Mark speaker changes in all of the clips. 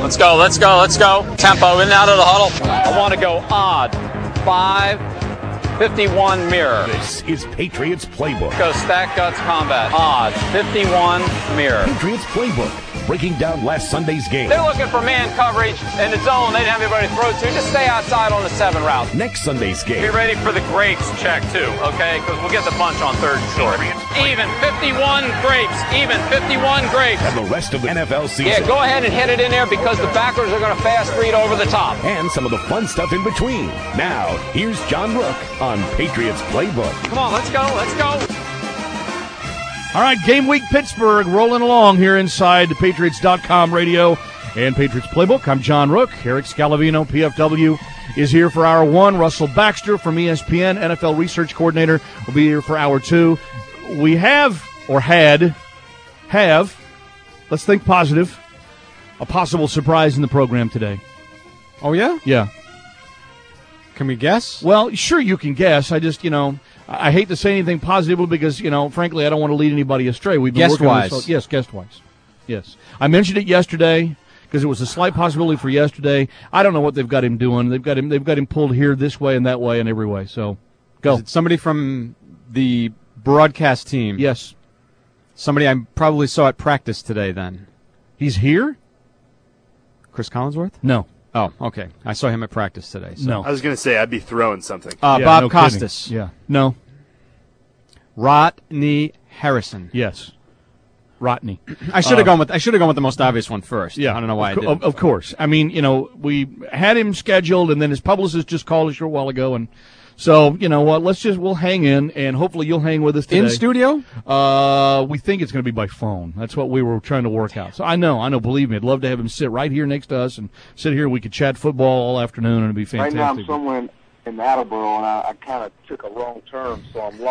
Speaker 1: Let's go. Tempo in and out of the huddle. I want to go odd. 5-51 mirror.
Speaker 2: This is Patriots Playbook.
Speaker 1: Go stack guts combat. Odd. 51 mirror.
Speaker 2: Patriots Playbook. Breaking down last Sunday's game.
Speaker 1: They're looking for man coverage in the zone. They didn't have anybody to throw to. Just stay outside on the 7 route.
Speaker 2: Next Sunday's game.
Speaker 1: Be ready for the grapes check, too, okay? Because we'll get the bunch on 3rd and short. Even 51 grapes. Even 51 grapes.
Speaker 2: And the rest of the NFL season.
Speaker 1: Yeah, go ahead and hit it in there because the backers are going to fast read over the top.
Speaker 2: And some of the fun stuff in between. Now, here's John Rook on Patriots Playbook.
Speaker 1: Come on, let's go.
Speaker 3: All right, Game Week Pittsburgh rolling along here inside the Patriots.com radio and Patriots Playbook. I'm John Rook. Eric Scalavino, PFW, is here for Hour 1. Russell Baxter from ESPN, NFL Research Coordinator, will be here for Hour 2. We have, let's think positive, a possible surprise in the program today.
Speaker 4: Oh, yeah?
Speaker 3: Yeah.
Speaker 4: Can we guess?
Speaker 3: Well, sure, you can guess. I just, I hate to say anything positive because, frankly, I don't want to lead anybody astray. We've been working on this. Yes, guest-wise. Yes. I mentioned it yesterday because it was a slight possibility for yesterday. I don't know what they've got him doing. They've got him pulled here this way and that way and every way. So, go.
Speaker 4: Is it somebody from the broadcast team?
Speaker 3: Yes.
Speaker 4: Somebody I probably saw at practice today then.
Speaker 3: He's here?
Speaker 4: Chris Collinsworth?
Speaker 3: No.
Speaker 4: Oh, okay. I saw him at practice today. So.
Speaker 3: No.
Speaker 5: I was going to say I'd be throwing something.
Speaker 4: Bob Costas.
Speaker 3: Kidding. Yeah. No.
Speaker 4: Rodney Harrison.
Speaker 3: Yes. Rodney.
Speaker 4: I should have gone with the most obvious one first.
Speaker 3: Yeah.
Speaker 4: I don't know why I didn't.
Speaker 3: Of course. I mean, we had him scheduled and then his publicist just called a short while ago and so, you know what, we'll hang in, and hopefully you'll hang with us today.
Speaker 4: In studio?
Speaker 3: We think it's going to be by phone. That's what we were trying to work out. So I know, believe me, I'd love to have him sit right here next to us and sit here. We could chat football all afternoon, and it'd be fantastic.
Speaker 6: Right now I'm somewhere in Attleboro, and I kind of took a wrong turn, so I'm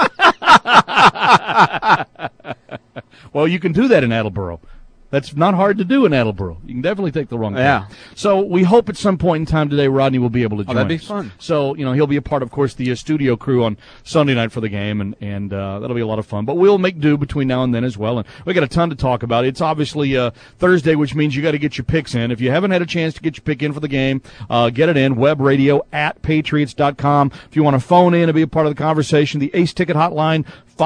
Speaker 6: lost.
Speaker 3: Well, you can do that in Attleboro. That's not hard to do in Attleboro. You can definitely take the wrong turn.
Speaker 4: Yeah.
Speaker 3: So we hope at some point in time today Rodney will be able to join us.
Speaker 4: That'd be fun.
Speaker 3: So, he'll be a part, of course, the studio crew on Sunday night for the game, and that'll be a lot of fun. But we'll make do between now and then as well. And we got a ton to talk about. It's obviously Thursday, which means you got to get your picks in. If you haven't had a chance to get your pick in for the game, get it in. Web radio at patriots.com. If you want to phone in and be a part of the conversation, the Ace Ticket Hotline,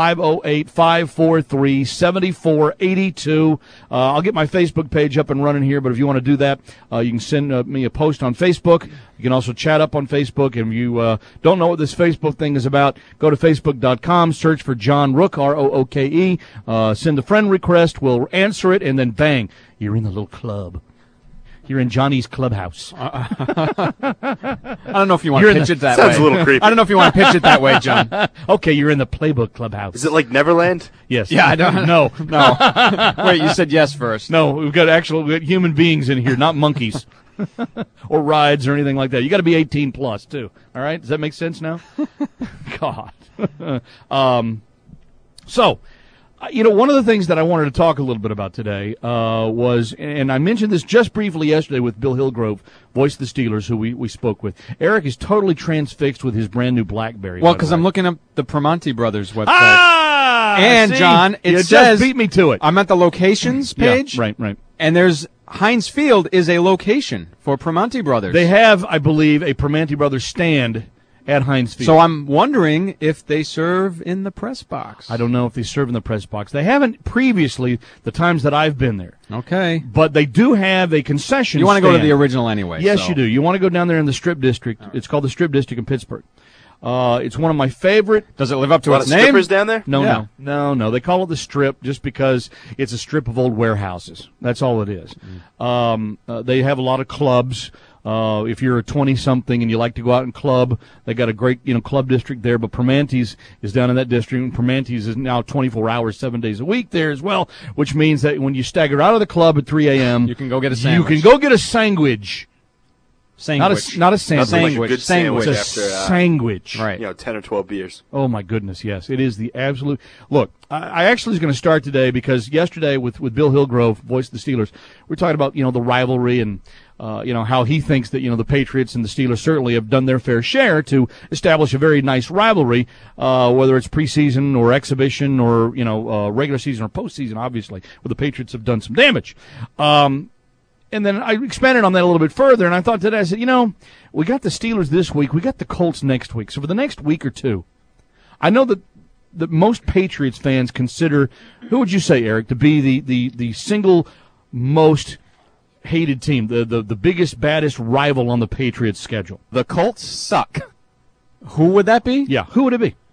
Speaker 3: 508-543-7482. I'll get my Facebook page up and running here, but if you want to do that, you can send me a post on Facebook. You can also chat up on Facebook. And if you don't know what this Facebook thing is about, go to Facebook.com, search for John Rook, R-O-O-K-E. Send a friend request. We'll answer it, and then bang, you're in the little club. You're in Johnny's clubhouse.
Speaker 4: I don't know if you want to pitch it that way.
Speaker 5: Sounds a little creepy.
Speaker 4: I don't know if you want to pitch it that way, John.
Speaker 3: Okay, you're in the Playbook clubhouse.
Speaker 5: Is it like Neverland?
Speaker 3: Yes.
Speaker 4: Yeah, I don't.
Speaker 3: No.
Speaker 4: Wait, you said yes first.
Speaker 3: No, we got human beings in here, not monkeys. Or rides or anything like that. You got to be 18 plus too. All right? Does that make sense now? God. So, one of the things that I wanted to talk a little bit about today was, and I mentioned this just briefly yesterday with Bill Hillgrove, voice of the Steelers, who we spoke with. Eric is totally transfixed with his brand new BlackBerry.
Speaker 4: Well, because I'm looking up the Primanti Brothers website.
Speaker 3: And
Speaker 4: see? John, it
Speaker 3: you
Speaker 4: says
Speaker 3: just beat me to it.
Speaker 4: I'm at the locations page.
Speaker 3: Yeah, right.
Speaker 4: And there's Heinz Field is a location for Primanti Brothers.
Speaker 3: They have, I believe, a Primanti Brothers stand at Heinz Field.
Speaker 4: So I'm wondering if they serve in the press box.
Speaker 3: I don't know if they serve in the press box. They haven't previously, the times that I've been there.
Speaker 4: Okay.
Speaker 3: But they do have a concession
Speaker 4: You want to go to
Speaker 3: stand.
Speaker 4: the original anyway.
Speaker 3: Yes,
Speaker 4: so.
Speaker 3: you do. You want to go down there in the Strip District. It's called the Strip District in Pittsburgh. It's one of my favorite.
Speaker 4: Does it live up to
Speaker 5: A lot
Speaker 4: its
Speaker 5: of
Speaker 4: name?
Speaker 5: strippers down there?
Speaker 3: No. They call it the Strip just because it's a strip of old warehouses. That's all it is. They have a lot of clubs. If you're a 20-something and you like to go out and club, they got a great, club district there. But Primanti's is down in that district, and Primanti's is now 24 hours, 7 days a week there as well, which means that when you stagger out of the club at 3 a.m.,
Speaker 4: you can go get a sandwich.
Speaker 3: You can go get a sandwich.
Speaker 4: Sandwich.
Speaker 3: Not a sandwich.
Speaker 5: Nothing like a good sandwich
Speaker 3: It's a
Speaker 5: after
Speaker 3: sandwich.
Speaker 4: Right.
Speaker 5: 10 or 12 beers.
Speaker 3: Oh, my goodness, yes. It is the absolute – look, I actually was going to start today because yesterday with Bill Hillgrove, voice of the Steelers, we were talking about, the rivalry and, how he thinks that, the Patriots and the Steelers certainly have done their fair share to establish a very nice rivalry, whether it's preseason or exhibition or, regular season or postseason, obviously, where the Patriots have done some damage. And then I expanded on that a little bit further, and I thought today, I said, we got the Steelers this week, we got the Colts next week. So for the next week or two, I know that most Patriots fans consider, who would you say, Eric, to be the single most hated team, the biggest, baddest rival on the Patriots' schedule?
Speaker 4: The Colts suck. Who would that be?
Speaker 3: Yeah, who would it be?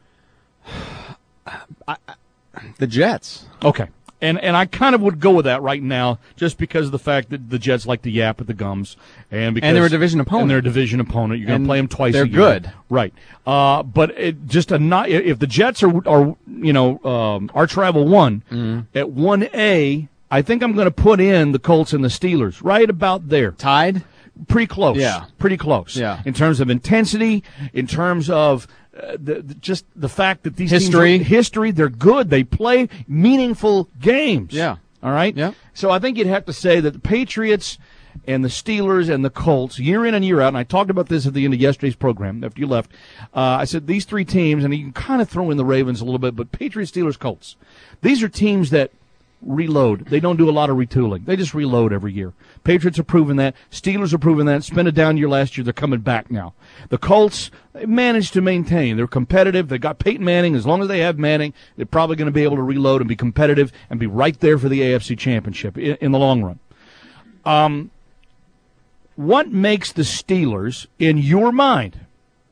Speaker 4: The Jets.
Speaker 3: Okay. And I kind of would go with that right now, just because of the fact that the Jets like to yap at the gums, and because
Speaker 4: they're a division opponent.
Speaker 3: And they're a division opponent. You're going to play them twice a year.
Speaker 4: They're good,
Speaker 3: right? But if the Jets are our travel one at 1A, I think I'm going to put in the Colts and the Steelers right about there,
Speaker 4: tied,
Speaker 3: pretty close.
Speaker 4: Yeah,
Speaker 3: pretty close.
Speaker 4: Yeah,
Speaker 3: in terms of intensity, in terms of. Just the fact that these
Speaker 4: history,
Speaker 3: they're good. They play meaningful games.
Speaker 4: Yeah.
Speaker 3: All right?
Speaker 4: Yeah.
Speaker 3: So I think you'd have to say that the Patriots and the Steelers and the Colts, year in and year out, and I talked about this at the end of yesterday's program after you left, I said these three teams, and you can kind of throw in the Ravens a little bit, but Patriots, Steelers, Colts, these are teams that reload. They don't do a lot of retooling. They just reload every year. Patriots are proving that. Steelers are proving that. Spent a down year last year. They're coming back now. The Colts managed to maintain. They're competitive. They got Peyton Manning. As long as they have Manning, they're probably going to be able to reload and be competitive and be right there for the AFC Championship in the long run. What makes the Steelers, in your mind,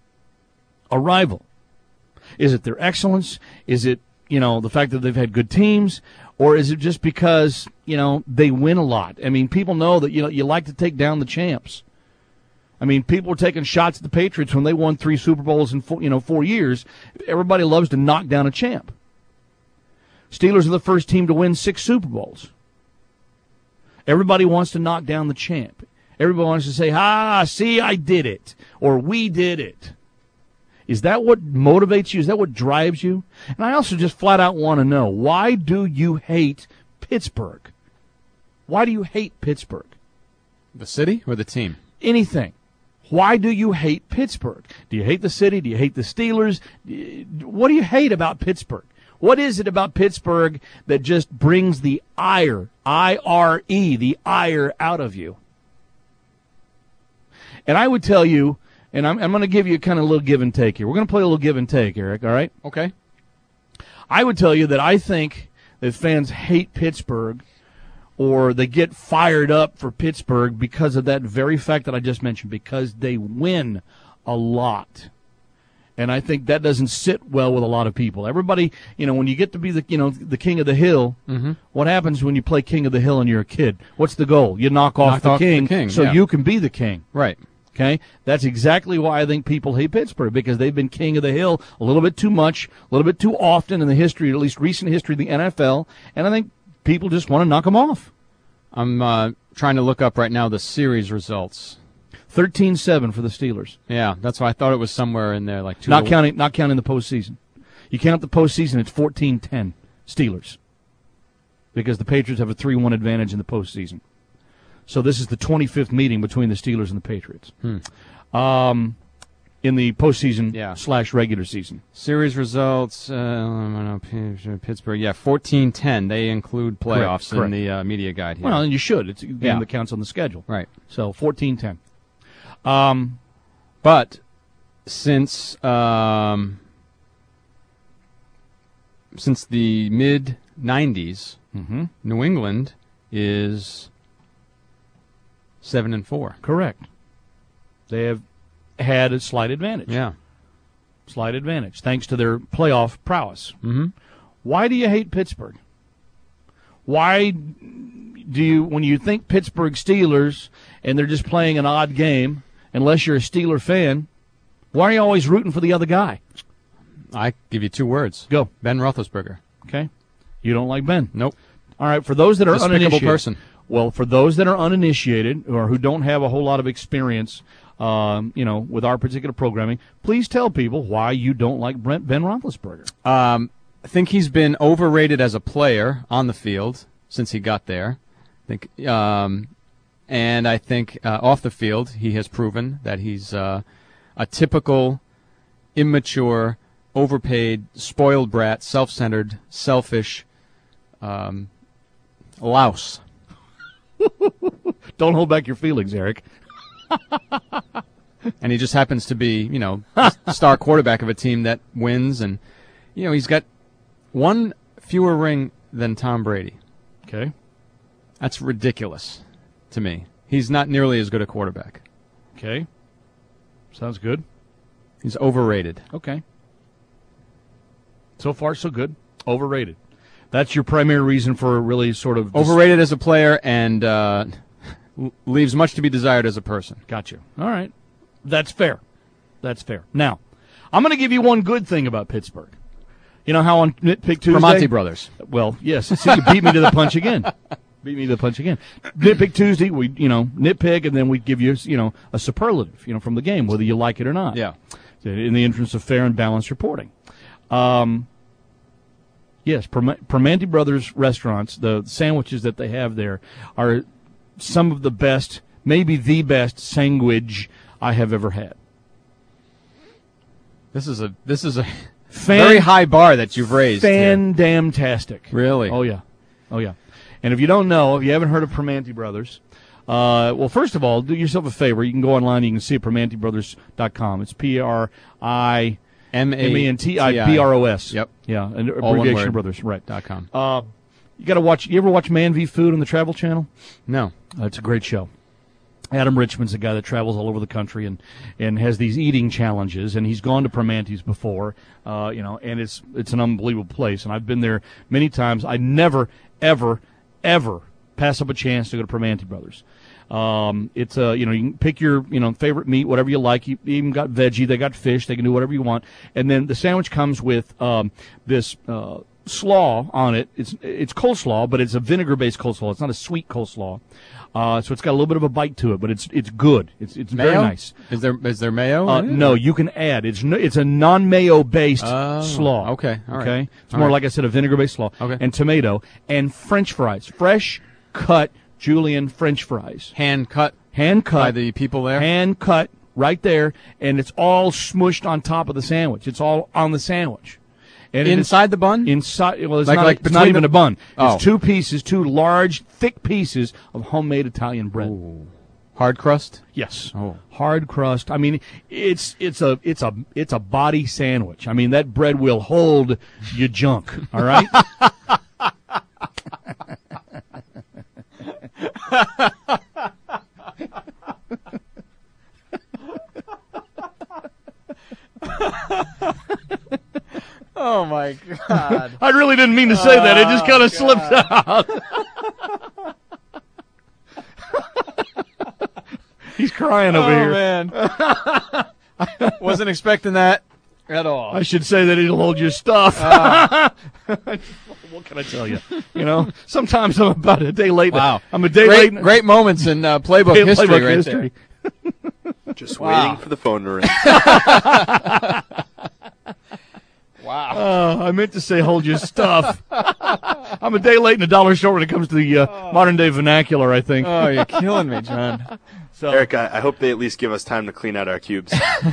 Speaker 3: a rival? Is it their excellence? Is it, the fact that they've had good teams? Or is it just because, they win a lot? I mean, people know that, you like to take down the champs. I mean, people were taking shots at the Patriots when they won 3 Super Bowls in 4 years. Everybody loves to knock down a champ. Steelers are the first team to win 6 Super Bowls. Everybody wants to knock down the champ. Everybody wants to say, see, I did it, or we did it. Is that what motivates you? Is that what drives you? And I also just flat out want to know, why do you hate Pittsburgh? Why do you hate Pittsburgh?
Speaker 4: The city or the team?
Speaker 3: Anything. Why do you hate Pittsburgh? Do you hate the city? Do you hate the Steelers? What do you hate about Pittsburgh? What is it about Pittsburgh that just brings the ire, I-R-E, the ire out of you? And I would tell you, and I'm going to give you kind of a little give and take here. We're going to play a little give and take, Eric, all right?
Speaker 4: Okay.
Speaker 3: I would tell you that I think that fans hate Pittsburgh, or they get fired up for Pittsburgh because of that very fact that I just mentioned, because they win a lot. And I think that doesn't sit well with a lot of people. Everybody, when you get to be the king of the hill, what happens when you play king of the hill and you're a kid? What's the goal? You knock off the king so you can be the king.
Speaker 4: Right.
Speaker 3: Okay? That's exactly why I think people hate Pittsburgh, because they've been king of the hill a little bit too much, a little bit too often in the history, at least recent history of the NFL, and I think people just want to knock them off.
Speaker 4: I'm trying to look up right now the series results.
Speaker 3: 13-7 for the Steelers.
Speaker 4: Yeah, that's why I thought it was somewhere in there, like 2.
Speaker 3: Not counting the postseason. You count the postseason, it's 14-10 Steelers, because the Patriots have a 3-1 advantage in the postseason. So this is the 25th meeting between the Steelers and the Patriots in the postseason / regular season.
Speaker 4: Series results, Pittsburgh, 14-10. They include playoffs
Speaker 3: Correct.
Speaker 4: in the media guide here.
Speaker 3: Well, and you should. It's a game that counts on the schedule.
Speaker 4: Right.
Speaker 3: So 14-10.
Speaker 4: But since the mid-'90s, New England is 7-4.
Speaker 3: Correct. They have had a slight advantage.
Speaker 4: Yeah.
Speaker 3: Slight advantage, thanks to their playoff prowess. Why do you hate Pittsburgh? Why do you, when you think Pittsburgh Steelers and they're just playing an odd game, unless you're a Steeler fan, why are you always rooting for the other guy?
Speaker 4: I give you 2 words.
Speaker 3: Go.
Speaker 4: Ben Roethlisberger.
Speaker 3: Okay. You don't like Ben?
Speaker 4: Nope.
Speaker 3: All right, for those that are uninitiated.
Speaker 4: person.
Speaker 3: Well, for those that are uninitiated or who don't have a whole lot of experience, with our particular programming, please tell people why you don't like Ben Roethlisberger.
Speaker 4: I think he's been overrated as a player on the field since he got there. And I think off the field he has proven that he's a typical, immature, overpaid, spoiled brat, self-centered, selfish louse.
Speaker 3: Don't hold back your feelings, Eric.
Speaker 4: And he just happens to be, the star quarterback of a team that wins, and he's got one fewer ring than Tom Brady.
Speaker 3: Okay.
Speaker 4: That's ridiculous to me. He's not nearly as good a quarterback.
Speaker 3: Okay. Sounds good.
Speaker 4: He's overrated.
Speaker 3: Okay. So far, so good. Overrated. That's your primary reason for really sort of...
Speaker 4: Overrated as a player and leaves much to be desired as a person.
Speaker 3: Gotcha. All right. That's fair. That's fair. Now, I'm going to give you one good thing about Pittsburgh. You know how on Nitpick Tuesday...
Speaker 4: Primanti Brothers.
Speaker 3: Well, yes. See, you beat me to the punch again. Nitpick Tuesday, we nitpick, and then we give you a superlative from the game, whether you like it or not.
Speaker 4: Yeah.
Speaker 3: In the interest of fair and balanced reporting. Yes, Primanti Brothers restaurants, the sandwiches that they have there are some of the best, maybe the best sandwich I have ever had.
Speaker 4: This is a very high bar that you've raised.
Speaker 3: Fan-damn-tastic.
Speaker 4: Really?
Speaker 3: Oh yeah. And if you don't know, if you haven't heard of Primanti Brothers, well, first of all, do yourself a favor. You can go online. You can see it, PrimantiBrothers.com. It's PRIMANTIBROS.
Speaker 4: Yep.
Speaker 3: Yeah, an abbreviation of brothers. Right.
Speaker 4: .com.
Speaker 3: You got to watch. You ever watch Man v. Food on the Travel Channel?
Speaker 4: No.
Speaker 3: It's a great show. Adam Richman's a guy that travels all over the country and has these eating challenges, and he's gone to Primanti's before, and it's an unbelievable place. And I've been there many times. I never, ever, ever pass up a chance to go to Primanti Brothers. It's you can pick your favorite meat, whatever you like. You even got veggie, they got fish, they can do whatever you want. And then the sandwich comes with this slaw on it. It's coleslaw, but it's a vinegar-based coleslaw. It's not a sweet coleslaw. So it's got a little bit of a bite to it, but it's good. It's very nice.
Speaker 4: Is there mayo?
Speaker 3: No, you can add. It's a non-mayo based slaw.
Speaker 4: Okay, all right.
Speaker 3: Okay, it's more like I said, a vinegar-based slaw.
Speaker 4: Okay.
Speaker 3: And tomato and French fries, fresh cut julienne French fries,
Speaker 4: hand cut by the people there.
Speaker 3: hand cut right there, and it's all smushed on top of the sandwich. It's all on the sandwich. And
Speaker 4: inside the bun?
Speaker 3: Inside, well, it's
Speaker 4: Like
Speaker 3: not even a bun.
Speaker 4: Oh.
Speaker 3: It's two large, thick pieces of homemade Italian bread.
Speaker 4: Ooh. Hard crust?
Speaker 3: Yes.
Speaker 4: Oh.
Speaker 3: Hard crust. I mean, it's a body sandwich. I mean, that bread will hold your junk. All right.
Speaker 4: Oh my God!
Speaker 3: I really didn't mean to say that. It just kind of slipped out. He's crying over here.
Speaker 4: Man. I wasn't expecting that at all.
Speaker 3: I should say that it'll hold your stuff. What can I tell you? Sometimes I'm about a day late.
Speaker 4: Wow.
Speaker 3: I'm a day
Speaker 4: great,
Speaker 3: late.
Speaker 4: Great moments in playbook history
Speaker 3: Playbook
Speaker 4: right
Speaker 3: history.
Speaker 4: there.
Speaker 5: Just
Speaker 4: Wow.
Speaker 5: waiting for the phone to ring.
Speaker 4: Wow.
Speaker 3: I meant to say hold your stuff. I'm a day late and a dollar short when it comes to the modern day vernacular, I think.
Speaker 4: Oh, you're killing me, John.
Speaker 3: So,
Speaker 5: Eric, I hope they at least give us time to clean out our cubes.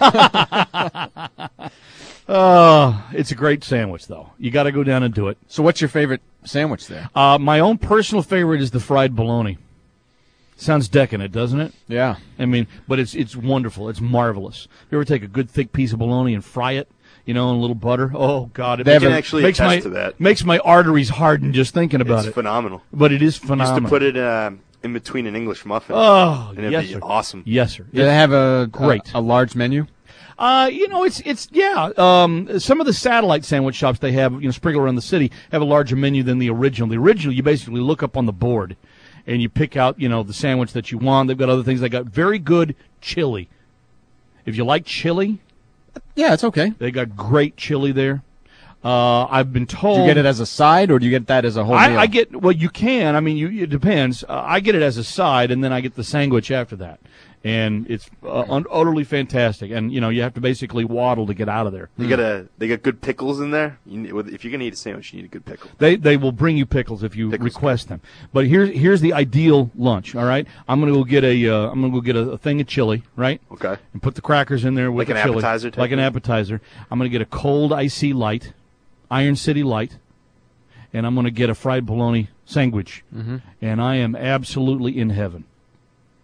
Speaker 3: it's a great sandwich, though. You got to go down and do it.
Speaker 4: So what's your favorite sandwich there?
Speaker 3: My own personal favorite is the fried bologna. Sounds decadent, doesn't it?
Speaker 4: Yeah.
Speaker 3: I mean, but it's wonderful. It's marvelous. You ever take a good thick piece of bologna and fry it, in a little butter? Oh, God.
Speaker 5: They can actually attest to that.
Speaker 3: Makes my arteries harden just thinking about
Speaker 5: It's
Speaker 3: it.
Speaker 5: phenomenal.
Speaker 3: But it is phenomenal.
Speaker 5: Used to put it in between an English muffin.
Speaker 3: Oh,
Speaker 5: and it'd
Speaker 3: yes,
Speaker 5: be
Speaker 3: sir.
Speaker 5: awesome.
Speaker 3: Yes, sir.
Speaker 4: Do they have a large menu?
Speaker 3: It's some of the satellite sandwich shops they have, sprinkled around the city, have a larger menu than the original. The original, you basically look up on the board and you pick out, the sandwich that you want. They've got other things. They got very good chili. If you like chili,
Speaker 4: Yeah, it's okay.
Speaker 3: they got great chili there. I've been told.
Speaker 4: Do you get it as a side, or do you get that as a whole meal?
Speaker 3: I get, you can. I mean, it depends. I get it as a side, and then I get the sandwich after that. And it's utterly fantastic. And, you have to basically waddle to get out of there.
Speaker 5: They got good pickles in there. If you're gonna eat a sandwich, you need a good pickle.
Speaker 3: They will bring you pickles if you request them. But here's the ideal lunch. All right, I'm gonna go get a thing of chili, right?
Speaker 5: Okay.
Speaker 3: And put the crackers in there with
Speaker 5: Like
Speaker 3: the
Speaker 5: an
Speaker 3: chili,
Speaker 5: appetizer type
Speaker 3: like an
Speaker 5: thing?
Speaker 3: appetizer. I'm gonna get a cold icy light, Iron City Light, and I'm gonna get a fried bologna sandwich.
Speaker 4: Mm-hmm.
Speaker 3: And I am absolutely in heaven.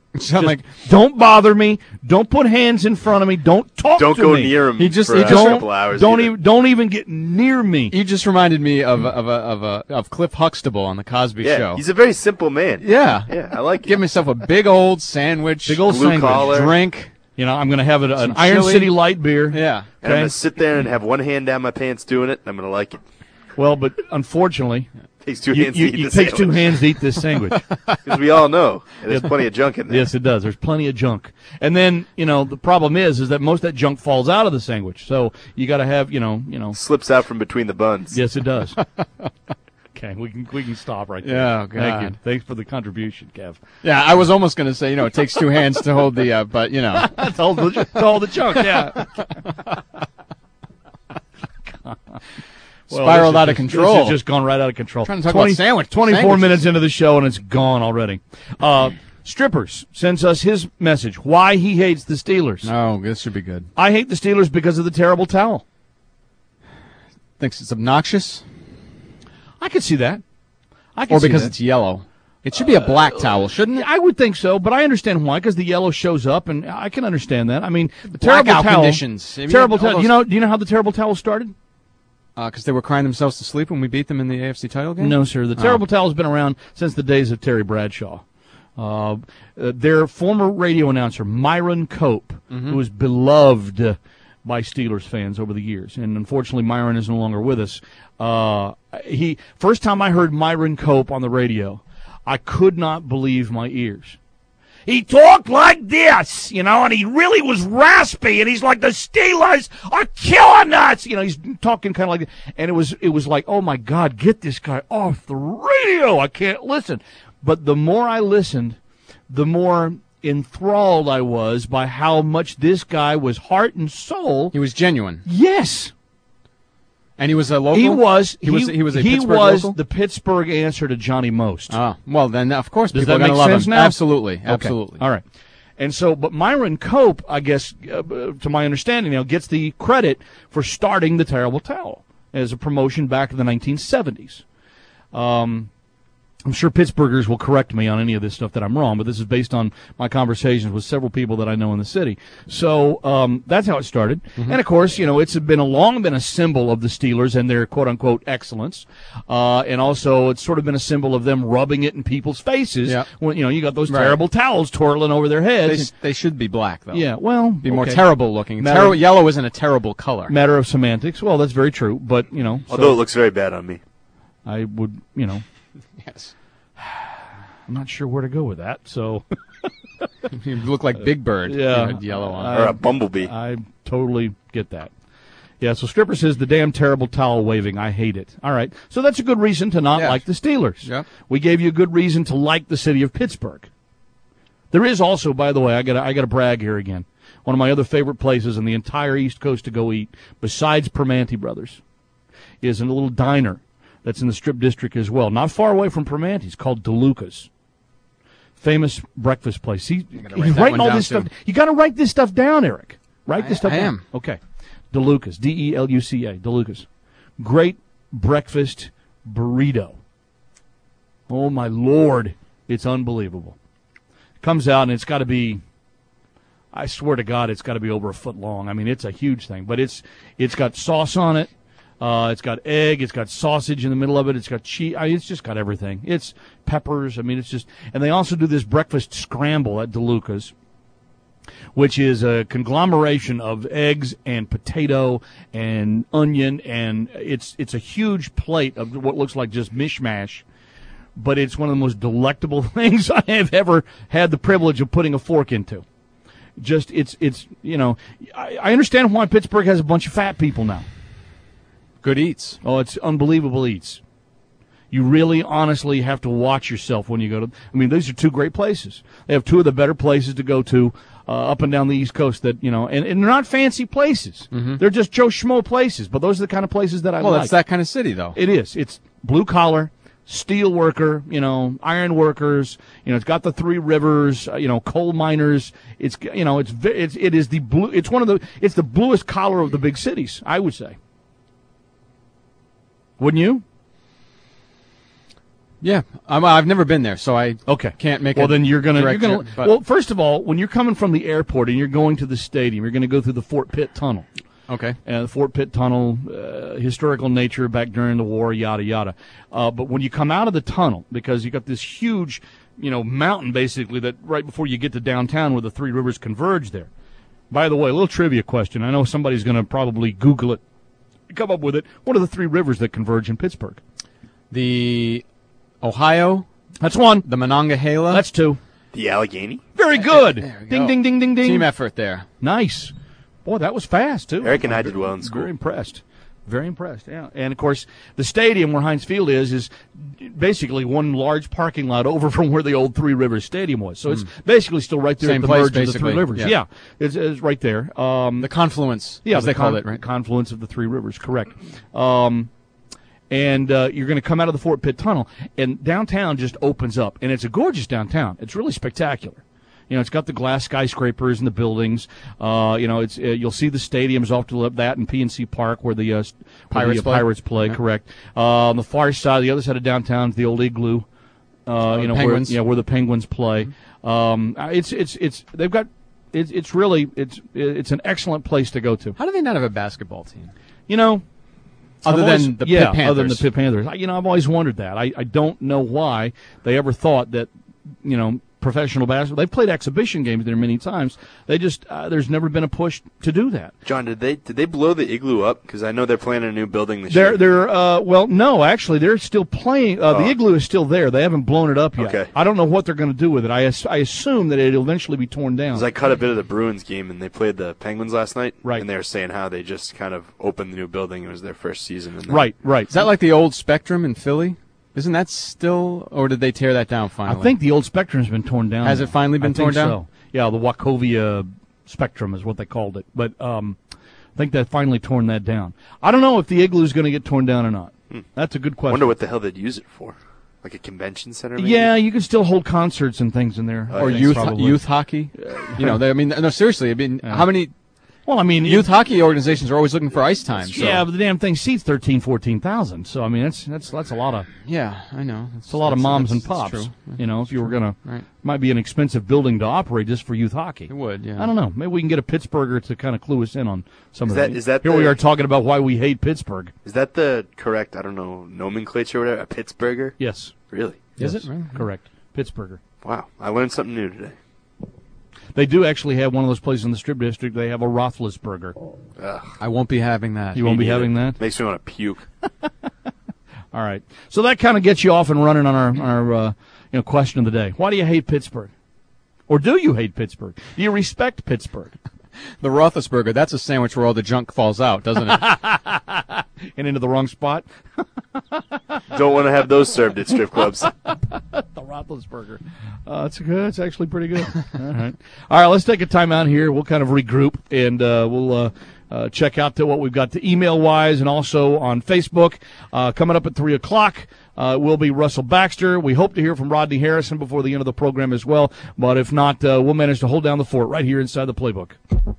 Speaker 4: So I'm like,
Speaker 3: don't bother me. Don't put hands in front of me. Don't talk
Speaker 5: Don't
Speaker 3: to
Speaker 5: go
Speaker 3: me.
Speaker 5: near him.
Speaker 4: He just-
Speaker 5: for
Speaker 4: he
Speaker 5: a
Speaker 4: just-
Speaker 5: couple hours.
Speaker 3: Don't
Speaker 5: either.
Speaker 3: don't even get near me.
Speaker 4: you just reminded me of Cliff Huxtable on the Cosby
Speaker 5: Yeah,
Speaker 4: Show.
Speaker 5: he's a very simple man.
Speaker 4: Yeah.
Speaker 5: Yeah, I like it.
Speaker 4: Give myself a big old sandwich,
Speaker 3: Big old
Speaker 5: blue
Speaker 3: sandwich.
Speaker 5: collar.
Speaker 4: drink.
Speaker 3: You know, I'm going to have an
Speaker 4: Some
Speaker 3: Iron
Speaker 4: chili.
Speaker 3: City light beer.
Speaker 4: Yeah.
Speaker 5: And I'm
Speaker 3: Okay.
Speaker 5: gonna sit there and have one hand down my pants doing it. And I'm gonna like it.
Speaker 3: Well, but unfortunately,
Speaker 5: Takes two hands to eat
Speaker 3: it
Speaker 5: the
Speaker 3: takes two
Speaker 5: sandwich.
Speaker 3: hands to eat this sandwich.
Speaker 5: Because we all know there's plenty of junk in there.
Speaker 3: Yes, it does. There's plenty of junk. And then, the problem is that most of that junk falls out of the sandwich. So you got to have,
Speaker 5: Slips out from between the buns.
Speaker 3: yes, it does. Okay, we can stop right there.
Speaker 4: Yeah,
Speaker 3: Thank you.
Speaker 4: God.
Speaker 3: Thanks for the contribution, Kev.
Speaker 4: Yeah, I was almost going to say, it takes two hands to hold the, but
Speaker 3: That's all the junk, yeah. Well,
Speaker 4: spiraled
Speaker 3: this is
Speaker 4: out of
Speaker 3: just-
Speaker 4: control.
Speaker 3: This has just gone right out of control.
Speaker 4: Trying to talk about sandwich.
Speaker 3: 24
Speaker 4: sandwiches.
Speaker 3: minutes into the show, and it's gone already. Strippers sends us his message, why he hates the Steelers.
Speaker 4: Oh, this should be good.
Speaker 3: I hate the Steelers because of the terrible towel.
Speaker 4: Thinks it's obnoxious,
Speaker 3: I could see that.
Speaker 4: or because it's yellow. It should be a black towel, shouldn't it?
Speaker 3: I would think so, but I understand why, because the yellow shows up, and I can understand that. I mean, the terrible
Speaker 4: Blackout
Speaker 3: towel.
Speaker 4: conditions. I mean,
Speaker 3: Terrible
Speaker 4: all
Speaker 3: towel.
Speaker 4: those-
Speaker 3: Do you know how the terrible towel started?
Speaker 4: Because they were crying themselves to sleep when we beat them in the AFC title game?
Speaker 3: No, sir. The terrible towel has been around since the days of Terry Bradshaw. Their former radio announcer, Myron Cope, who was beloved by Steelers fans over the years, and unfortunately Myron is no longer with us. First time I heard Myron Cope on the radio, I could not believe my ears. He talked like this, and he really was raspy, and he's like, the Steelers are killing us. He's talking kind of like that. And it was like, oh my God, get this guy off the radio. I can't listen. But the more I listened, the more enthralled I was by how much this guy was heart and soul.
Speaker 4: He was genuine.
Speaker 3: Yes.
Speaker 4: And he was a local?
Speaker 3: He was
Speaker 4: a Pittsburgh local?
Speaker 3: the Pittsburgh answer to Johnny Most.
Speaker 4: Oh, well, then, of course,
Speaker 3: Does
Speaker 4: people
Speaker 3: that
Speaker 4: are going
Speaker 3: make
Speaker 4: to love
Speaker 3: sense
Speaker 4: him.
Speaker 3: now?
Speaker 4: Absolutely.
Speaker 3: Okay.
Speaker 4: Absolutely.
Speaker 3: All right. And so, but Myron Cope, I guess, to my understanding, gets the credit for starting the Terrible Towel as a promotion back in the 1970s. I'm sure Pittsburghers will correct me on any of this stuff that I'm wrong, but this is based on my conversations with several people that I know in the city. So that's how it started. And, of course, it's long been a symbol of the Steelers and their quote-unquote excellence. And also it's sort of been a symbol of them rubbing it in people's faces
Speaker 4: Yeah.
Speaker 3: when, you got those
Speaker 4: Right.
Speaker 3: terrible towels twirling over their heads.
Speaker 4: They should be black, though.
Speaker 3: Yeah, well,
Speaker 4: Be more
Speaker 3: okay.
Speaker 4: terrible looking.
Speaker 3: Matter-
Speaker 4: Yellow isn't a terrible color.
Speaker 3: Matter of semantics. Well, that's very true, but
Speaker 5: Although it looks very bad on me.
Speaker 3: I would,
Speaker 4: Yes.
Speaker 3: I'm not sure where to go with that. So
Speaker 4: You look like Big Bird.
Speaker 3: yeah.
Speaker 4: You had yellow on.
Speaker 5: Or a bumblebee.
Speaker 3: I totally get that. Yeah, so Stripper says the damn terrible towel waving. I hate it. All right, so that's a good reason to not
Speaker 4: Yeah.
Speaker 3: like the Steelers.
Speaker 4: Yep.
Speaker 3: We gave you a good reason to like the city of Pittsburgh. There is also, by the way, I gotta brag here again. One of my other favorite places in the entire East Coast to go eat, besides Primanti Brothers, is in a little diner that's in the Strip District as well, not far away from Primanti's, called DeLuca's. Famous breakfast place. He's
Speaker 4: write
Speaker 3: writing
Speaker 4: that one
Speaker 3: all
Speaker 4: down,
Speaker 3: this
Speaker 4: too.
Speaker 3: stuff. You got to write this stuff down, Eric. Write this stuff
Speaker 4: I
Speaker 3: down.
Speaker 4: am.
Speaker 3: Okay. DeLuca's, DeLuca, DeLuca's. Great breakfast burrito. Oh, my Lord. It's unbelievable. Comes out, and it's got to be, I swear to God, it's got to be over a foot long. I mean, it's a huge thing. But it's got sauce on it. It's got egg. It's got sausage in the middle of it. It's got cheese. I mean, it's just got everything. It's peppers. I mean, it's just, and they also do this breakfast scramble at DeLuca's, which is a conglomeration of eggs and potato and onion, and it's a huge plate of what looks like just mishmash, but it's one of the most delectable things I have ever had the privilege of putting a fork into. Just, it's I understand why Pittsburgh has a bunch of fat people now.
Speaker 4: Good eats.
Speaker 3: Oh, it's unbelievable eats. You really, honestly have to watch yourself when you go to. I mean, these are two great places. They have two of the better places to go to up and down the East Coast. That and they're not fancy places.
Speaker 4: Mm-hmm.
Speaker 3: They're just Joe Schmo places. But those are the kind of places that I
Speaker 4: Well,
Speaker 3: like.
Speaker 4: that's that kind of city, though.
Speaker 3: It is. It's blue collar, steel worker. Iron workers. It's got the Three Rivers. Coal miners. It is the blue. It's one of the. It's the bluest collar of the big cities, I would say. Wouldn't you?
Speaker 4: Yeah, I've never been there, so I
Speaker 3: Okay.
Speaker 4: can't make.
Speaker 3: Well, then you're gonna.
Speaker 4: but-
Speaker 3: Well, first of all, when you're coming from the airport and you're going to the stadium, you're going to go through the Fort Pitt Tunnel.
Speaker 4: okay.
Speaker 3: And the Fort Pitt Tunnel, historical nature back during the war, yada yada. But when you come out of the tunnel, because you got this huge, mountain basically that right before you get to downtown where the Three Rivers converge there. By the way, a little trivia question. I know somebody's going to probably Google it, come up with it. What are the three rivers that converge in Pittsburgh?
Speaker 4: The Ohio,
Speaker 3: That's one.
Speaker 4: the Monongahela.
Speaker 3: That's two.
Speaker 5: The Allegheny?
Speaker 3: Very good.
Speaker 4: There we
Speaker 3: Ding,
Speaker 4: go.
Speaker 3: ding, ding, ding, ding.
Speaker 4: Team effort there.
Speaker 3: Nice. Boy, that was fast, too.
Speaker 5: Eric and I did well in school.
Speaker 3: Very impressed. Very impressed, yeah. And, of course, the stadium where Heinz Field is basically one large parking lot over from where the old Three Rivers Stadium was. So it's basically still right there
Speaker 4: Same
Speaker 3: at the
Speaker 4: place,
Speaker 3: merge of the
Speaker 4: basically.
Speaker 3: Three Rivers.
Speaker 4: Yeah.
Speaker 3: Yeah, it's right there.
Speaker 4: The confluence, as they call it, right?
Speaker 3: Confluence of the Three Rivers, correct. And you're going to come out of the Fort Pitt Tunnel, and downtown just opens up. And it's a gorgeous downtown. It's really spectacular. It's got the glass skyscrapers and the buildings. It's you'll see the stadiums off to that and PNC Park where the Pirates play.
Speaker 4: Yeah.
Speaker 3: Correct. On the far side, the other side of downtown is the old Igloo.
Speaker 4: Penguins.
Speaker 3: Where the Penguins play. It's an excellent place to go to.
Speaker 4: How do they not have a basketball team?
Speaker 3: Other
Speaker 4: than the Pitt Panthers.
Speaker 3: Other than the Pitt Panthers. I've always wondered that. I don't know why they ever thought that, professional basketball. They've played exhibition games there many times. They just there's never been a push to do that.
Speaker 5: John, did they blow the Igloo up? Because I know they're planning a new building this year.
Speaker 3: No, actually, they're still playing. The Igloo is still there. They haven't blown it up yet.
Speaker 5: Okay.
Speaker 3: I don't know what they're going to do with it. I assume that it'll eventually be torn down.
Speaker 5: Because I caught a bit of the Bruins game, and they played the Penguins last night.
Speaker 3: Right.
Speaker 5: And they were saying how they just kind of opened the new building. It was their first season. And
Speaker 3: Right.
Speaker 4: Is that like the old Spectrum in Philly? Isn't that still, or did they tear that down finally?
Speaker 3: I think the old Spectrum's been torn down.
Speaker 4: Has it finally been torn down?
Speaker 3: So. Yeah, the Wachovia Spectrum is what they called it. But I think they finally torn that down. I don't know if the Igloo's going to get torn down or not. That's a good
Speaker 5: I
Speaker 3: question.
Speaker 5: wonder what the hell they'd use it for. Like a convention center, maybe?
Speaker 3: Yeah, you can still hold concerts and things in there.
Speaker 5: Oh,
Speaker 4: Or
Speaker 3: I think,
Speaker 4: youth
Speaker 3: probably.
Speaker 4: hockey? No, seriously. How many
Speaker 3: Well,
Speaker 4: youth hockey organizations are always looking for ice time? So.
Speaker 3: Yeah, but the damn thing seats 14,000. So I mean, that's a lot of
Speaker 4: Yeah, I know.
Speaker 3: it's a lot of moms and
Speaker 4: that's
Speaker 3: pops.
Speaker 4: true.
Speaker 3: If you were gonna,
Speaker 4: Right.
Speaker 3: might be an expensive building to operate just for youth hockey.
Speaker 4: It would, yeah.
Speaker 3: I don't know. Maybe we can get a Pittsburgher to kind of clue us in on some
Speaker 5: Is
Speaker 3: of
Speaker 5: that-
Speaker 3: that.
Speaker 5: is that
Speaker 3: Here
Speaker 5: the-
Speaker 3: we are talking about why we hate Pittsburgh.
Speaker 5: Is that the correct, nomenclature or whatever? A Pittsburgher?
Speaker 3: Yes.
Speaker 5: Really?
Speaker 4: Is
Speaker 3: Yes.
Speaker 4: it? Really?
Speaker 3: Correct. Pittsburgher.
Speaker 5: Wow. I learned something new today.
Speaker 3: They do actually have one of those places in the Strip District. They have a Roethlisberger.
Speaker 5: Ugh.
Speaker 4: I won't be having that.
Speaker 3: You won't be
Speaker 5: neither.
Speaker 3: having that?
Speaker 5: Makes me want to puke.
Speaker 3: All right. So that kind of gets you off and running on our question of the day. Why do you hate Pittsburgh? Or do you hate Pittsburgh? Do you respect Pittsburgh?
Speaker 4: The Roethlisberger, that's a sandwich where all the junk falls out, doesn't it?
Speaker 3: And into the wrong spot?
Speaker 5: Don't want to have those served at strip clubs.
Speaker 3: The Roethlisberger. It's good. It's actually pretty good. All right. Let's take a time out here. We'll kind of regroup, and we'll check out to what we've got to email-wise and also on Facebook. Coming up at 3 o'clock will be Russell Baxter. We hope to hear from Rodney Harrison before the end of the program as well. But if not, we'll manage to hold down the fort right here inside the Playbook.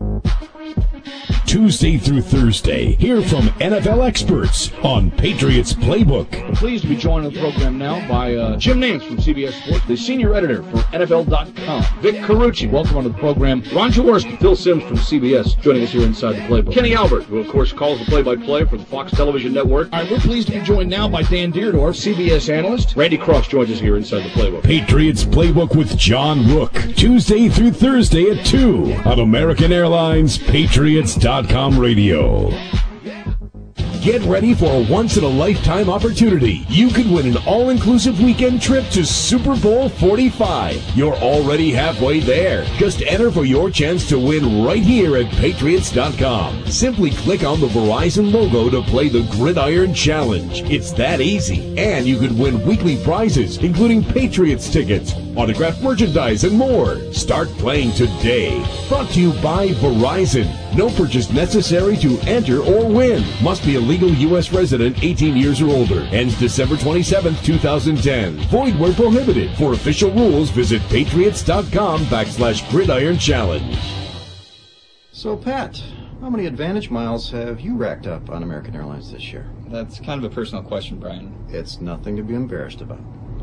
Speaker 2: Tuesday through Thursday, hear from NFL experts on Patriots Playbook.
Speaker 3: I'm pleased to be joined on the program now by Jim Nance from CBS Sports, the senior editor for NFL.com. Vic Carucci, welcome onto the program. Ron Jaworski, Phil Simms from CBS, joining us here inside the Playbook. Kenny Albert, who of course calls the play-by-play for the Fox Television Network. All right, we're pleased to be joined now by Dan Deerdorf, CBS analyst. Randy Cross joins us here inside the Playbook.
Speaker 2: Patriots Playbook with John Rook, Tuesday through Thursday at 2 on American Airlines Patriots.com radio. Get ready for a once-in-a-lifetime opportunity. You could win an all-inclusive weekend trip to Super Bowl 45. You're already halfway there. Just enter for your chance to win right here at Patriots.com. Simply click on the Verizon logo to play the Gridiron Challenge. It's that easy. And you could win weekly prizes, including Patriots tickets, autographed merchandise, and more. Start playing today. Brought to you by Verizon. No purchase necessary to enter or win. Must be a legal U.S. resident 18 years or older. Ends December 27, 2010. Void where prohibited. For official rules, visit patriots.com/Gridiron Challenge.
Speaker 7: So, Pat, how many Advantage miles have you racked up on American Airlines this year?
Speaker 8: That's kind of a personal question, Brian.
Speaker 7: It's nothing to be embarrassed about.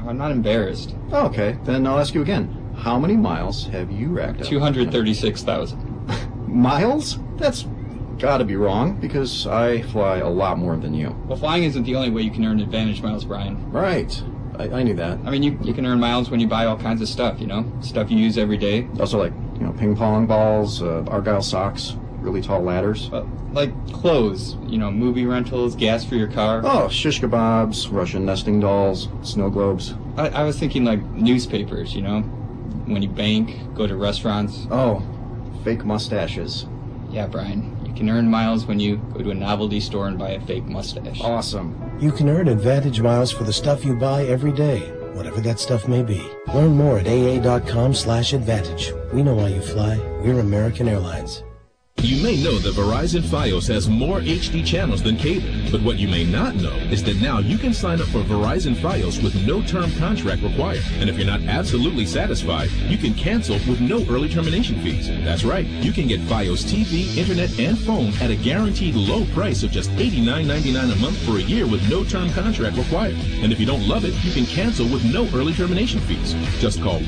Speaker 8: I'm not embarrassed.
Speaker 7: Okay, then I'll ask you again. How many miles have you racked up?
Speaker 8: 236,000.
Speaker 7: Miles? That's gotta be wrong, because I fly a lot more than you.
Speaker 8: Well, flying isn't the only way you can earn advantage miles, Brian.
Speaker 7: Right. I knew that.
Speaker 8: I mean, you can earn miles when you buy all kinds of stuff, stuff you use every day.
Speaker 7: Also, like, ping pong balls, Argyle socks, really tall ladders.
Speaker 8: Like clothes, movie rentals, gas for your car.
Speaker 7: Oh, shish kebabs, Russian nesting dolls, snow globes.
Speaker 8: I was thinking like newspapers, when you bank, go to restaurants.
Speaker 7: Oh, fake mustaches.
Speaker 8: Yeah, Brian. You can earn miles when you go to a novelty store and buy a fake mustache.
Speaker 7: Awesome.
Speaker 9: You can earn advantage miles for the stuff you buy every day, whatever that stuff may be. Learn more at aa.com/advantage. We know why you fly. We're American Airlines.
Speaker 10: You may know that Verizon Fios has more HD channels than cable, but what you may not know is that now you can sign up for Verizon Fios with no term contract required. And if you're not absolutely satisfied, you can cancel with no early termination fees. That's right, you can get Fios TV, internet, and phone at a guaranteed low price of just $89.99 a month for a year with no term contract required. And if you don't love it, you can cancel with no early termination fees. Just call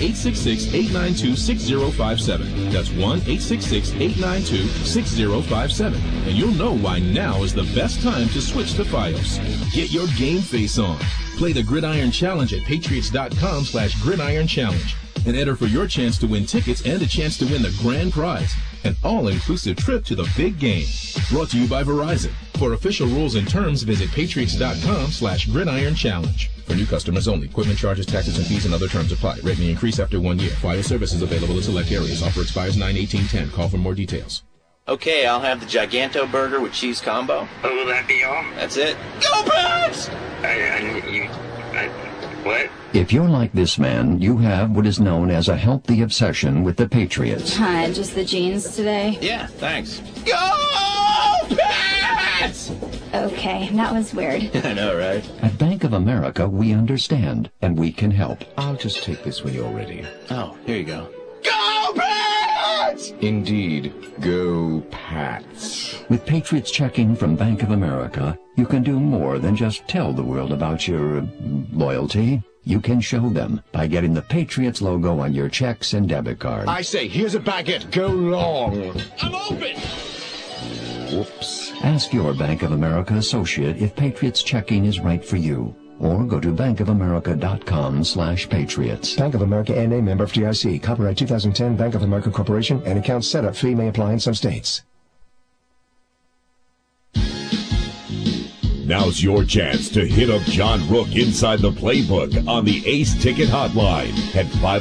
Speaker 10: 1-866-892-6057. That's 1-866-892-6057, and you'll know why now is the best time to switch to Fios. Get your game face on. Play the Gridiron Challenge at Patriots.com/Gridiron Challenge and enter for your chance to win tickets and a chance to win the grand prize, an all-inclusive trip to the big game. Brought to you by Verizon. For official rules and terms, visit Patriots.com/Gridiron Challenge. For new customers only. Equipment charges, taxes, and fees, and other terms apply. Rate may increase after 1 year. Fios service is available in select areas. Offer expires 9/18/10. Call for more details.
Speaker 11: Okay, I'll have the Giganto burger with cheese combo.
Speaker 12: Oh, will that be all?
Speaker 11: That's it. Go Pats!
Speaker 12: What?
Speaker 13: If you're like this man, you have what is known as a healthy obsession with the Patriots.
Speaker 14: Hi, just the jeans today?
Speaker 11: Yeah, thanks. Go Pats!
Speaker 14: Okay, that was weird.
Speaker 11: I know, right?
Speaker 13: At Bank of America, we understand, and we can help.
Speaker 15: I'll just take this when you're ready.
Speaker 11: Oh, here you go.
Speaker 15: Go Pats! Indeed, go Pats.
Speaker 13: With Patriots checking from Bank of America, you can do more than just tell the world about your loyalty. You can show them by getting the Patriots logo on your checks and debit cards.
Speaker 15: I say, here's a baguette. Go long.
Speaker 12: I'm open!
Speaker 15: Whoops.
Speaker 13: Ask your Bank of America associate if Patriots checking is right for you. Or go to bankofamerica.com/patriots.
Speaker 9: Bank of America N.A. member of FDIC. Copyright 2010 Bank of America Corporation. And account setup fee may apply in some states.
Speaker 2: Now's your chance to hit up John Rook inside the playbook on the Ace Ticket Hotline at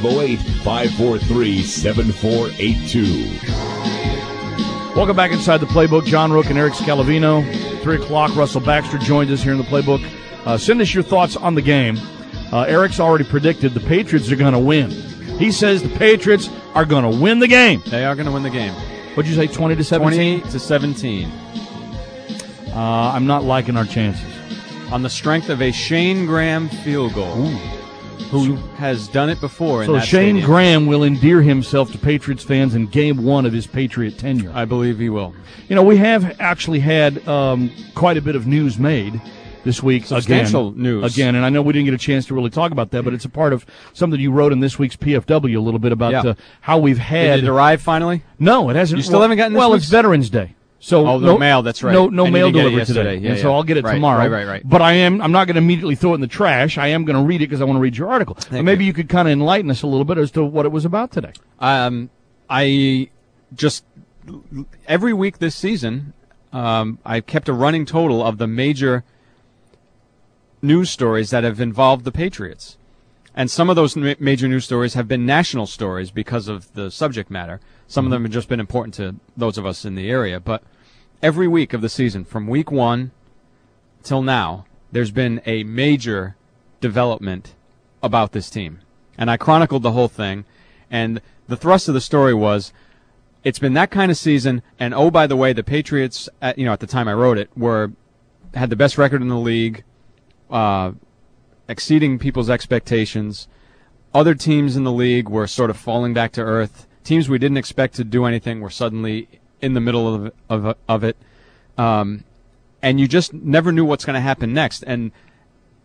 Speaker 2: 508-543-7482.
Speaker 3: Welcome back inside the playbook. John Rook and Eric Scalavino. 3 o'clock, Russell Baxter joins us here in the playbook. Send us your thoughts on the game. Eric's already predicted the Patriots are going to win. He says the Patriots are going to win the game.
Speaker 4: They are going to win the game.
Speaker 3: What'd you say, 20-17?
Speaker 4: 20-17.
Speaker 3: I'm not liking our chances.
Speaker 4: On the strength of a Shane Graham field goal.
Speaker 3: Ooh.
Speaker 4: Who has done it before in
Speaker 3: so
Speaker 4: that
Speaker 3: Shane
Speaker 4: stadium.
Speaker 3: Graham will endear himself to Patriots fans in game 1 of his Patriot tenure.
Speaker 4: I believe he will.
Speaker 3: We have actually had quite a bit of news made this week.
Speaker 4: Substantial news.
Speaker 3: And I know we didn't get a chance to really talk about that, but it's a part of something you wrote in this week's PFW a little bit about how we've had...
Speaker 4: Did it arrive finally?
Speaker 3: No, it hasn't.
Speaker 4: You still haven't gotten this
Speaker 3: it's Veterans Day. So
Speaker 4: no mail, that's right.
Speaker 3: No
Speaker 4: And
Speaker 3: mail
Speaker 4: you didn't get it
Speaker 3: delivered today.
Speaker 4: yesterday. Yeah,
Speaker 3: so I'll get it tomorrow.
Speaker 4: Right.
Speaker 3: But I'm not going to immediately throw it in the trash. I am going to read it because I want to read your article. Maybe you could kind of enlighten us a little bit as to what it was about today.
Speaker 4: I just every week this season, I kept a running total of the major news stories that have involved the Patriots. And some of those major news stories have been national stories because of the subject matter. Some of them have just been important to those of us in the area. But every week of the season, from week 1 till now, there's been a major development about this team. And I chronicled the whole thing. And the thrust of the story was, it's been that kind of season. And oh, by the way, the Patriots, at the time I wrote it, had the best record in the league, exceeding people's expectations. Other teams in the league were sort of falling back to earth. Teams we didn't expect to do anything were suddenly in the middle of it. And you just never knew what's going to happen next. And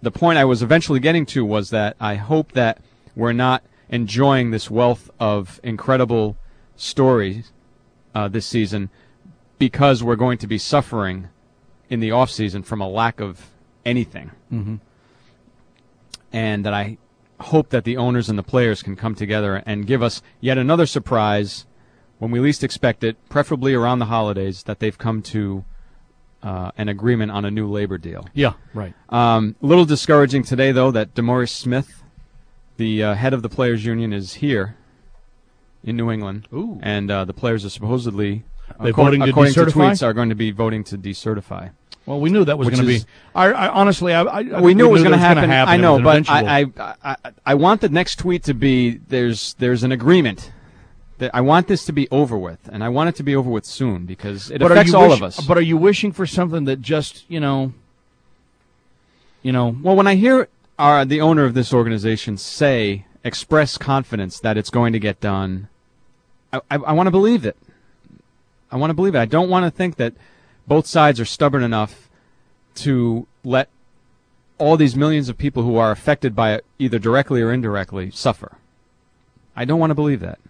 Speaker 4: the point I was eventually getting to was that I hope that we're not enjoying this wealth of incredible stories this season because we're going to be suffering in the off season from a lack of anything.
Speaker 3: Mm-hmm.
Speaker 4: And that I hope that the owners and the players can come together and give us yet another surprise when we least expect it, preferably around the holidays, that they've come to an agreement on a new labor deal.
Speaker 3: Yeah, right.
Speaker 4: A little discouraging today, though, that DeMaurice Smith, the head of the Players Union, is here in New England.
Speaker 3: Ooh.
Speaker 4: And the players are supposedly,
Speaker 3: according to
Speaker 4: tweets, are going to be voting to decertify.
Speaker 3: Well, we knew that was going to be. I honestly,
Speaker 4: we knew it was going to happen.
Speaker 3: happen.
Speaker 4: I know, but I want the next tweet to be there's an agreement. I want this to be over with, and I want it to be over with soon because it affects all of us.
Speaker 3: But are you wishing for something that just, Well,
Speaker 4: when I hear the owner of this organization express confidence that it's going to get done, I want to believe it. I want to believe it. I don't want to think that both sides are stubborn enough to let all these millions of people who are affected by it, either directly or indirectly, suffer. I don't want to believe that.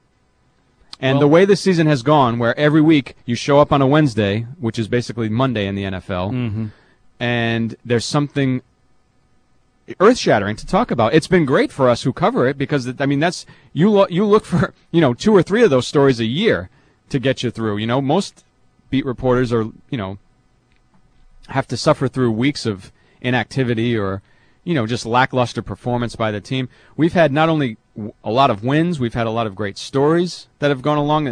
Speaker 4: And the way this season has gone, where every week you show up on a Wednesday, which is basically Monday in the NFL,
Speaker 3: mm-hmm.
Speaker 4: and there's something earth-shattering to talk about. It's been great for us who cover it because, that's you look for 2 or 3 of those stories a year to get you through. Most beat reporters are have to suffer through weeks of inactivity or just lackluster performance by the team. We've had not only a lot of wins, we've had a lot of great stories that have gone along.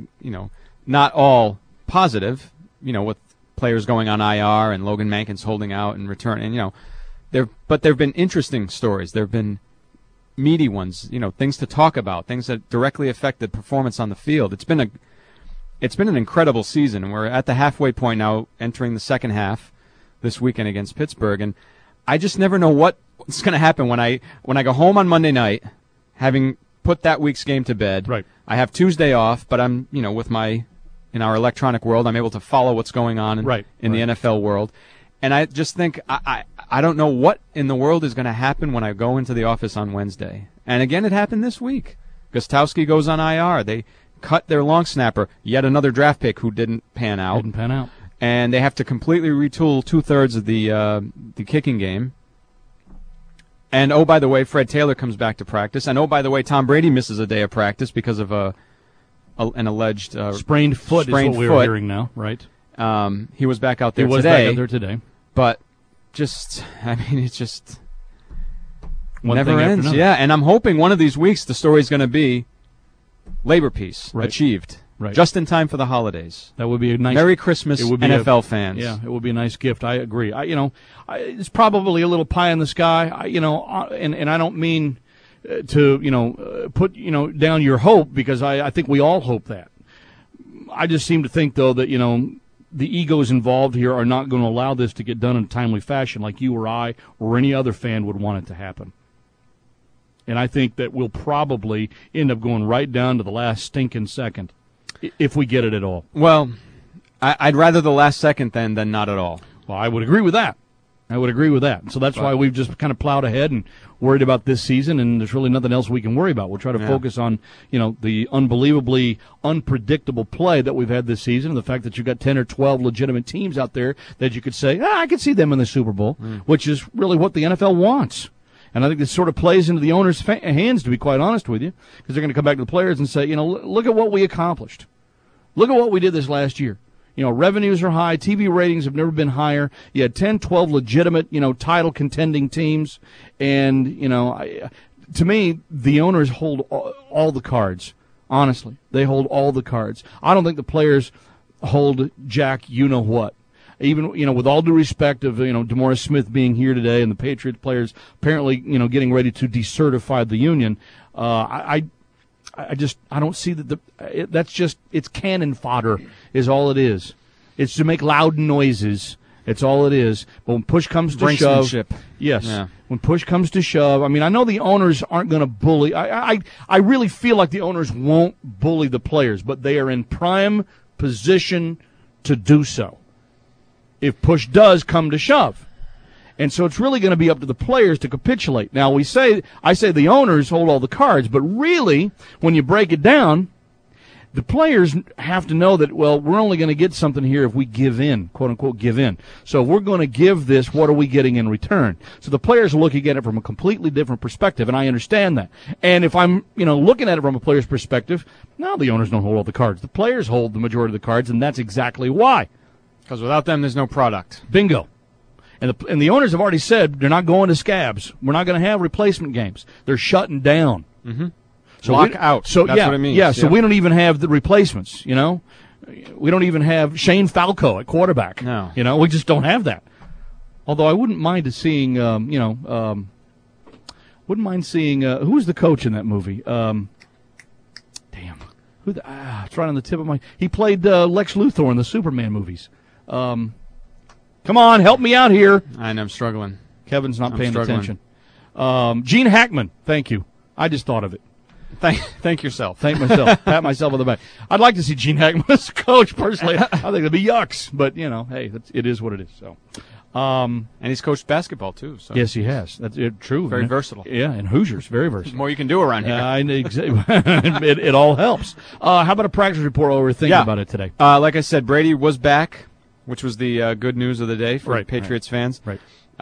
Speaker 4: Not all positive. With players going on IR and Logan Mankins holding out and return. And but there've been interesting stories. There've been meaty ones. Things to talk about, things that directly affected performance on the field. It's been an incredible season, and we're at the halfway point now, entering the second half this weekend against Pittsburgh. And I just never know what's going to happen when I go home on Monday night, having put that week's game to bed.
Speaker 3: Right.
Speaker 4: I have Tuesday off, but I'm in our electronic world, I'm able to follow what's going on in the NFL world. And I just think I don't know what in the world is going to happen when I go into the office on Wednesday. And again, it happened this week. Gostowski goes on IR. They cut their long snapper, yet another draft pick who didn't pan out. And they have to completely retool 2/3 of the kicking game. And, oh, by the way, Fred Taylor comes back to practice. And, oh, by the way, Tom Brady misses a day of practice because of an alleged
Speaker 3: sprained foot is what we're hearing now, right?
Speaker 4: He was back out there today.
Speaker 3: He was back out there today.
Speaker 4: But it just
Speaker 3: one
Speaker 4: never ends. Yeah, and I'm hoping one of these weeks the story's going to be labor peace achieved.
Speaker 3: Right.
Speaker 4: Just in time for the holidays.
Speaker 3: That would be a nice
Speaker 4: Merry Christmas, NFL fans.
Speaker 3: Yeah, it would be a nice gift. I agree. It's probably a little pie in the sky. And I don't mean to put down your hope, because I think we all hope that. I just seem to think, though, that the egos involved here are not going to allow this to get done in a timely fashion, like you or I or any other fan would want it to happen. And I think that we'll probably end up going right down to the last stinking second, if we get it at all.
Speaker 4: Well, I'd rather the last second than not at all.
Speaker 3: Well, I would agree with that. So that's why we've just kind of plowed ahead and worried about this season, and there's really nothing else we can worry about. We'll try to focus on, the unbelievably unpredictable play that we've had this season, and the fact that you've got 10 or 12 legitimate teams out there that you could say, I could see them in the Super Bowl, which is really what the NFL wants. And I think this sort of plays into the owners' hands, to be quite honest with you, because they're going to come back to the players and say, look at what we accomplished. Look at what we did this last year. Revenues are high. TV ratings have never been higher. You had 10, 12 legitimate, title contending teams. And, to me, the owners hold all the cards. Honestly, they hold all the cards. I don't think the players hold Jack you-know-what. Even, with all due respect of, DeMaurice Smith being here today and the Patriots players apparently, getting ready to decertify the union, I don't see that it's cannon fodder is all it is. It's to make loud noises. It's all it is. But when push comes to shove, when push comes to shove, I know the owners aren't going to bully. I really feel like the owners won't bully the players, but they are in prime position to do so if push does come to shove. And so it's really going to be up to the players to capitulate. Now, I say the owners hold all the cards, but really, when you break it down, the players have to know that, well, we're only going to get something here if we give in, quote-unquote give in. So if we're going to give this, what are we getting in return? So the players are looking at it from a completely different perspective, and I understand that. And if I'm, looking at it from a player's perspective, no, the owners don't hold all the cards. The players hold the majority of the cards, and that's exactly why.
Speaker 4: Because without them, there's no product.
Speaker 3: Bingo. And the owners have already said they're not going to scabs. We're not going to have replacement games. They're shutting down.
Speaker 4: Mm-hmm.
Speaker 3: So
Speaker 4: lock out.
Speaker 3: So
Speaker 4: that's what it means.
Speaker 3: Yeah, so we don't even have the replacements, We don't even have Shane Falco at quarterback.
Speaker 4: No.
Speaker 3: We just don't have that. Although I wouldn't mind seeing, wouldn't mind seeing, who was the coach in that movie? Damn. It's right on the tip of my, he played Lex Luthor in the Superman movies. Come on, help me out here.
Speaker 4: I'm struggling.
Speaker 3: Kevin's not paying attention. Gene Hackman, thank you. I just thought of it.
Speaker 4: Thank yourself.
Speaker 3: Thank myself. Pat myself on the back. I'd like to see Gene Hackman as coach personally. I think it'd be yucks, but hey, it is what it is. So,
Speaker 4: and he's coached basketball too. So
Speaker 3: yes, he has. That's true.
Speaker 4: Very versatile.
Speaker 3: Yeah, and Hoosiers, very versatile.
Speaker 4: The more you can do around here.
Speaker 3: It all helps. How about a practice report while we're thinking about it today?
Speaker 4: Like I said, Brady was back, which was the good news of the day for Patriots fans.
Speaker 3: Right.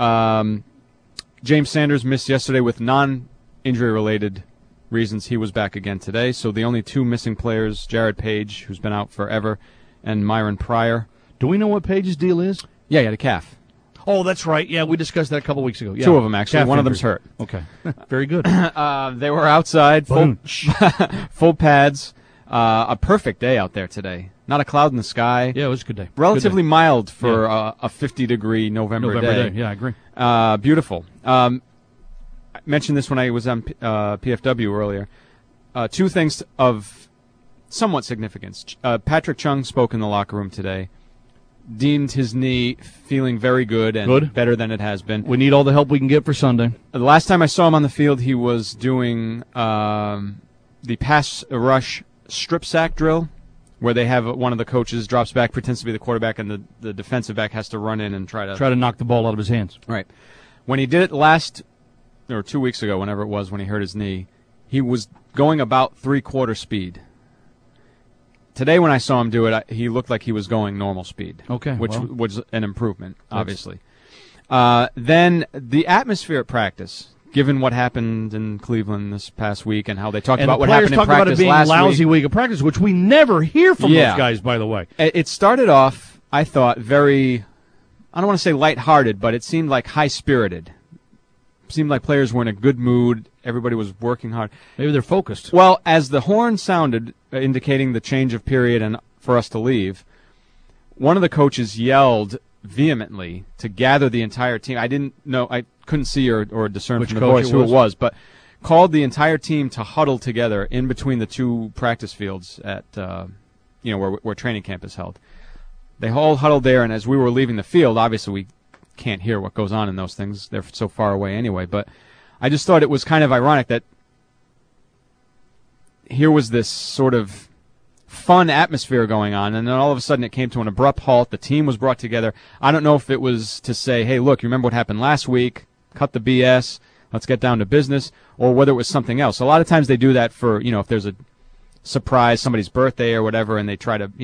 Speaker 4: James Sanders missed yesterday with non-injury related reasons. He was back again today. So the only two missing players, Jared Page, who's been out forever, and Myron Pryor.
Speaker 3: Do we know what Page's deal is?
Speaker 4: Yeah, he had a calf.
Speaker 3: Oh, that's right. Yeah, we discussed that a couple weeks ago. Yeah.
Speaker 4: Two of them, actually.
Speaker 3: Calf
Speaker 4: One
Speaker 3: injury.
Speaker 4: of them's hurt.
Speaker 3: Okay. Very good.
Speaker 4: They were outside, full pads. A perfect day out there today. Not a cloud in the sky.
Speaker 3: Yeah, it was a good day.
Speaker 4: Relatively mild for a 50-degree November day.
Speaker 3: Yeah, I agree.
Speaker 4: Beautiful. I mentioned this when I was on PFW earlier. Two things of somewhat significance. Patrick Chung spoke in the locker room today. Deemed his knee feeling very good and better than it has been.
Speaker 3: We need all the help we can get for Sunday.
Speaker 4: The last time I saw him on the field, he was doing the pass rush strip sack drill, where they have one of the coaches drops back, pretends to be the quarterback, and the defensive back has to run in and try to
Speaker 3: knock the ball out of his hands.
Speaker 4: Right. When he did it last, or 2 weeks ago, whenever it was, when he hurt his knee, he was going about 3/4 speed. Today, when I saw him do it, he looked like he was going normal speed.
Speaker 3: Okay,
Speaker 4: which was an improvement, obviously. Then the atmosphere at practice. Given what happened in Cleveland this past week and how they talked about what happened in practice
Speaker 3: about it being
Speaker 4: last
Speaker 3: a lousy week of practice, which we never hear from those guys, by the way.
Speaker 4: It started off, I thought, very, I don't want to say lighthearted, but it seemed like high-spirited. It seemed like players were in a good mood. Everybody was working hard.
Speaker 3: Maybe they're focused.
Speaker 4: Well, as the horn sounded, indicating the change of period and for us to leave, one of the coaches yelled vehemently to gather the entire team. I didn't know, I couldn't see or discern from the voice who it was, but called the entire team to huddle together in between the two practice fields at where training camp is held. They all huddled there, and as we were leaving the field, obviously we can't hear what goes on in those things. They're so far away anyway, but I just thought it was kind of ironic that here was this sort of fun atmosphere going on, and then all of a sudden it came to an abrupt halt. The team was brought together. I don't know if it was to say, hey, look, you remember what happened last week? Cut the BS. Let's get down to business, or whether it was something else. A lot of times they do that for, if there's a surprise, somebody's birthday or whatever, and they try to,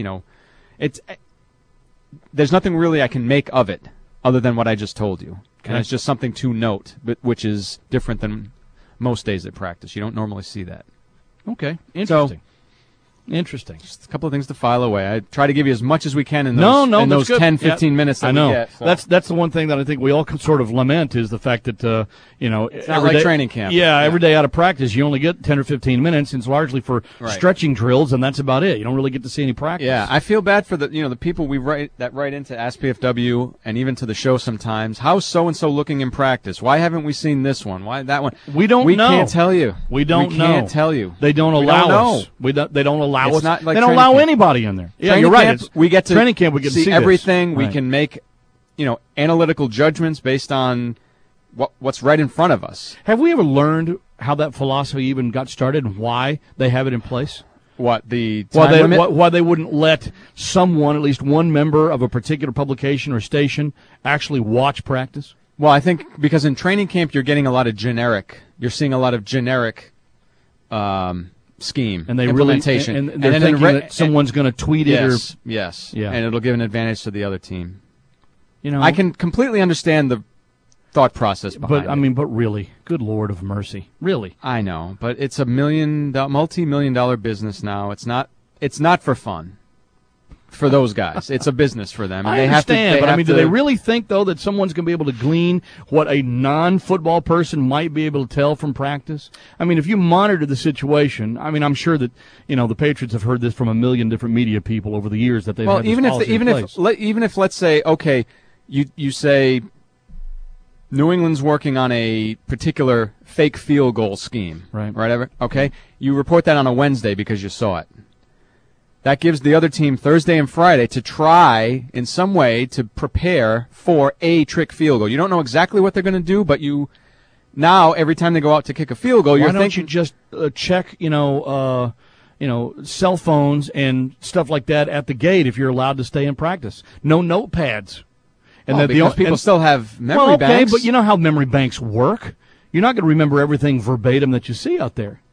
Speaker 4: there's nothing really I can make of it other than what I just told you. Okay. And it's just something to note, which is different than most days at practice. You don't normally see that.
Speaker 3: Okay, interesting. Interesting.
Speaker 4: Just a couple of things to file away. I try to give you as much as we can in those 10, 15 minutes that
Speaker 3: I know.
Speaker 4: we get. So.
Speaker 3: That's the one thing that I think we all can sort of lament is the fact that,
Speaker 4: it's not like training camp.
Speaker 3: Yeah, every day out of practice, you only get 10 or 15 minutes, and it's largely for stretching drills, and that's about it. You don't really get to see any practice.
Speaker 4: Yeah, I feel bad for the people we write into Ask PFW and even to the show sometimes. How's so-and-so looking in practice? Why haven't we seen this one? Why that one?
Speaker 3: We know.
Speaker 4: We can't tell you.
Speaker 3: We don't know.
Speaker 4: We can't tell you.
Speaker 3: They don't allow us. They don't allow us.
Speaker 4: Not like
Speaker 3: they don't allow anybody in there. Yeah,
Speaker 4: training
Speaker 3: you're right.
Speaker 4: Camp, we get to
Speaker 3: training camp. We get to see
Speaker 4: everything.
Speaker 3: This.
Speaker 4: We can make, analytical judgments based on what's right in front of us.
Speaker 3: Have we ever learned how that philosophy even got started and why they have it in place?
Speaker 4: What, the time limit?
Speaker 3: Why they wouldn't let someone, at least one member of a particular publication or station, actually watch practice?
Speaker 4: Well, I think because in training camp you're seeing a lot of generic scheme
Speaker 3: and they
Speaker 4: implementation,
Speaker 3: really, and they're thinking that someone's going to tweet it or
Speaker 4: yes,
Speaker 3: yeah,
Speaker 4: and it'll give an advantage to the other team.
Speaker 3: You know,
Speaker 4: I can completely understand the thought process behind it.
Speaker 3: But really, good Lord of mercy, really.
Speaker 4: I know, but it's a multi-million-dollar business now. It's not for fun. For those guys, it's a business for them. And
Speaker 3: I understand, but I mean, do they really think, though, that someone's going to be able to glean what a non-football person might be able to tell from practice? I mean, if you monitor the situation, I mean, I'm sure that, you know, the Patriots have heard this from a million different media people over the years that they've had this policy in place.
Speaker 4: Even if, let's say, okay, you say New England's working on a particular fake field goal scheme, right? Okay, you report that on a Wednesday because you saw it. That gives the other team Thursday and Friday to try in some way to prepare for a trick field goal. You don't know exactly what they're going to do, but now every time they go out to kick a field goal,
Speaker 3: why don't you just check, cell phones and stuff like that at the gate if you're allowed to stay in practice? No notepads.
Speaker 4: And because people still have memory banks.
Speaker 3: But you know how memory banks work. You're not going to remember everything verbatim that you see out there.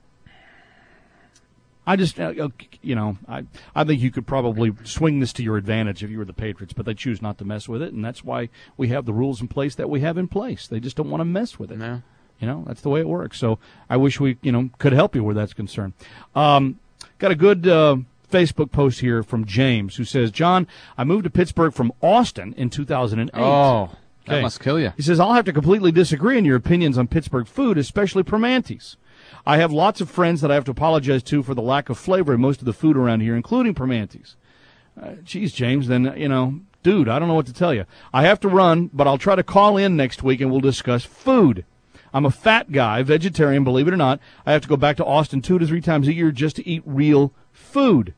Speaker 3: I just, I think you could probably swing this to your advantage if you were the Patriots, but they choose not to mess with it, and that's why we have the rules in place that we have in place. They just don't want to mess with it.
Speaker 4: No.
Speaker 3: You know, that's the way it works. So I wish we, could help you where that's concerned. Got a good Facebook post here from James who says, John, I moved to Pittsburgh from Austin in 2008.
Speaker 4: Oh, that must kill you.
Speaker 3: He says, I'll have to completely disagree in your opinions on Pittsburgh food, especially Primanti's. I have lots of friends that I have to apologize to for the lack of flavor in most of the food around here, including Primanti's. Geez, James, then, dude, I don't know what to tell you. I have to run, but I'll try to call in next week and we'll discuss food. I'm a fat guy, vegetarian, believe it or not. I have to go back to Austin 2 to 3 times a year just to eat real food.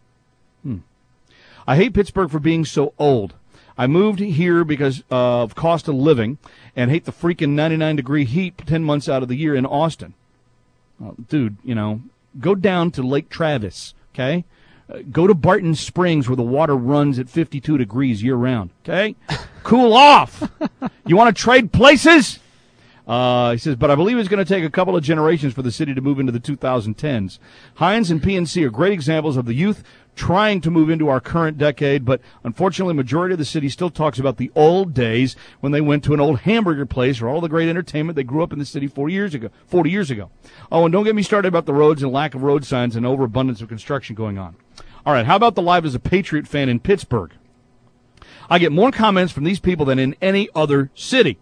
Speaker 3: I hate Pittsburgh for being so old. I moved here because of cost of living and hate the freaking 99-degree heat 10 months out of the year in Austin. Dude, go down to Lake Travis, okay? Go to Barton Springs where the water runs at 52 degrees year-round, okay? Cool off. You want to trade places? He says, but I believe it's going to take a couple of generations for the city to move into the 2010s. Heinz and PNC are great examples of the youth trying to move into our current decade, but unfortunately, majority of the city still talks about the old days when they went to an old hamburger place or all the great entertainment they grew up in the city 40 years ago. Oh, and don't get me started about the roads and lack of road signs and overabundance of construction going on. All right, how about the life as a Patriot fan in Pittsburgh? I get more comments from these people than in any other city.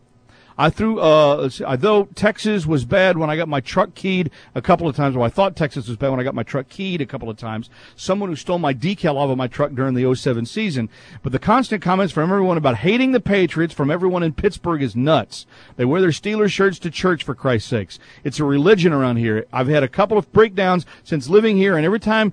Speaker 3: Though Texas was bad when I got my truck keyed a couple of times, I thought Texas was bad when I got my truck keyed a couple of times, someone who stole my decal off of my truck during the 07 season. But the constant comments from everyone about hating the Patriots from everyone in Pittsburgh is nuts. They wear their Steelers shirts to church, for Christ's sakes. It's a religion around here. I've had a couple of breakdowns since living here, and every time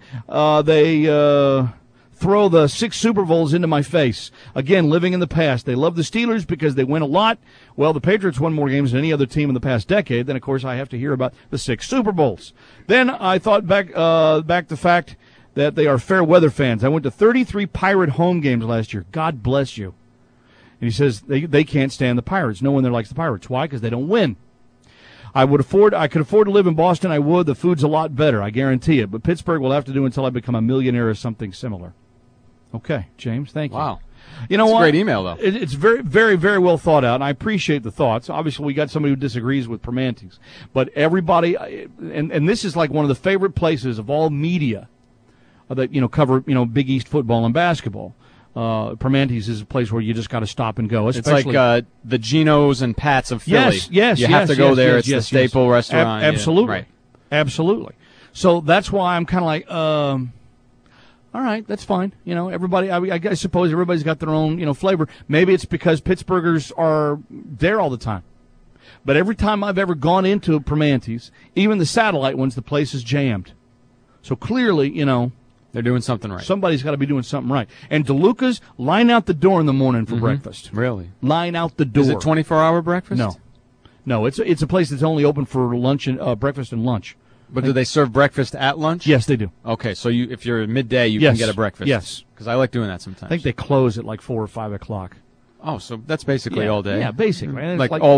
Speaker 3: they throw the 6 Super Bowls into my face. Again, living in the past. They love the Steelers because they win a lot. Well, the Patriots won more games than any other team in the past decade. Then, of course, I have to hear about the 6 Super Bowls. Then I thought back the fact that they are fair weather fans. I went to 33 Pirate home games last year. God bless you. And he says they can't stand the Pirates. No one there likes the Pirates. Why? Because they don't win. I could afford to live in Boston. I would. The food's a lot better. I guarantee it. But Pittsburgh will have to do until I become a millionaire or something similar. Okay, James, thank you.
Speaker 4: Wow.
Speaker 3: You know what?
Speaker 4: It's a great email, though.
Speaker 3: It's very, very, very well thought out, and I appreciate the thoughts. Obviously, we got somebody who disagrees with Primanti's. But everybody, and this is like one of the favorite places of all media that, cover, Big East football and basketball. Primanti's is a place where you just got to stop and go.
Speaker 4: It's like the Geno's and Pat's of Philly.
Speaker 3: Yes.
Speaker 4: You have to go there. It's the staple restaurant.
Speaker 3: Absolutely.
Speaker 4: Right.
Speaker 3: Absolutely. So that's why I'm kind of like, all right, that's fine. Everybody, I suppose everybody's got their own, flavor. Maybe it's because Pittsburghers are there all the time. But every time I've ever gone into Primanti's, even the satellite ones, the place is jammed. So clearly,
Speaker 4: they're doing something right.
Speaker 3: Somebody's got to be doing something right. And DeLuca's, line out the door in the morning for breakfast.
Speaker 4: Really?
Speaker 3: Line out the door.
Speaker 4: Is it 24-hour breakfast?
Speaker 3: No, it's a place that's only open for lunch and breakfast and lunch.
Speaker 4: But do they serve breakfast at lunch?
Speaker 3: Yes, they do.
Speaker 4: Okay, so if you're midday, you can get a breakfast.
Speaker 3: Yes.
Speaker 4: Because I like doing that sometimes.
Speaker 3: I think they close at like 4 or 5 o'clock.
Speaker 4: Oh, so that's basically
Speaker 3: Yeah,
Speaker 4: all day.
Speaker 3: Yeah, basically. And it's
Speaker 4: like all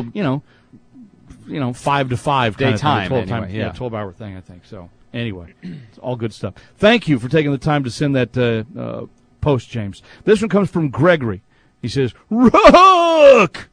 Speaker 3: 5 to 5 kind
Speaker 4: daytime,
Speaker 3: of thing, 12
Speaker 4: anyway, yeah.
Speaker 3: 12-hour thing, I think. So anyway, it's all good stuff. Thank you for taking the time to send that post, James. This one comes from Gregory. He says, "Rook."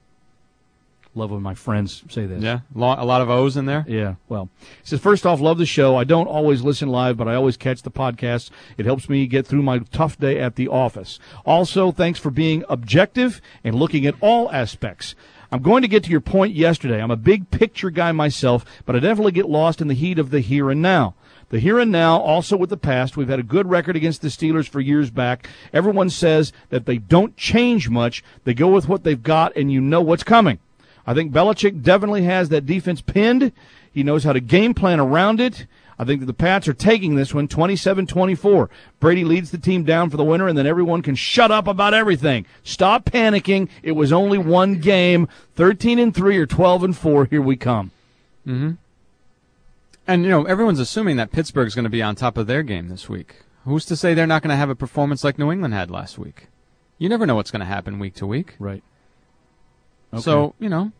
Speaker 3: Love when my friends say this.
Speaker 4: Yeah, a lot of O's in there.
Speaker 3: Yeah, well, he says, first off, love the show. I don't always listen live, but I always catch the podcast. It helps me get through my tough day at the office. Also, thanks for being objective and looking at all aspects. I'm going to get to your point yesterday. I'm a big picture guy myself, but I definitely get lost in the heat of the here and now. The here and now, also with the past, we've had a good record against the Steelers for years back. Everyone says that they don't change much. They go with what they've got, and you know what's coming. I think Belichick definitely has that defense pinned. He knows how to game plan around it. I think that the Pats are taking this one 27-24. Brady leads the team down for the winner, and then everyone can shut up about everything. Stop panicking. It was only one game. 13-3 or 12-4. Here we come.
Speaker 4: Mm-hmm. And, everyone's assuming that Pittsburgh's going to be on top of their game this week. Who's to say they're not going to have a performance like New England had last week? You never know what's going to happen week to week.
Speaker 3: Right. Okay.
Speaker 4: So,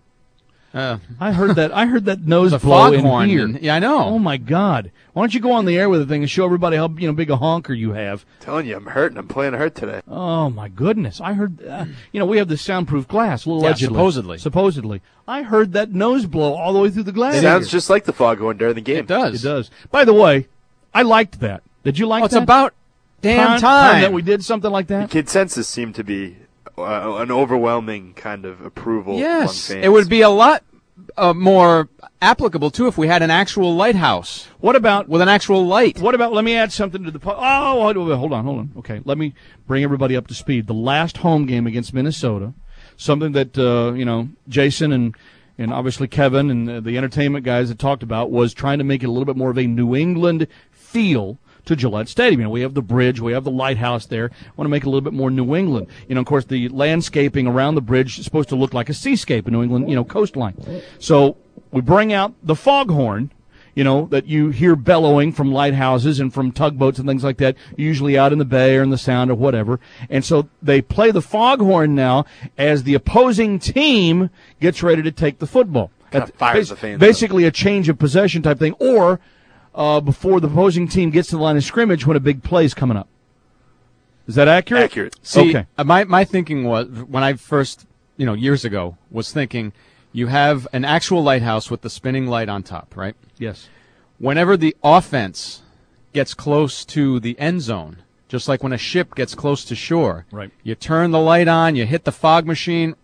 Speaker 3: I heard that nose
Speaker 4: a
Speaker 3: blow
Speaker 4: foghorn
Speaker 3: in here.
Speaker 4: Yeah, I know.
Speaker 3: Oh my God! Why don't you go on the air with the thing and show everybody how big a honker you have?
Speaker 5: I'm telling you, I'm hurting. I'm playing hurt today.
Speaker 3: Oh my goodness! I heard. We have this soundproof glass. Allegedly. Supposedly. I heard that nose blow all the way through the glass.
Speaker 5: It sounds just like the foghorn during the game.
Speaker 4: It does.
Speaker 3: It does. By the way, I liked that. Did you like that?
Speaker 4: It's about damn
Speaker 3: time that we did something like that.
Speaker 5: The consensus seemed to be an overwhelming kind of approval.
Speaker 4: Yes,
Speaker 5: among fans.
Speaker 4: it would be a lot more applicable too if we had an actual lighthouse.
Speaker 3: What about
Speaker 4: with an actual light?
Speaker 3: What about? Let me add something to the. Hold on. Okay, let me bring everybody up to speed. The last home game against Minnesota, something that Jason and obviously Kevin and the entertainment guys had talked about was trying to make it a little bit more of a New England feel to Gillette Stadium. We have the bridge, we have the lighthouse there. I want to make it a little bit more New England. Of course, the landscaping around the bridge is supposed to look like a seascape, a New England, coastline. So we bring out the foghorn, that you hear bellowing from lighthouses and from tugboats and things like that, usually out in the bay or in the sound or whatever. And so they play the foghorn now as the opposing team gets ready to take the football.
Speaker 5: Kind of fires the fans
Speaker 3: basically a change of possession type thing, or before the opposing team gets to the line of scrimmage when a big play is coming up. Is that accurate?
Speaker 5: Accurate.
Speaker 4: See,
Speaker 3: okay.
Speaker 4: My thinking was, when I first, years ago, was thinking you have an actual lighthouse with the spinning light on top, right?
Speaker 3: Yes.
Speaker 4: Whenever the offense gets close to the end zone, just like when a ship gets close to shore,
Speaker 3: right,
Speaker 4: you turn the light on, you hit the fog machine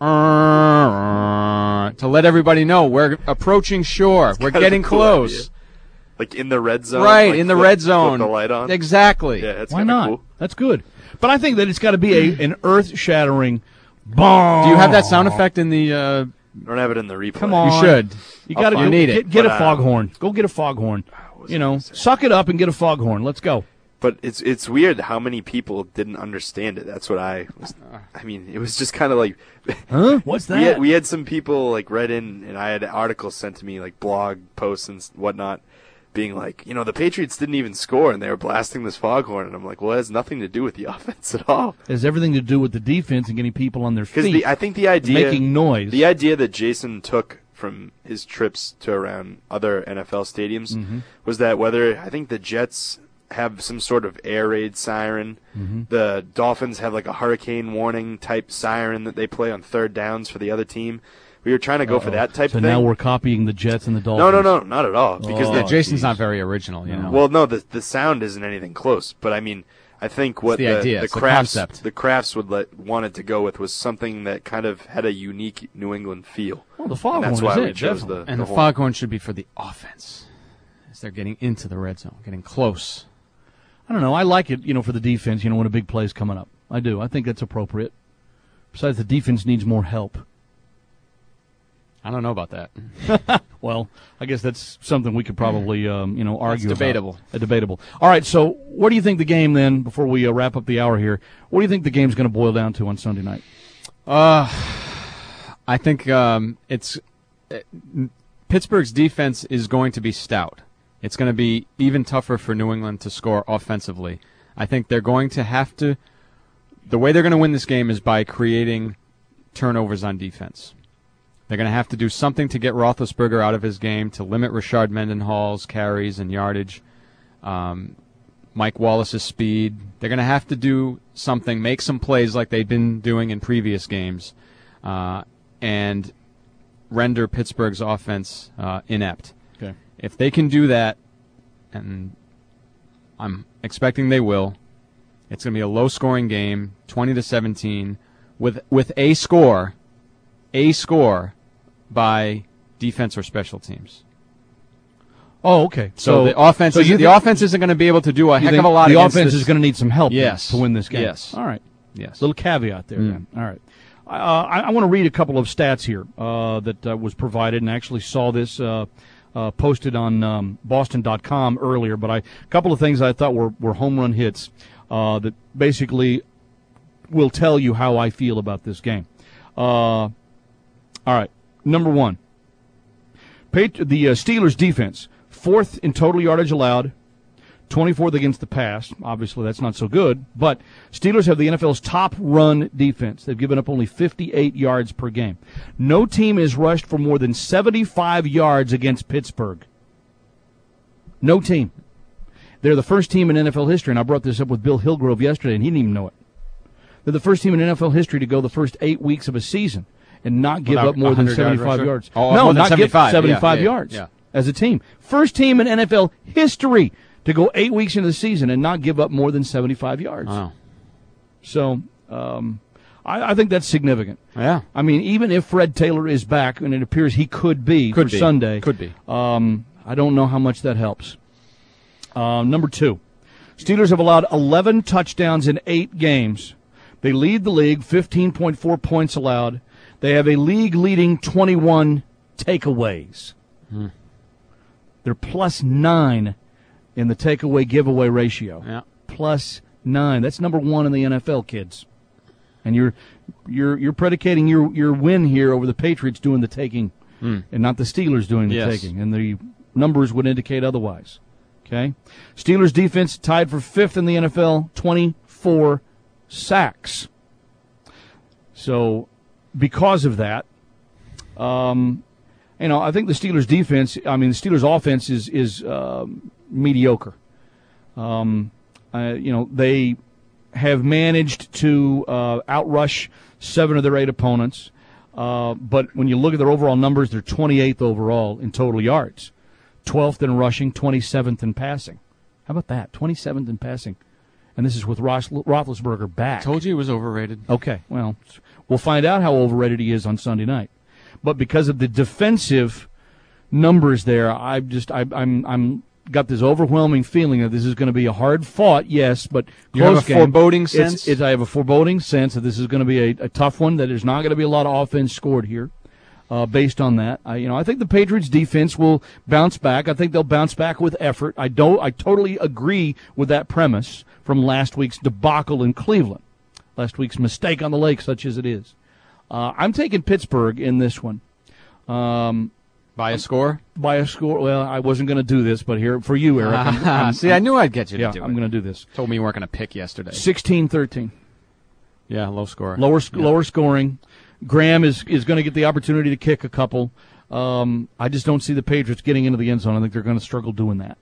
Speaker 4: to let everybody know we're approaching shore. We're getting close.
Speaker 5: Idea. Like in the red zone?
Speaker 4: Right,
Speaker 5: like
Speaker 4: in the red zone.
Speaker 5: Flip the light on?
Speaker 4: Exactly.
Speaker 5: Yeah, that's
Speaker 3: Why not?
Speaker 5: Cool.
Speaker 3: That's good. But I think that it's got to be an earth-shattering bomb.
Speaker 4: Do you have that sound effect in the...
Speaker 5: I don't have it in the replay.
Speaker 3: Come on.
Speaker 4: You should.
Speaker 3: You got to
Speaker 4: need it.
Speaker 3: Get a foghorn. Go get a foghorn. Suck it up and get a foghorn. Let's go.
Speaker 5: But it's weird how many people didn't understand it. That's what it was just kind of like...
Speaker 3: Huh? What's that?
Speaker 5: We had some people read in, and I had articles sent to me, blog posts and whatnot, being like, the Patriots didn't even score, and they were blasting this foghorn. And I'm like, well, it has nothing to do with the offense at all.
Speaker 3: It has everything to do with the defense and getting people on their feet.
Speaker 5: Because I think the idea...
Speaker 3: Making noise.
Speaker 5: The idea that Jason took from his trips to around other NFL stadiums was that I think the Jets have some sort of air raid siren. The Dolphins have a hurricane warning type siren that they play on third downs for the other team. We were trying to go for that type of thing.
Speaker 3: So now we're copying the Jets and the Dolphins.
Speaker 5: No, not at all. Because
Speaker 4: Jason's not very original,
Speaker 5: Well, no, the sound isn't anything close. But I think what the Crafts wanted to go with was something that kind of had a unique New England feel.
Speaker 3: Well, the foghorn
Speaker 5: that's why
Speaker 3: is
Speaker 5: we chose the
Speaker 4: foghorn should be for the offense, as they're getting into the red zone, getting close.
Speaker 3: I don't know. I like it, for the defense, when a big play is coming up. I do. I think that's appropriate. Besides, the defense needs more help.
Speaker 4: I don't know about that.
Speaker 3: Well, I guess that's something we could probably, argue
Speaker 4: It's debatable.
Speaker 3: About. Debatable. All right, so what do you think the game then, before we wrap up the hour here, what do you think the game's going to boil down to on Sunday night?
Speaker 4: I think Pittsburgh's defense is going to be stout. It's going to be even tougher for New England to score offensively. I think they're going to have to – the way they're going to win this game is by creating turnovers on defense. They're going to have to do something to get Roethlisberger out of his game, to limit Rashard Mendenhall's carries and yardage, Mike Wallace's speed. They're going to have to do something, make some plays like they've been doing in previous games, and render Pittsburgh's offense inept.
Speaker 3: Okay.
Speaker 4: If they can do that, and I'm expecting they will, it's going to be a low-scoring game, 20-17, with a score by defense or special teams.
Speaker 3: Oh, okay.
Speaker 4: So the offense, the offense isn't going to be able to do a heck of a lot.
Speaker 3: The offense is going to need some help
Speaker 4: yes.
Speaker 3: to win this game.
Speaker 4: Yes.
Speaker 3: All right.
Speaker 4: Yes.
Speaker 3: Little caveat there. Then. All right. I want to read a couple of stats here that was provided, and actually saw this posted on Boston.com earlier. But a couple of things I thought were home run hits that basically will tell you how I feel about this game. All right. Number one, the Steelers' defense, 4th in total yardage allowed, 24th against the pass. Obviously, that's not so good. But Steelers have the NFL's top run defense. They've given up only 58 yards per game. No team has rushed for more than 75 yards against Pittsburgh. No team. They're the first team in NFL history, and I brought this up with Bill Hillgrove yesterday, and he didn't even know it. They're the first team in NFL history to go the first 8 weeks of a season and not give up more than 75 yards.
Speaker 4: Oh,
Speaker 3: no,
Speaker 4: not
Speaker 3: 75 yards as a team. First team in NFL history to go 8 weeks into the season and not give up more than 75 yards.
Speaker 4: Wow.
Speaker 3: So I think that's significant.
Speaker 4: Yeah.
Speaker 3: I mean, even if Fred Taylor is back, and it appears he could be for Sunday.
Speaker 4: Could be.
Speaker 3: I don't know how much that helps. Number 2, Steelers have allowed 11 touchdowns in 8 games. They lead the league, 15.4 points allowed. They have a league-leading 21 takeaways. They're plus 9 in the takeaway giveaway ratio.
Speaker 4: Yeah.
Speaker 3: Plus 9. That's number 1 in the NFL, kids. And you're predicating your win here over the Patriots doing the taking, and not the Steelers doing the taking. And the numbers would indicate otherwise. Okay? Steelers defense tied for 5th in the NFL, 24 sacks. So because of that, I think the Steelers defense, the Steelers offense is mediocre. They have managed to outrush 7 of their 8 opponents. But when you look at their overall numbers, they're 28th overall in total yards, 12th in rushing, 27th in passing. How about that? 27th in passing. And this is with Roethlisberger back.
Speaker 4: Told you he was overrated.
Speaker 3: Okay, well, we'll find out how overrated he is on Sunday night. But because of the defensive numbers there, I'm got this overwhelming feeling that this is going to be a hard fought, yes, but
Speaker 4: you have a
Speaker 3: game.
Speaker 4: Foreboding sense.
Speaker 3: I have a foreboding sense that this is going to be a tough one. That there's not going to be a lot of offense scored here. Based on that, I think the Patriots defense will bounce back. I think they'll bounce back with effort. I totally agree with that premise from last week's debacle in Cleveland, last week's mistake on the lake, such as it is. I'm taking Pittsburgh in this one.
Speaker 4: By a score?
Speaker 3: By a score. Well, I wasn't going to do this, but here for you, Eric.
Speaker 4: See, I knew I'd get you to do it.
Speaker 3: I'm going to do this.
Speaker 4: Told me you weren't going to pick yesterday.
Speaker 3: 16-13.
Speaker 4: Yeah, low score.
Speaker 3: Lower scoring. Graham is going to get the opportunity to kick a couple. I just don't see the Patriots getting into the end zone. I think they're going to struggle doing that.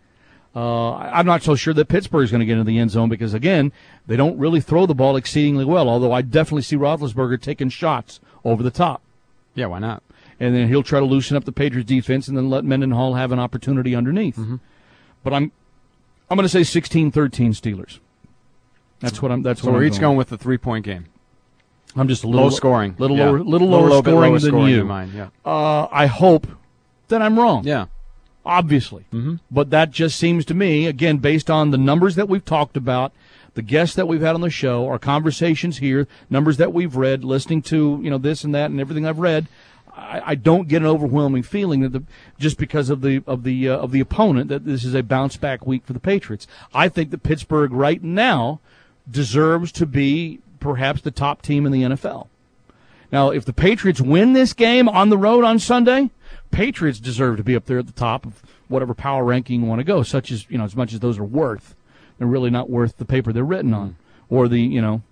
Speaker 3: I'm not so sure that Pittsburgh is going to get into the end zone because, again, they don't really throw the ball exceedingly well, although I definitely see Roethlisberger taking shots over the top.
Speaker 4: Yeah, why not?
Speaker 3: And then he'll try to loosen up the Patriots defense and then let Mendenhall have an opportunity underneath. Mm-hmm. But I'm going to say 16-13 Steelers. That's what I'm.
Speaker 4: So we're each going with the 3-point game.
Speaker 3: I'm just a little
Speaker 4: low scoring,
Speaker 3: little lower scoring than you.
Speaker 4: Mine, yeah.
Speaker 3: I hope that I'm wrong.
Speaker 4: Yeah,
Speaker 3: obviously.
Speaker 4: Mm-hmm.
Speaker 3: But that just seems to me, again, based on the numbers that we've talked about, the guests that we've had on the show, our conversations here, numbers that we've read, listening to this and that and everything I've read. I don't get an overwhelming feeling that just because of the opponent that this is a bounce back week for the Patriots. I think that Pittsburgh right now deserves to be perhaps the top team in the NFL. Now, if the Patriots win this game on the road on Sunday, Patriots deserve to be up there at the top of whatever power ranking you want to go, such as, as much as those are worth. They're really not worth the paper they're written on or the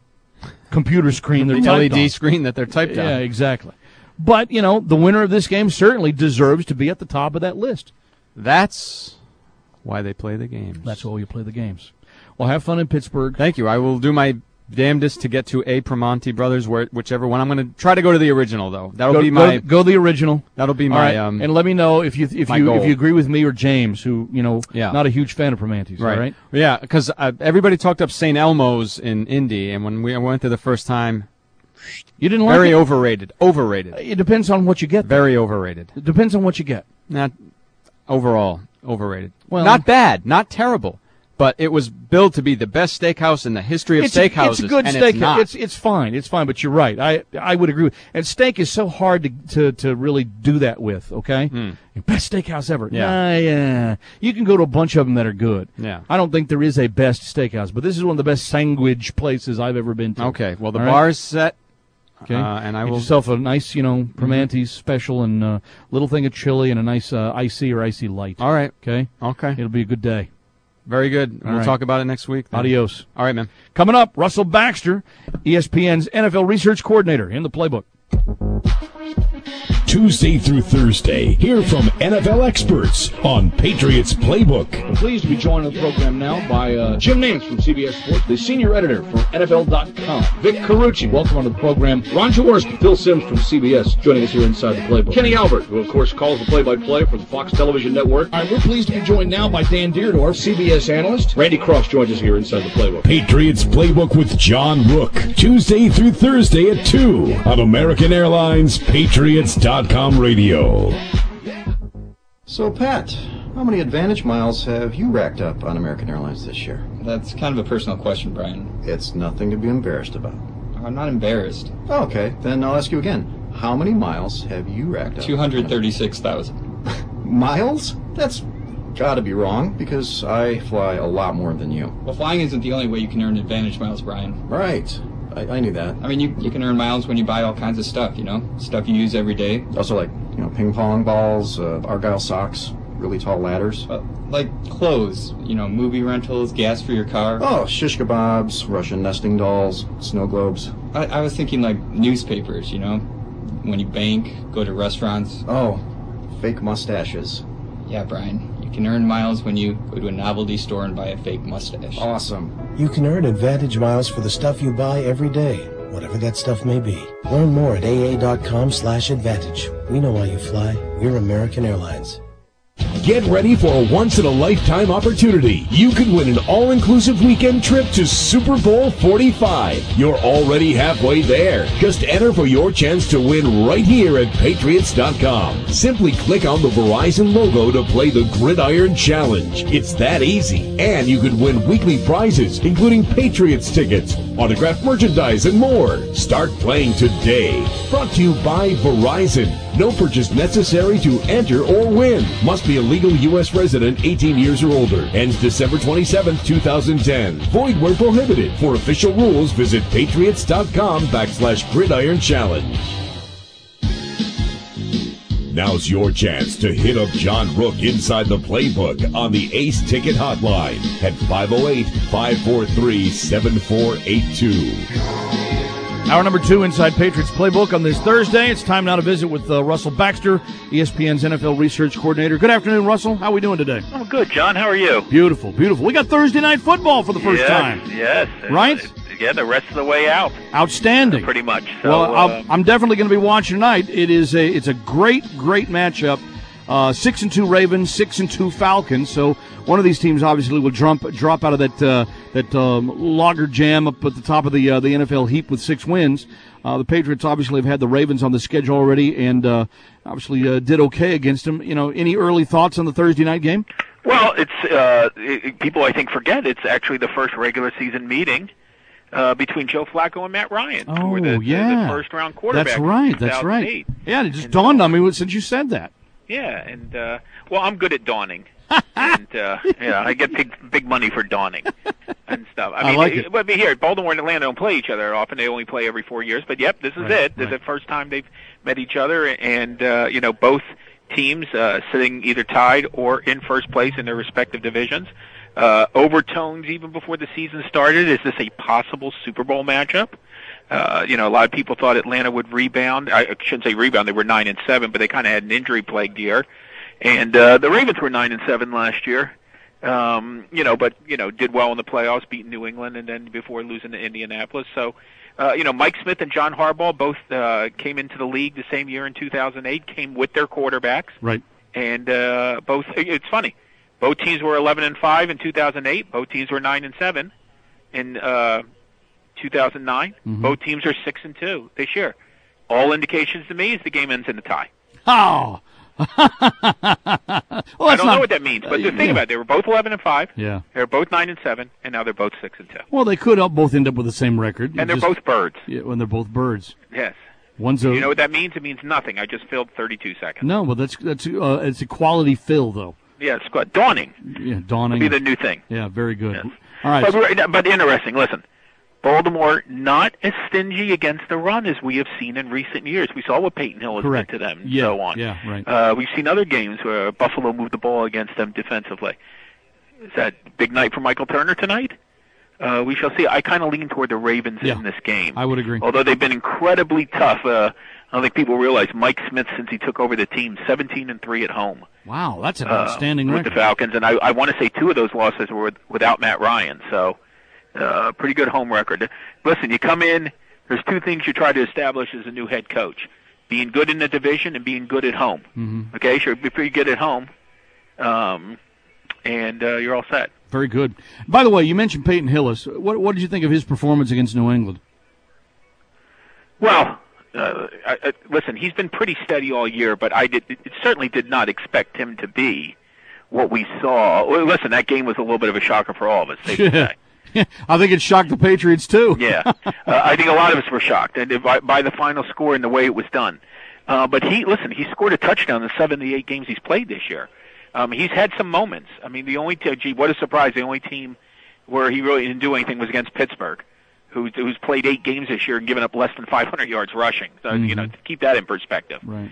Speaker 3: computer screen they're
Speaker 4: The
Speaker 3: typed
Speaker 4: LED
Speaker 3: on.
Speaker 4: screen that they're typed on.
Speaker 3: Yeah, exactly. But, the winner of this game certainly deserves to be at the top of that list.
Speaker 4: That's why they play the games.
Speaker 3: That's why you play the games. Well, have fun in Pittsburgh.
Speaker 4: Thank you. I will do my damnedest to get to a Primanti Brothers, whichever one. I'm going to try to go to the original, though. That'll be my
Speaker 3: go the original.
Speaker 4: That'll be
Speaker 3: All
Speaker 4: my
Speaker 3: right. And let me know if you agree with me or James, who not a huge fan of Primanti's.
Speaker 4: Right.
Speaker 3: All right.
Speaker 4: Yeah, because everybody talked up St. Elmo's in Indy, and when I went there the first time,
Speaker 3: you didn't like
Speaker 4: very
Speaker 3: it?
Speaker 4: Overrated.
Speaker 3: It depends on what you get.
Speaker 4: Very overrated.
Speaker 3: It depends on what you get.
Speaker 4: Not overall overrated.
Speaker 3: Well,
Speaker 4: not bad, not terrible. But it was billed to be the best steakhouse in the history of steakhouses.
Speaker 3: It's a good
Speaker 4: and
Speaker 3: steakhouse. It's fine. It's fine. But you're right. I would agree. And steak is so hard to really do that with. Okay, best steakhouse ever.
Speaker 4: Yeah.
Speaker 3: You can go to a bunch of them that are good.
Speaker 4: Yeah.
Speaker 3: I don't think there is a best steakhouse, but this is one of the best sandwich places I've ever been to.
Speaker 4: Okay. Well, the
Speaker 3: All
Speaker 4: bar is set.
Speaker 3: Okay.
Speaker 4: And I
Speaker 3: Get
Speaker 4: will
Speaker 3: yourself a nice, Primanti's special and little thing of chili and a nice icy or icy light.
Speaker 4: All right.
Speaker 3: Okay.
Speaker 4: Okay.
Speaker 3: It'll be a good day.
Speaker 4: Very good.
Speaker 3: All
Speaker 4: We'll
Speaker 3: right.
Speaker 4: talk about it next week. Then.
Speaker 3: Adios.
Speaker 4: All right, man.
Speaker 3: Coming up, Russell Baxter, ESPN's NFL research coordinator, in the playbook.
Speaker 2: Tuesday through Thursday, hear from NFL experts on Patriots Playbook.
Speaker 3: I'm pleased to be joined on the program now by Jim Nance from CBS Sports, the senior editor for NFL.com. Vic Carucci, welcome onto the program. Ron Jaworski, Phil Simms from CBS, joining us here inside the playbook. Kenny Albert, who of course calls the play-by-play for the Fox Television Network. All right, we're pleased to be joined now by Dan Deerdorf, CBS analyst. Randy Cross joins us here inside the playbook.
Speaker 2: Patriots Playbook with John Rook, Tuesday through Thursday at 2 on American Airlines Patriots.com radio.
Speaker 7: So, Pat, how many Advantage miles have you racked up on American Airlines this year?
Speaker 8: That's kind of a personal question, Brian.
Speaker 7: It's nothing to be embarrassed about.
Speaker 8: I'm not embarrassed.
Speaker 7: Okay, then I'll ask you again. How many miles have you racked up?
Speaker 8: 236,000.
Speaker 7: Miles? That's gotta be wrong, because I fly a lot more than you.
Speaker 8: Well, flying isn't the only way you can earn Advantage miles, Brian.
Speaker 7: Right. I knew that.
Speaker 8: I mean, you can earn miles when you buy all kinds of stuff, stuff you use every day.
Speaker 7: Also, like, ping pong balls, Argyle socks, really tall ladders.
Speaker 8: Like clothes, movie rentals, gas for your car.
Speaker 7: Oh, shish kebabs, Russian nesting dolls, snow globes.
Speaker 8: I was thinking like newspapers, when you bank, go to restaurants.
Speaker 7: Oh, fake mustaches.
Speaker 8: Yeah, Brian. You can earn miles when you go to a novelty store and buy a fake mustache.
Speaker 7: Awesome.
Speaker 9: You can earn Advantage miles for the stuff you buy every day, whatever that stuff may be. Learn more at aa.com/advantage. We know why you fly. We're American Airlines.
Speaker 2: Get ready for a once-in-a-lifetime opportunity. You could win an all-inclusive weekend trip to Super Bowl 45. You're already halfway there. Just enter for your chance to win right here at Patriots.com. Simply click on the Verizon logo to play the Gridiron Challenge. It's that easy. And you could win weekly prizes, including Patriots tickets, autographed merchandise, and more. Start playing today. Brought to you by Verizon. No purchase necessary to enter or win. Must be a legal U.S. resident 18 years or older. Ends December 27, 2010. Void where prohibited. For official rules, visit patriots.com/Gridiron Challenge. Now's your chance to hit up John Rook inside the playbook on the Ace Ticket Hotline at 508-543-7482.
Speaker 3: Hour number 2 inside Patriots Playbook on this Thursday. It's time now to visit with Russell Baxter, ESPN's NFL research coordinator. Good afternoon, Russell. How are we doing today?
Speaker 12: Oh, good, John. How are you?
Speaker 3: Beautiful, beautiful. We got Thursday night football for the first time.
Speaker 12: Yes.
Speaker 3: Right?
Speaker 12: The rest of the way out.
Speaker 3: Outstanding.
Speaker 12: Pretty much. So,
Speaker 3: well, I'm definitely going to be watching tonight. It's a great matchup. 6-2 Ravens, 6-2 Falcons. So one of these teams obviously will drop out of that logger jam up at the top of the NFL heap with 6 wins. The Patriots obviously have had the Ravens on the schedule already, and obviously did okay against them. Any early thoughts on the Thursday night game?
Speaker 12: Well, it's people I think forget it's actually the first regular season meeting between Joe Flacco and Matt Ryan, who were the first round quarterbacks.
Speaker 3: That's right. That's right. Yeah, it just dawned on me since you said that.
Speaker 12: Yeah, and well, I'm good at dawning, and I get big money for dawning and stuff. I mean,
Speaker 3: like it.
Speaker 12: But here, Baltimore and Atlanta don't play each other often. They only play every 4 years. But yep, this is it. This is the first time they've met each other, and both teams sitting either tied or in first place in their respective divisions. overtones even before the season started. Is this a possible Super Bowl matchup? A lot of people thought Atlanta would rebound. I shouldn't say rebound. They were 9-7, but they kind of had an injury-plagued year. And the Ravens were 9-7 last year. But did well in the playoffs, beating New England, and then before losing to Indianapolis. So, Mike Smith and John Harbaugh both came into the league the same year in 2008, came with their quarterbacks.
Speaker 3: Right.
Speaker 12: And both, it's funny, both teams were 11-5 in 2008. Both teams were 9-7 in 2009.
Speaker 3: Mm-hmm.
Speaker 12: Both teams are 6-2 this year. All indications to me is the game ends in a tie.
Speaker 3: Oh.
Speaker 12: I don't know what that means, but the thing about it, they were both 11-5.
Speaker 3: Yeah.
Speaker 12: They were both 9-7, and now they're both 6-2.
Speaker 3: Well, they could both end up with the same record.
Speaker 12: And they're both birds.
Speaker 3: Yeah, when they're both birds.
Speaker 12: Yes.
Speaker 3: One's
Speaker 12: you know what that means? It means nothing. I just filled 32 seconds.
Speaker 3: No, but it's a quality fill, though.
Speaker 12: Yeah, it's good. Dawning.
Speaker 3: Yeah, dawning.
Speaker 12: It'll be the new thing.
Speaker 3: Yeah, very good.
Speaker 12: Yes.
Speaker 3: All right.
Speaker 12: But interesting, listen. Baltimore not as stingy against the run as we have seen in recent years. We saw what Peyton Hill has done to them and so on.
Speaker 3: Yeah, right.
Speaker 12: We've seen other games where Buffalo moved the ball against them defensively. Is that a big night for Michael Turner tonight? We shall see. I kind of lean toward the Ravens in this game.
Speaker 3: I would agree.
Speaker 12: Although they've been incredibly tough. I don't think people realize Mike Smith, since he took over the team, 17-3 at home.
Speaker 3: Wow, that's an outstanding
Speaker 12: with
Speaker 3: record.
Speaker 12: The Falcons. And I want to say 2 of those losses were without Matt Ryan. So pretty good home record. Listen, you come in, there's 2 things you try to establish as a new head coach. Being good in the division and being good at home.
Speaker 3: Mm-hmm.
Speaker 12: Okay, sure, before you get at home, and you're all set.
Speaker 3: Very good. By the way, you mentioned Peyton Hillis. What did you think of his performance against New England?
Speaker 12: Well, listen, he's been pretty steady all year, but I certainly did not expect him to be what we saw. Well, listen, that game was a little bit of a shocker for all of us, safe to say.
Speaker 3: I think it shocked the Patriots, too.
Speaker 12: Yeah. I think a lot of us were shocked by the final score and the way it was done. But he scored a touchdown in 7 of the 8 games he's played this year. He's had some moments. I mean, what a surprise. The only team where he really didn't do anything was against Pittsburgh, who's played 8 games this year and given up less than 500 yards rushing. So, to keep that in perspective.
Speaker 3: Right.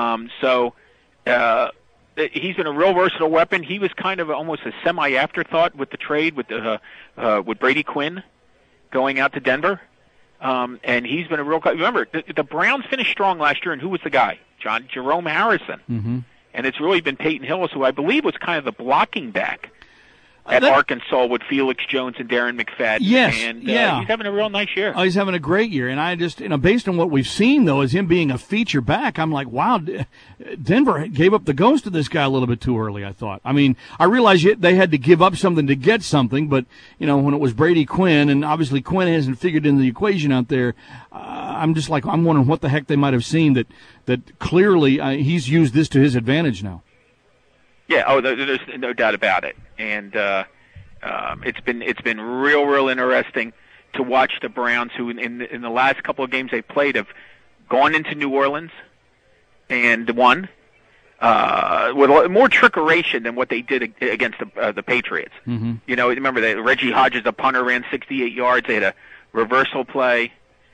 Speaker 12: He's been a real versatile weapon. He was kind of almost a semi-afterthought with the trade with Brady Quinn going out to Denver. And he's been a real. Remember, the Browns finished strong last year, and who was the guy? Jerome Harrison.
Speaker 3: Mm-hmm.
Speaker 12: And it's really been Peyton Hillis, who I believe was kind of the blocking back at Arkansas with Felix Jones and Darren McFadden.
Speaker 3: Yes,
Speaker 12: and
Speaker 3: he's
Speaker 12: having a real nice year.
Speaker 3: Oh, he's having a great year, and I just, based on what we've seen though, as him being a feature back, I'm like, wow, Denver gave up the ghost of this guy a little bit too early. I thought. I mean, I realized they had to give up something to get something, but when it was Brady Quinn, and obviously Quinn hasn't figured in the equation out there, I'm just like, I'm wondering what the heck they might have seen that clearly he's used this to his advantage now.
Speaker 12: Yeah, there's no doubt about it, and it's been real interesting to watch the Browns, who in the last couple of games they played have gone into New Orleans and won with more trickeration than what they did against the Patriots.
Speaker 3: Mm-hmm.
Speaker 12: Remember that Reggie Hodges, the punter, ran 68 yards. They had a reversal play,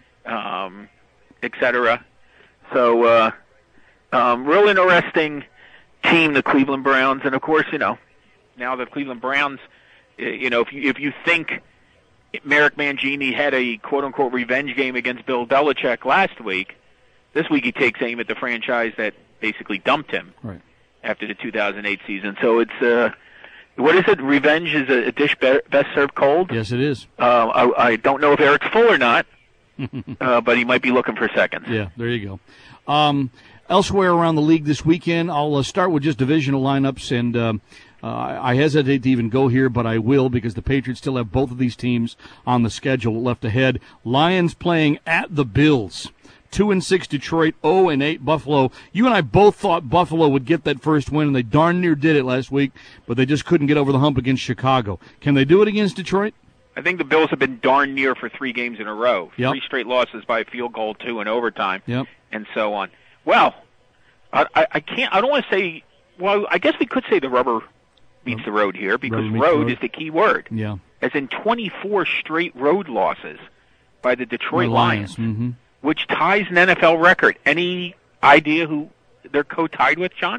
Speaker 12: etc. So real interesting team, the Cleveland Browns, and of course, now the Cleveland Browns, if you think Merrick Mangini had a quote-unquote revenge game against Bill Belichick last week, this week he takes aim at the franchise that basically dumped him after the 2008 season. So it's, what is it? Revenge is a dish best served cold?
Speaker 3: Yes, it is.
Speaker 12: I don't know if Eric's full or not, but he might be looking for seconds.
Speaker 3: Yeah, there you go. Elsewhere around the league this weekend, I'll start with just divisional lineups, and I hesitate to even go here, but I will because the Patriots still have both of these teams on the schedule left ahead. Lions playing at the Bills. 2-6 Detroit, 0-8 Buffalo. You and I both thought Buffalo would get that first win, and they darn near did it last week, but they just couldn't get over the hump against Chicago. Can they do it against Detroit?
Speaker 12: I think the Bills have been darn near for 3 games in a row.
Speaker 3: Yep.
Speaker 12: 3 straight losses by a field goal, 2 in overtime,
Speaker 3: yep,
Speaker 12: and so on. Well, I can't. I don't want to say. Well, I guess we could say the rubber meets the road here because road is the key word.
Speaker 3: Yeah.
Speaker 12: As in 24 straight road losses by the Detroit Lions,
Speaker 3: mm-hmm,
Speaker 12: which ties an NFL record. Any idea who they're co-tied with, John?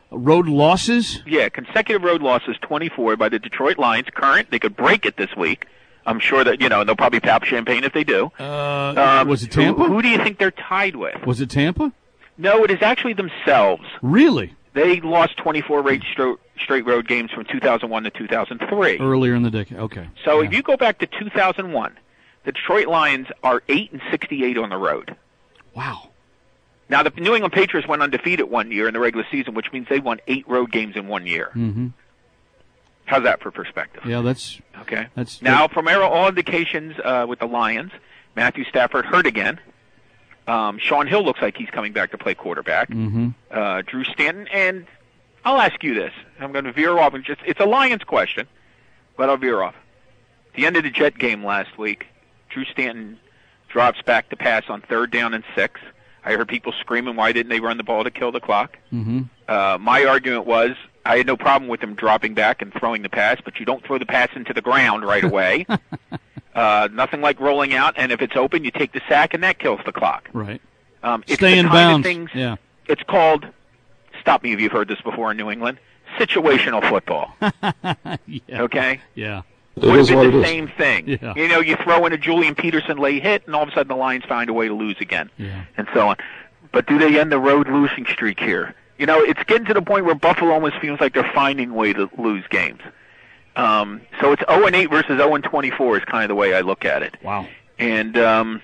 Speaker 3: road losses?
Speaker 12: Yeah, consecutive road losses, 24 by the Detroit Lions. Current, they could break it this week. I'm sure that, they'll probably pop champagne if they do.
Speaker 3: Was it Tampa?
Speaker 12: Who do you think they're tied with?
Speaker 3: Was it Tampa?
Speaker 12: No, it is actually themselves.
Speaker 3: Really?
Speaker 12: They lost 24 straight road games from 2001 to 2003.
Speaker 3: Earlier in the decade, okay.
Speaker 12: So if you go back to 2001, the Detroit Lions are 8-68 on the road.
Speaker 3: Wow.
Speaker 12: Now, the New England Patriots went undefeated one year in the regular season, which means they won 8 road games in 1 year.
Speaker 3: Mm-hmm.
Speaker 12: How's that for perspective?
Speaker 3: Yeah, that's...
Speaker 12: Okay.
Speaker 3: That's
Speaker 12: now, from all indications with the Lions, Matthew Stafford hurt again. Sean Hill looks like he's coming back to play quarterback.
Speaker 3: Mm-hmm.
Speaker 12: Drew Stanton, and I'll ask you this. I'm going to veer off. It's a Lions question, but I'll veer off. At the end of the Jet game last week, Drew Stanton drops back to pass on 3rd down and 6. I heard people screaming, why didn't they run the ball to kill the clock?
Speaker 3: Mm-hmm.
Speaker 12: My argument was I had no problem with him dropping back and throwing the pass, but you don't throw the pass into the ground right away. Nothing like rolling out, and if it's open, you take the sack, and that kills the clock.
Speaker 3: Right.
Speaker 12: It's
Speaker 3: Stay in
Speaker 12: the kind
Speaker 3: bounds.
Speaker 12: of things,
Speaker 3: yeah.
Speaker 12: It's called, stop me if you've heard this before in New England, situational football.
Speaker 3: Yeah.
Speaker 12: Okay?
Speaker 3: Yeah.
Speaker 12: Would have been the same thing.
Speaker 3: Yeah.
Speaker 12: You throw in a Julian Peterson late hit, and all of a sudden the Lions find a way to lose again, and so on. But do they end the road losing streak here? It's getting to the point where Buffalo almost feels like they're finding a way to lose games. So it's 0-8 versus 0-24 is kind of the way I look at it.
Speaker 3: Wow.
Speaker 12: And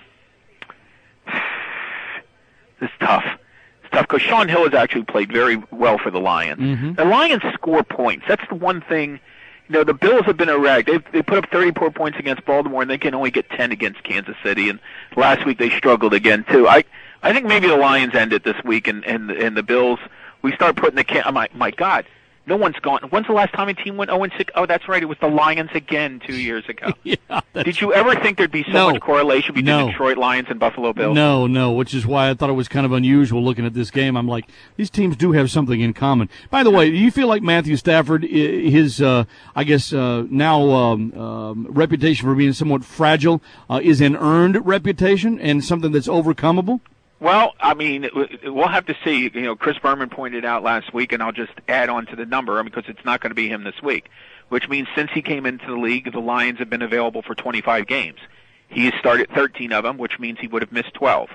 Speaker 12: it's tough. It's tough because Sean Hill has actually played very well for the Lions.
Speaker 3: Mm-hmm.
Speaker 12: The Lions score points. That's the one thing. The Bills have been a rag. They put up 34 points against Baltimore, and they can only get 10 against Kansas City. And last week they struggled again too. I think maybe the Lions end it this week, and the Bills. We start putting my God, no one's gone. When's the last time a team went 0-6? Oh, that's right. It was the Lions again 2 years ago. Did you ever think there'd be so much correlation between the Detroit Lions and Buffalo Bills?
Speaker 3: No, which is why I thought it was kind of unusual looking at this game. I'm like, these teams do have something in common. By the way, do you feel like Matthew Stafford, his, now reputation for being somewhat fragile, is an earned reputation and something that's overcomable?
Speaker 12: Well, I mean, we'll have to see. Chris Berman pointed out last week, and I'll just add on to the number because it's not going to be him this week, which means since he came into the league, the Lions have been available for 25 games. He has started 13 of them, which means he would have missed 12.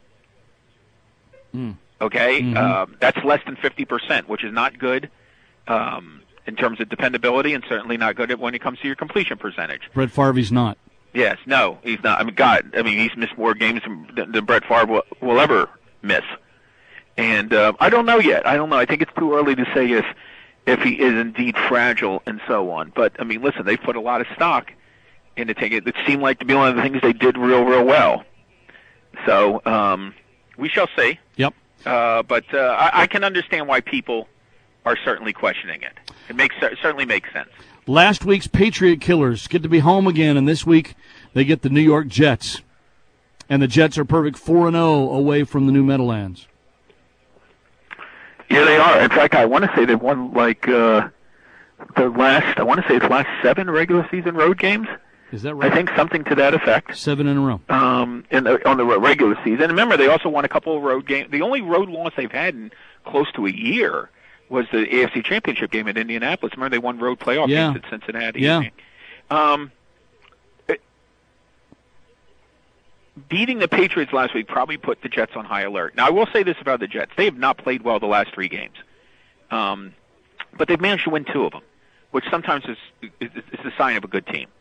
Speaker 12: Okay?
Speaker 3: Mm-hmm.
Speaker 12: That's less than 50%, which is not good in terms of dependability and certainly not good when it comes to your completion percentage.
Speaker 3: Brett Favre's not.
Speaker 12: Yes, no, he's not. He's missed more games than Brett Favre will ever miss. And I don't know yet. I don't know. I think it's too early to say if he is indeed fragile and so on. But, listen, they put a lot of stock into taking it. It seemed like to be one of the things they did real well. So we shall see.
Speaker 3: Yep.
Speaker 12: But I can understand why people are certainly questioning it. It certainly makes sense.
Speaker 3: Last week's Patriot Killers get to be home again, and this week they get the New York Jets. And the Jets are perfect 4-0 away from the New Meadowlands.
Speaker 12: Yeah, they are. In fact, I want to say they've won the last 7 regular season road games.
Speaker 3: Is that right?
Speaker 12: I think something to that effect.
Speaker 3: 7 in a row.
Speaker 12: On the regular season. Remember, they also won a couple of road games. The only road loss they've had in close to a year was the AFC Championship game at Indianapolis. Remember, they won road playoff games at Cincinnati.
Speaker 3: Yeah.
Speaker 12: Beating the Patriots last week probably put the Jets on high alert. Now, I will say this about the Jets. They have not played well the last 3 games. But they've managed to win 2 of them, which sometimes is a sign of a good team.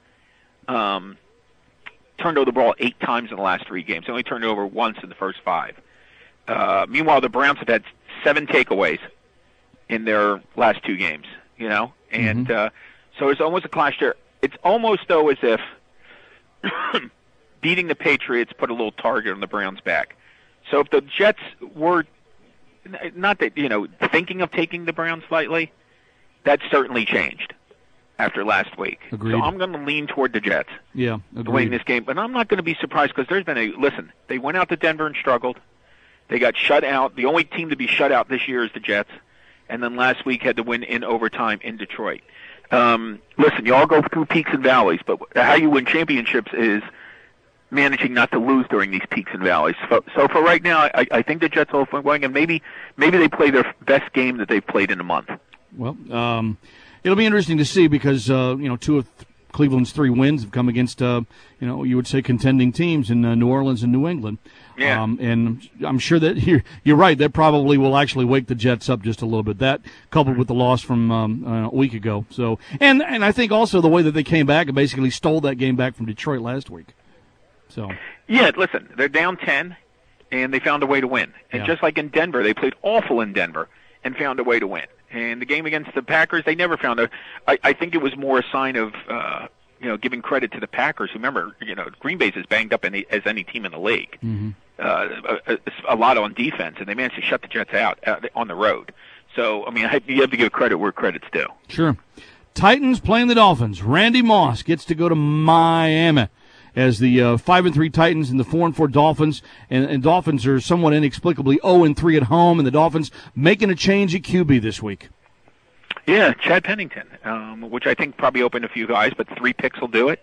Speaker 12: Turned over the ball 8 times in the last 3 games. They only turned it over once in the first 5. Meanwhile, the Browns have had 7 takeaways in their last 2 games, and so it's almost a clash there. It's almost, though, as if beating the Patriots put a little target on the Browns' back. So if the Jets were not that, thinking of taking the Browns lightly, that certainly changed after last week.
Speaker 3: Agreed.
Speaker 12: So I'm going to lean toward the Jets.
Speaker 3: Yeah, agreed.
Speaker 12: Winning this game, but I'm not going to be surprised because there's been listen, they went out to Denver and struggled. They got shut out. The only team to be shut out this year is the Jets. And then last week had to win in overtime in Detroit. Listen, you all go through peaks and valleys, but how you win championships is managing not to lose during these peaks and valleys. So for right now, I think the Jets will win, and maybe they play their best game that they've played in a month.
Speaker 3: Well, it'll be interesting to see because two of Cleveland's 3 wins have come against you would say contending teams in New Orleans and New England.
Speaker 12: Yeah.
Speaker 3: And I'm sure that you're right. That probably will actually wake the Jets up just a little bit. That coupled with the loss from a week ago. So and I think also the way that they came back and basically stole that game back from Detroit last week. So
Speaker 12: yeah, listen, they're down 10, and they found a way to win. And just like in Denver, they played awful in Denver and found a way to win. And the game against the Packers, they never found I think it was more a sign of giving credit to the Packers. Remember, Green Bay's as banged up as any team in the league.
Speaker 3: Mm-hmm.
Speaker 12: A lot on defense, and they managed to shut the Jets out on the road. So, I mean, you have to give credit where credit's due.
Speaker 3: Sure. Titans playing the Dolphins. Randy Moss gets to go to Miami as the 5-3 Titans and the 4-4 Dolphins. And Dolphins are somewhat inexplicably 0-3 at home, and the Dolphins making a change at QB this week.
Speaker 12: Yeah, Chad Pennington, which I think probably opened a few guys, but 3 picks will do it.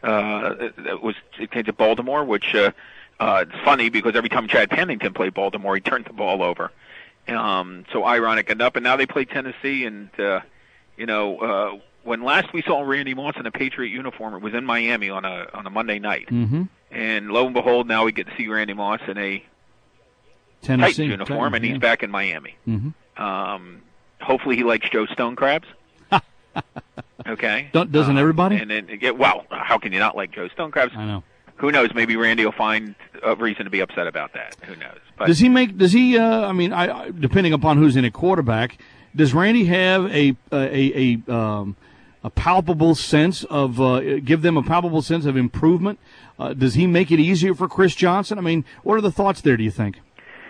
Speaker 12: It came to Baltimore, which it's funny because every time Chad Pennington played Baltimore, he turned the ball over. So ironic enough, and now they play Tennessee, and when last we saw Randy Moss in a Patriot uniform, it was in Miami on a Monday night.
Speaker 3: Mm-hmm.
Speaker 12: And lo and behold, now we get to see Randy Moss in a Titans uniform, and he's back in Miami.
Speaker 3: Mm-hmm.
Speaker 12: Hopefully he likes Joe Stone crabs. Okay.
Speaker 3: Doesn't everybody?
Speaker 12: And then, well, how can you not like Joe Stone crabs?
Speaker 3: I know.
Speaker 12: Who knows? Maybe Randy will find a reason to be upset about that. Who knows? But
Speaker 3: Does he? Depending upon who's in a quarterback, does Randy have a palpable sense of give them a palpable sense of improvement? Does he make it easier for Chris Johnson? I mean, what are the thoughts there, do you think?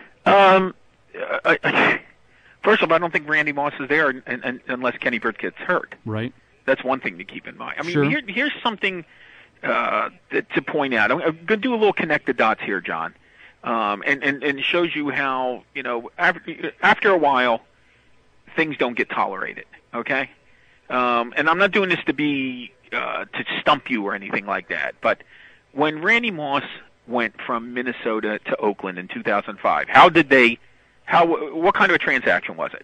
Speaker 12: First of all, I don't think Randy Moss is there unless Kenny Britt gets hurt.
Speaker 3: Right.
Speaker 12: That's one thing to keep in mind. I mean,
Speaker 3: sure.
Speaker 12: Here's something to point out. I'm going to do a little connect the dots here, John, and it shows you how, after a while, things don't get tolerated, okay? And I'm not doing this to be to stump you or anything like that, but when Randy Moss went from Minnesota to Oakland in 2005, what kind of a transaction was it?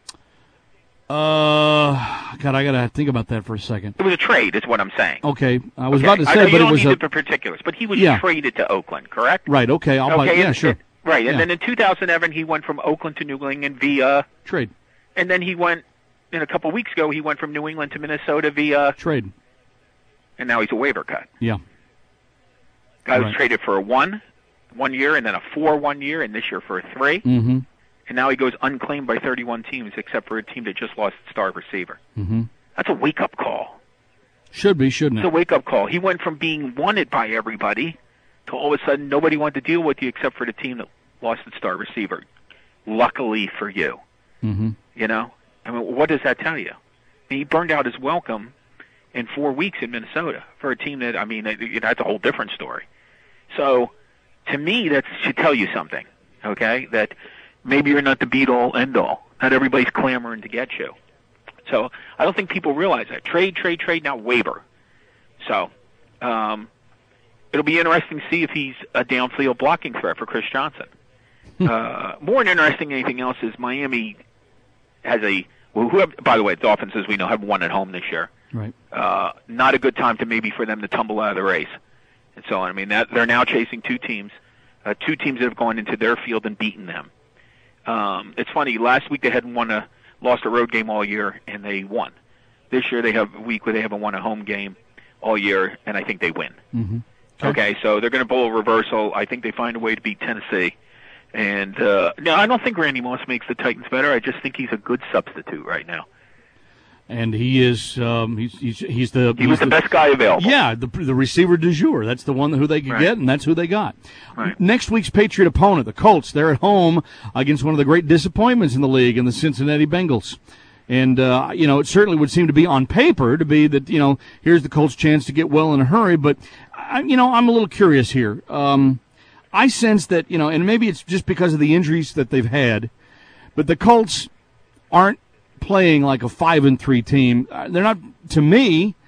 Speaker 3: God, I gotta think about that for a second.
Speaker 12: It was a trade, is what I'm saying.
Speaker 3: Okay, I was about to say,
Speaker 12: but
Speaker 3: it was
Speaker 12: the particulars. But he was traded to Oakland, correct?
Speaker 3: Right. Okay. Sure.
Speaker 12: Right, and then in 2007, he went from Oakland to New England via
Speaker 3: trade,
Speaker 12: and then he went. In a couple of weeks ago, he went from New England to Minnesota via
Speaker 3: trade,
Speaker 12: and now he's a waiver cut.
Speaker 3: Yeah.
Speaker 12: Guy was traded for a 1 year, and then a 4 1 year, and this year for a 3.
Speaker 3: Mm-hmm.
Speaker 12: And now he goes unclaimed by 31 teams, except for a team that just lost its star receiver.
Speaker 3: Mm-hmm.
Speaker 12: That's a wake-up call.
Speaker 3: Should be, shouldn't it?
Speaker 12: It's a wake-up call. He went from being wanted by everybody to all of a sudden nobody wanted to deal with you except for the team that lost its star receiver. Luckily for you.
Speaker 3: Mm-hmm.
Speaker 12: I mean, what does that tell you? He burned out his welcome in 4 weeks in Minnesota for a team that, that's a whole different story. So, to me, that should tell you something, okay? That maybe you're not the be-all, end-all. Not everybody's clamoring to get you. So, I don't think people realize that. Trade, now waiver. So, it'll be interesting to see if he's a downfield blocking threat for Chris Johnson. More interesting than anything else is Miami has by the way, the Dolphins, as we know, have won at home this year.
Speaker 3: Right.
Speaker 12: Not a good time for them to tumble out of the race. And so, they're now chasing 2 teams that have gone into their field and beaten them. It's funny, last week they hadn't lost a road game all year, and they won. This year they have a week where they haven't won a home game all year, and I think they win.
Speaker 3: Mm-hmm.
Speaker 12: Okay, so they're going to bowl a reversal. I think they find a way to beat Tennessee. And no, I don't think Randy Moss makes the Titans better. I just think he's a good substitute right now.
Speaker 3: And he is he's the
Speaker 12: best guy available.
Speaker 3: Yeah, the receiver du jour. That's the one who they could get, and that's who they got.
Speaker 12: Right.
Speaker 3: Next week's Patriot opponent, the Colts. They're at home against one of the great disappointments in the league, in the Cincinnati Bengals. And it certainly would seem to be on paper to be that here's the Colts' chance to get well in a hurry. But I'm a little curious here. I sense that and maybe it's just because of the injuries that they've had, but the Colts aren't playing like a 5-3 team. They're not, to me,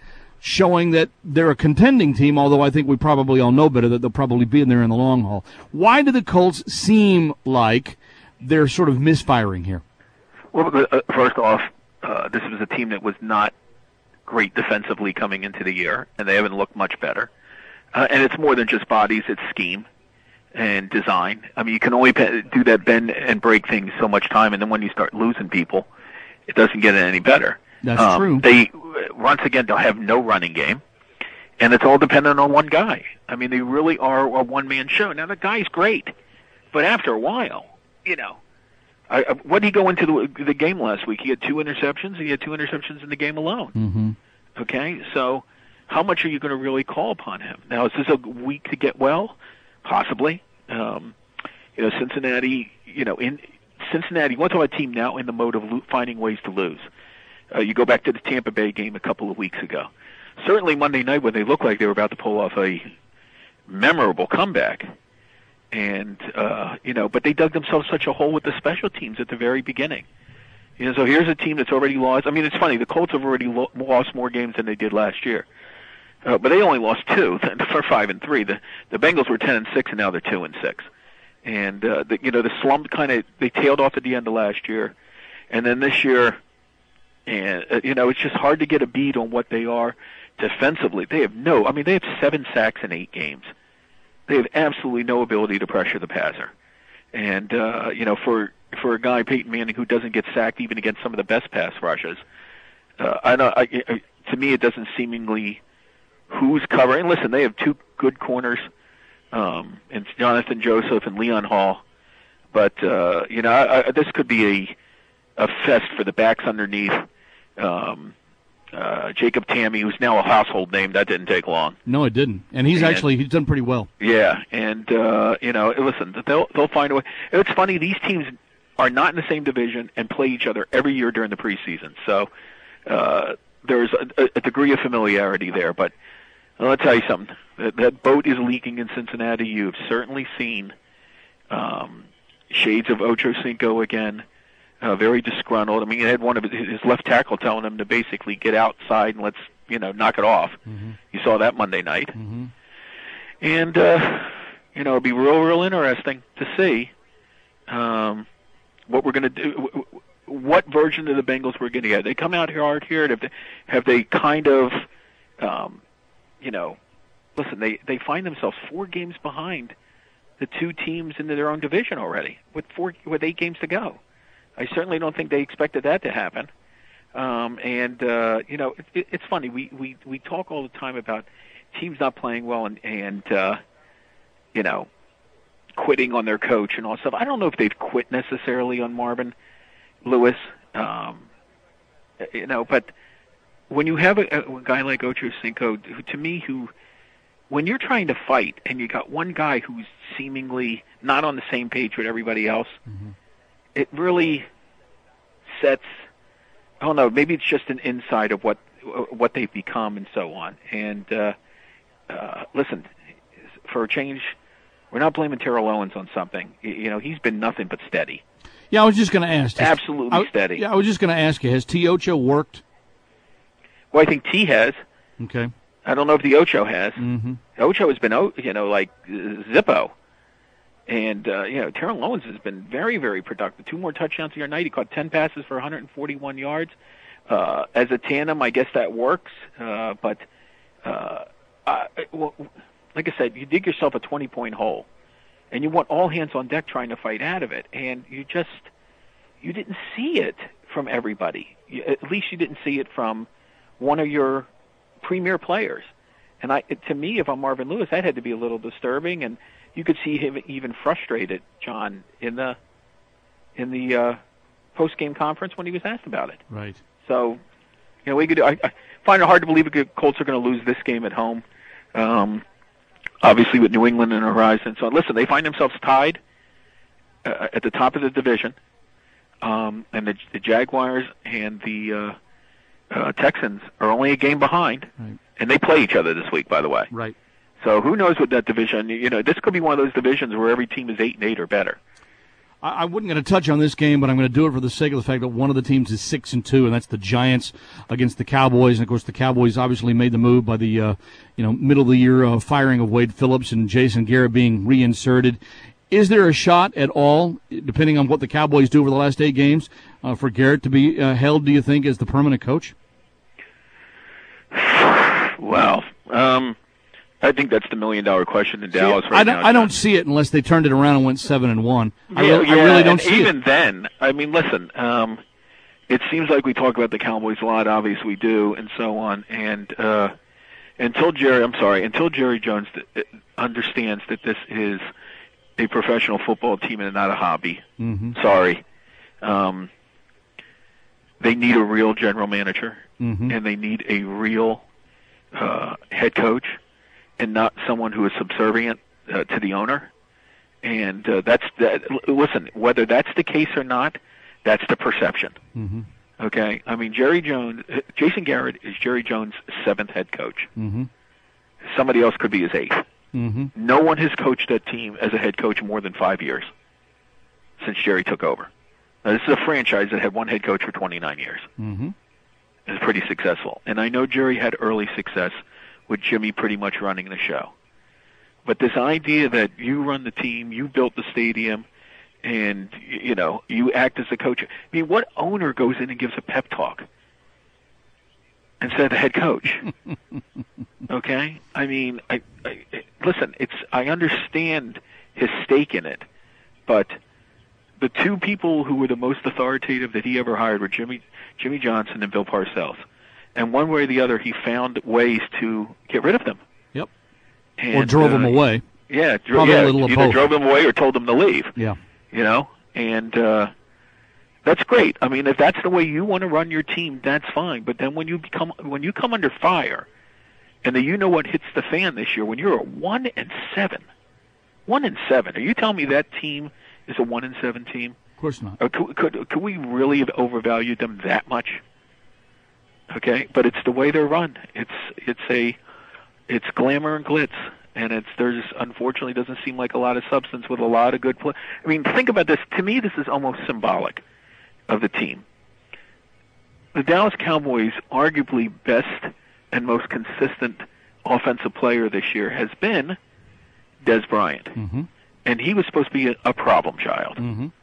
Speaker 3: showing that they're a contending team, although I think we probably all know better that they'll probably be in there in the long haul. Why do the Colts seem like they're sort of misfiring here?
Speaker 12: Well, first off, this was a team that was not great defensively coming into the year, and they haven't looked much better. And it's more than just bodies, it's scheme and design. I mean, you can only do that bend and break things so much time, and then when you start losing people, it doesn't get any better.
Speaker 3: That's true.
Speaker 12: They, once again, they'll have no running game, and it's all dependent on one guy. I mean, they really are a one-man show. Now, the guy's great, but after a while, what did he go into the game last week? He had 2 interceptions. He had 2 interceptions in the game alone.
Speaker 3: Mm-hmm.
Speaker 12: Okay, so how much are you going to really call upon him? Now, is this a week to get well? Possibly. Cincinnati, in Cincinnati, what's our team now in the mode of finding ways to lose? You go back to the Tampa Bay game a couple of weeks ago. Certainly Monday night when they looked like they were about to pull off a memorable comeback. And, but they dug themselves such a hole with the special teams at the very beginning. So here's a team that's already lost. I mean, it's funny. The Colts have already lost more games than they did last year. But they only lost 2 for 5-3. The Bengals were 10-6, and now they're 2-6. And, the slump they tailed off at the end of last year. And then this year, and it's just hard to get a beat on what they are defensively. They have they have 7 sacks in 8 games. They have absolutely no ability to pressure the passer. And, for a guy, Peyton Manning, who doesn't get sacked even against some of the best pass rushes, to me it doesn't seemingly who's covering. Listen, they have 2 good corners, and Jonathan Joseph and Leon Hall. But, this could be a fest for the backs underneath. Jacob Tammy, who's now a household name. That didn't take long.
Speaker 3: No, it didn't. And he's done pretty well.
Speaker 12: Yeah, and, listen, they'll find a way. It's funny, these teams are not in the same division and play each other every year during the preseason. So there's a degree of familiarity there. But I'll tell you something. That boat is leaking in Cincinnati. You've certainly seen shades of Ocho Cinco again. Very disgruntled. I mean, he had one of his left tackle telling him to basically get outside and let's, knock it off.
Speaker 3: Mm-hmm.
Speaker 12: You saw that Monday night.
Speaker 3: Mm-hmm.
Speaker 12: And, it'll be real interesting to see what we're going to do, what version of the Bengals we're going to get. They come out hard here, and have they kind of, listen, they find themselves 4 games behind the 2 teams in their own division already with 8 games to go. I certainly don't think they expected that to happen. It's funny. We talk all the time about teams not playing well and quitting on their coach and all stuff. I don't know if they've quit necessarily on Marvin Lewis, but when you have a guy like Ocho Cinco, who, when you're trying to fight and you got one guy who's seemingly not on the same page with everybody else,
Speaker 3: mm-hmm.
Speaker 12: it really sets, I don't know, maybe it's just an insight of what they've become and so on. And listen, for a change, we're not blaming Terrell Owens on something. He's been nothing but steady.
Speaker 3: Yeah, I was just going to ask.
Speaker 12: Absolutely steady.
Speaker 3: Yeah, I was just going to ask you, has T. Ocho worked?
Speaker 12: Well, I think T has.
Speaker 3: Okay.
Speaker 12: I don't know if the Ocho has.
Speaker 3: Mm-hmm.
Speaker 12: Ocho has been, like Zippo. And, Terrell Owens has been very, very productive. 2 more touchdowns the other night. He caught 10 passes for 141 yards. As a tandem, I guess that works. But like I said, you dig yourself a 20-point hole, and you want all hands on deck trying to fight out of it. And you didn't see it from everybody. At least you didn't see it from one of your premier players. And to me, if I'm Marvin Lewis, that had to be a little disturbing. And you could see him even frustrated, John, in the post-game conference when he was asked about it.
Speaker 3: Right.
Speaker 12: So, we could. I find it hard to believe the Colts are going to lose this game at home. Obviously, with New England in the horizon. So, listen, they find themselves tied at the top of the division, and the Jaguars and the Texans are only a game behind,
Speaker 3: right.
Speaker 12: And they play each other this week, by the way.
Speaker 3: Right.
Speaker 12: So who knows what that division? This could be one of those divisions where every team is 8-8 or better.
Speaker 3: I wasn't going to touch on this game, but I'm going to do it for the sake of the fact that one of the teams is 6-2, and that's the Giants against the Cowboys. And of course, the Cowboys obviously made the move by the middle of the year firing of Wade Phillips and Jason Garrett being reinserted. Is there a shot at all, depending on what the Cowboys do over the last 8 games, for Garrett to be held? Do you think as the permanent coach?
Speaker 12: Well, I think that's the $1 million question in Dallas right now.
Speaker 3: I don't see it unless they turned it around and went 7-1. I
Speaker 12: Yeah,
Speaker 3: really don't see it.
Speaker 12: Even then, I mean, listen, it seems like we talk about the Cowboys a lot, obviously we do, and so on. And until Jerry Jones understands that this is a professional football team and not a hobby, sorry, they need a real general manager, and they need a real head coach, and not someone who is subservient to the owner. And that's that. Listen, whether that's the case or not, that's the perception. Okay? I mean, Jason Garrett is Jerry Jones' 7th head coach. Somebody else could be his 8th. No one has coached that team as a head coach more than 5 years since Jerry took over. Now, this is a franchise that had one head coach for 29 years. It's pretty successful. And I know Jerry had early success with Jimmy pretty much running the show. But this idea that you run the team, you built the stadium, and, you act as a coach. I mean, what owner goes in and gives a pep talk instead of the head coach? Okay? I mean, listen, I understand his stake in it, but the 2 people who were the most authoritative that he ever hired were Jimmy Johnson and Bill Parcells. And one way or the other, he found ways to get rid of them.
Speaker 3: Yep.
Speaker 12: And,
Speaker 3: or drove them away.
Speaker 12: Yeah,
Speaker 3: either
Speaker 12: drove them away or told them to leave.
Speaker 3: Yeah.
Speaker 12: And that's great. I mean, if that's the way you want to run your team, that's fine. But then when you come under fire, and then what hits the fan this year, when you're a 1-7, 1-7, are you telling me that team is a 1-7 team?
Speaker 3: Of course not.
Speaker 12: Or could we really have overvalued them that much? Okay, but it's the way they're run. It's glamour and glitz, and there's unfortunately doesn't seem like a lot of substance with a lot of good play. I mean, think about this. To me, this is almost symbolic of the team. The Dallas Cowboys' arguably best and most consistent offensive player this year has been Dez Bryant, and he was supposed to be a problem child.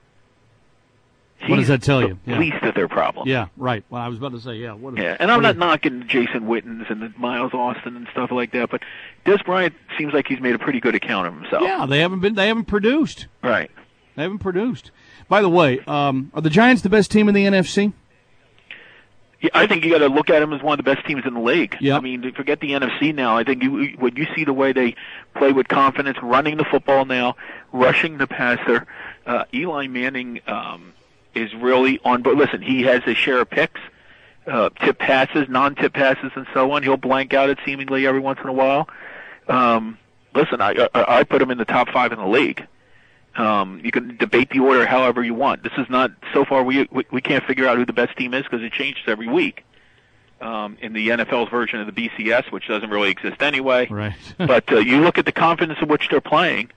Speaker 3: What does that tell you?
Speaker 12: Least of their problem.
Speaker 3: Yeah, right. Well, I was about to say,
Speaker 12: and I'm not knocking Jason Witten's and Miles Austin and stuff like that, but Dez Bryant seems like he's made a pretty good account of himself.
Speaker 3: Yeah, they haven't produced.
Speaker 12: Right.
Speaker 3: They haven't produced. By the way, are the Giants the best team in the NFC?
Speaker 12: Yeah, I think you got to look at them as one of the best teams in the league.
Speaker 3: Yep.
Speaker 12: I mean, forget the NFC now. I think when you see the way they play with confidence, running the football now, rushing the passer, Eli Manning is really on. But listen, he has his share of picks, tip passes, non-tip passes, and so on. He'll blank out it seemingly every once in a while. Listen, I put him in the top 5 in the league. You can debate the order however you want. This is not, so far we can't figure out who the best team is because it changes every week. In the NFL's version of the BCS, which doesn't really exist anyway.
Speaker 3: Right.
Speaker 12: But you look at the confidence in which they're playing.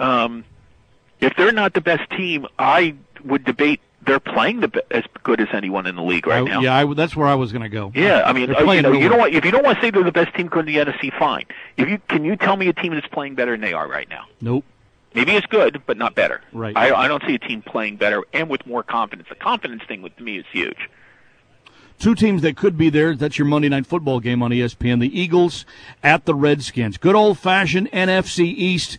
Speaker 12: If they're not the best team, I would debate they're playing as good as anyone in the league right now.
Speaker 3: Yeah, that's where I was going to go.
Speaker 12: Yeah, I mean, if you don't want to say they're the best team in the NFC, fine. Can you tell me a team that's playing better than they are right now?
Speaker 3: Nope.
Speaker 12: Maybe it's good, but not better.
Speaker 3: Right.
Speaker 12: I don't see a team playing better and with more confidence. The confidence thing to me is huge.
Speaker 3: 2 teams that could be there. That's your Monday Night Football game on ESPN. The Eagles at the Redskins. Good old-fashioned NFC East,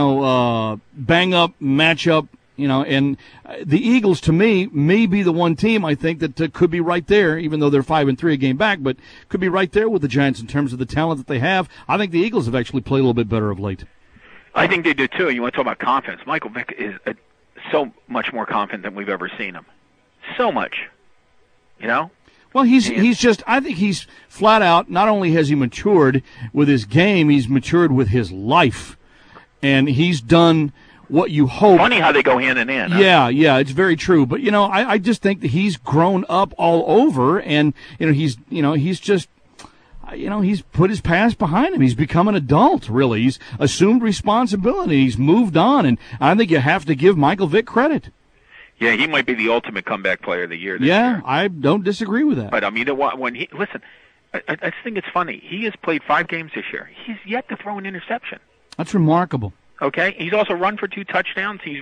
Speaker 3: bang-up matchup. And the Eagles, to me, may be the one team I think that could be right there, even though they're 5-3 a game back, but could be right there with the Giants in terms of the talent that they have. I think the Eagles have actually played a little bit better of late.
Speaker 12: I think they do, too. You want to talk about confidence. Michael Vick is so much more confident than we've ever seen him. So much.
Speaker 3: Well, he's just, I think he's flat out, not only has he matured with his game, he's matured with his life. And he's done what you hope.
Speaker 12: Funny how they go hand in hand.
Speaker 3: Huh? Yeah, it's very true. But, I just think that he's grown up all over, and, he's just, he's put his past behind him. He's become an adult, really. He's assumed responsibility. He's moved on, and I think you have to give Michael Vick credit.
Speaker 12: Yeah, he might be the ultimate comeback player of the year this
Speaker 3: Yeah,
Speaker 12: year.
Speaker 3: I don't disagree with that.
Speaker 12: But, I mean, when he... Listen, I just think it's funny. He has played 5 games this year. He's yet to throw an interception.
Speaker 3: That's remarkable.
Speaker 12: Okay? He's also run for 2 touchdowns. He's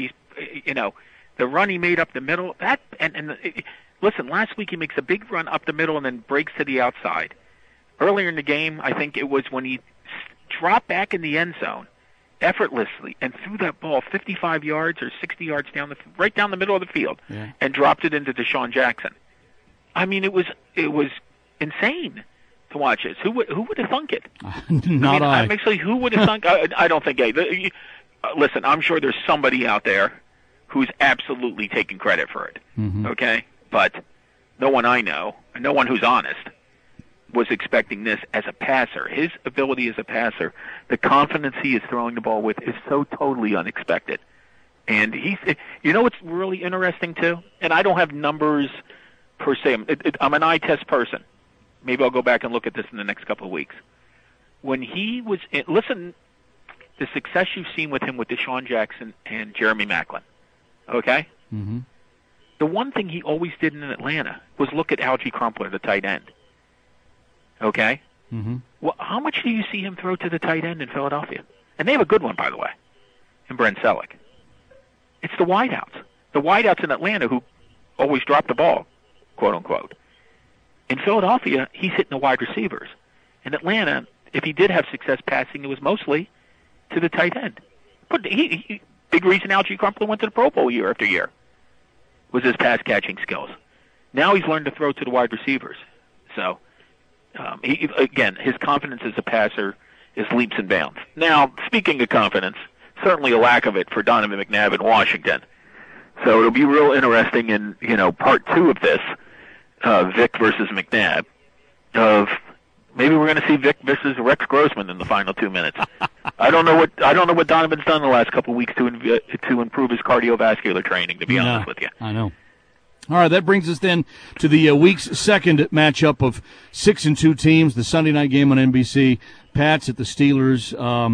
Speaker 12: the run he made up the middle. Listen, last week he makes a big run up the middle and then breaks to the outside. Earlier in the game, I think it was when he dropped back in the end zone effortlessly and threw that ball 55 yards or 60 yards right down the middle of the field and dropped it into Deshaun Jackson. I mean, it was insane to watch this. Who would have thunk it?
Speaker 3: Not I.
Speaker 12: Actually, who would have thunk? I don't think. Listen, I'm sure there's somebody out there who's absolutely taking credit for it.
Speaker 3: Mm-hmm.
Speaker 12: Okay, but no one I know, and no one who's honest, was expecting this as a passer. His ability as a passer, the confidence he is throwing the ball with, is so totally unexpected. And what's really interesting too. And I don't have numbers per se. I'm an eye test person. Maybe I'll go back and look at this in the next couple of weeks. When he was, listen, the success you've seen with him with Deshaun Jackson and Jeremy Maclin, okay?
Speaker 3: Mm-hmm.
Speaker 12: The one thing he always did in Atlanta was look at Algie Crumpler, the tight end, okay?
Speaker 3: Mm-hmm.
Speaker 12: Well, how much do you see him throw to the tight end in Philadelphia? And they have a good one, by the way, in Brent Selleck. It's the wideouts. The wideouts in Atlanta who always drop the ball, quote unquote. In Philadelphia, he's hitting the wide receivers. In Atlanta, if he did have success passing, it was mostly to the tight end. But big reason Algie Crumpler went to the Pro Bowl year after year was his pass-catching skills. Now he's learned to throw to the wide receivers. So, his confidence as a passer is leaps and bounds. Now, speaking of confidence, certainly a lack of it for Donovan McNabb in Washington. So it'll be real interesting in, part 2 of this, Vic versus McNabb, of maybe we're going to see Vic versus Rex Grossman in the final 2 minutes. I don't know what Donovan's done the last couple of weeks to improve his cardiovascular training, to be honest with you.
Speaker 3: I know. All right, that brings us then to the week's second matchup of 6-2 teams, the Sunday night game on NBC, Pats at the Steelers.